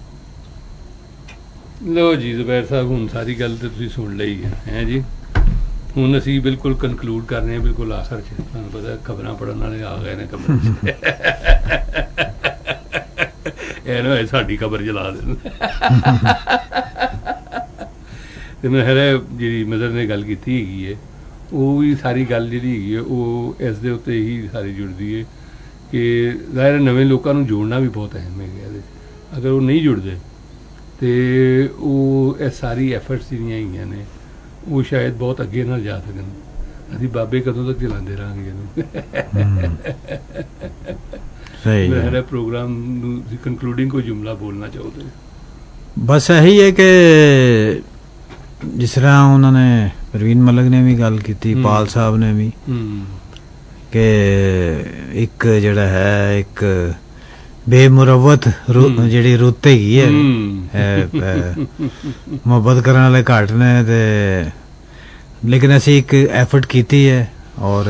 ਲੋ ਜੀ ਜ਼ੁਬੈਰ ਸਾਹਿਬ ਹੁਣ ਸਾਰੀ ਗੱਲ ਤੇ ਤੁਸੀਂ ਸੁਣ ਲਈ ਹੈ ਹੈ ਜੀ ਹੁਣ ਅਸੀਂ ਬਿਲਕੁਲ ਕਨਕਲੂਡ ਕਰ ਰਹੇ ਹਾਂ ਬਿਲਕੁਲ ਆਖਰ 'ਚ ਤੁਹਾਨੂੰ ਪਤਾ ਖਬਰਾਂ ਪੜ੍ਹਨ ਵਾਲੇ ਆ ਗਏ ਨੇ ਕਮਰੇ 'ਚ ਇਹ ਨਾ ਸਾਡੀ ਖਬਰ ਚਲਾ ਦੇਣ ਤੇ ਮੈਂ ਹਰੇ ਜਿਹੜੀ ਮਦਰ ਨੇ ਗੱਲ ਕੀਤੀ ਹੈਗੀ ਹੈ ਉਹ ਵੀ ਸਾਰੀ ਗੱਲ ਜਿਹੜੀ ਹੈਗੀ ਹੈ ਉਹ ਇਸ ਦੇ ਉੱਤੇ ਹੀ ਸਾਰੀ ਜੁੜਦੀ ਹੈ ਕਿ ਜ਼ਾਹਿਰ ਨਵੇਂ ਲੋਕਾਂ ਨੂੰ ਜੋੜਨਾ ਵੀ ਬਹੁਤ ਅਹਿਮ ਹੈਗਾ ਇਹਦੇ 'ਚ। ਅਗਰ ਉਹ ਨਹੀਂ ਜੁੜਦੇ ਅਤੇ ਉਹ ਇਹ ਸਾਰੀ ਐਫਰਟਸ ਜਿਹੜੀਆਂ ਹੈਗੀਆਂ ਨੇ ਉਹ ਸ਼ਾਇਦ ਬਹੁਤ ਅੱਗੇ ਨਾ ਜਾ ਸਕਣ। ਅਸੀਂ ਬਾਬੇ ਕਦੋਂ ਤੱਕ ਚਲਾਉਂਦੇ ਰਹਾਂਗੇ ਇਹਨੂੰ। ਮੇਰਾ ਪ੍ਰੋਗਰਾਮ ਨੂੰ ਕੰਕਲੂਡਿੰਗ ਕੋਈ ਜੁਮਲਾ ਬੋਲਣਾ ਚਾਹੁੰਦੇ? ਬਸ ਇਹੀ ਹੈ ਕਿ ਜਿਸ ਤਰ੍ਹਾਂ ਉਹਨਾਂ ਨੇ ਪ੍ਰਵੀਨ ਮਲਕ ਨੇ ਵੀ ਗੱਲ ਕੀਤੀ, ਪਾਲ ਸਾਹਿਬ ਨੇ ਵੀ, ਕਿ ਇੱਕ ਜਿਹੜਾ ਹੈ ਇੱਕ ਬੇਮੁਰਵਤ ਜਿਹੜੀ ਰੁੱਤ ਹੈਗੀ ਹੈ, ਮੁਹੱਬਤ ਕਰਨ ਵਾਲੇ ਘੱਟ ਨੇ, ਤੇ ਲੇਕਿਨ ਅਸੀਂ ਇੱਕ ਐਫਰਟ ਕੀਤੀ ਹੈ ਔਰ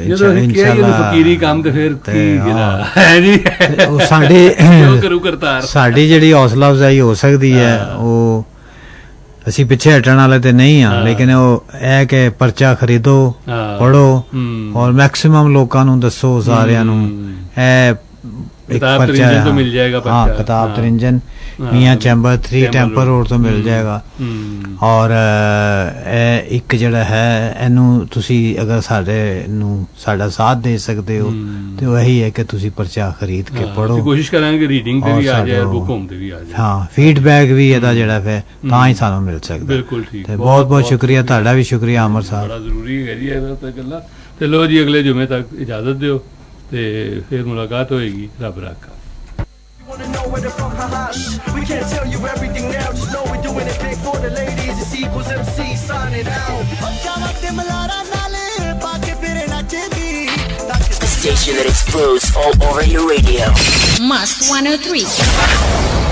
ਸਾਡੀ ਜਿਹੜੀ ਹੌਸਲਾ ਅਫਜ਼ਾਈ ਹੋ ਸਕਦੀ ਹੈ ਉਹ, ਅਸੀਂ ਪਿੱਛੇ ਹਟਣ ਵਾਲੇ ਤੇ ਨਹੀਂ ਹਾਂ, ਲੇਕਿਨ ਉਹ ਇਹ ਕਿ ਪਰਚਾ ਖਰੀਦੋ, ਪੜ੍ਹੋ ਔਰ ਮੈਕਸਿਮਮ ਲੋਕਾਂ ਨੂੰ ਦੱਸੋ, ਸਾਰਿਆਂ ਨੂੰ ਇਹ किताब तरिंजन तो मिल जाएगा। हाँ, किताब तरिंजन मियाँ चैम्बर थ्री टेंपर रोड तो मिल जाएगा। और एक जड़ा है ਇਹਨੂੰ ਤੁਸੀਂ ਅਗਰ ਸਾਡੇ ਨੂੰ ਸਾਡਾ ਸਾਥ ਦੇ ਸਕਦੇ ਹੋ ਤੇ ਉਹ ਇਹੀ ਹੈ ਕਿ ਤੁਸੀਂ ਪਰਚਾ ਖਰੀਦ ਕੇ ਪੜ੍ਹੋ। ਕੋਸ਼ਿਸ਼ ਕਰਾਂਗੇ ਕਿ ਰੀਡਿੰਗ ਤੇ ਵੀ ਆ ਜਾਏ, ਬੁੱਕ ਹੋਮ ਤੇ ਵੀ ਆ ਜਾਏ। ਹਾਂ, ਫੀਡਬੈਕ ਵੀ ਇਹਦਾ ਜਿਹੜਾ ਹੈ ਤਾਂ ਹੀ ਸਾਨੂੰ ਮਿਲ ਸਕਦਾ। ਬਿਲਕੁਲ ਠੀਕ, ਤੇ ਬਹੁਤ ਬਹੁਤ ਸ਼ੁਕਰੀਆ ਤੁਹਾਡਾ ਵੀ, ਸ਼ੁਕਰੀਆ ਅਮਰ ਸਾਹਿਬ। ਬੜਾ ਜ਼ਰੂਰੀ ਹੈ ਜੀ ਇਹਦਾ ਤਾਂ ਗੱਲਾਂ। ਤੇ ਲੋ ਜੀ, ਅਗਲੇ ਜੁਮੇ ਤੱਕ ਇਜਾਜ਼ਤ ਦਿਓ ਤੇ ਫਿਰ ਮੁਲਾਕਾਤ ਹੋਏਗੀ। ਰੱਬ ਰਾਖਾ। Wanna know where they're from, haha, we can't tell you everything now, just know we're doing it big for the ladies, it's Equals M C signing out. The station that explodes all over your radio. Must one oh three.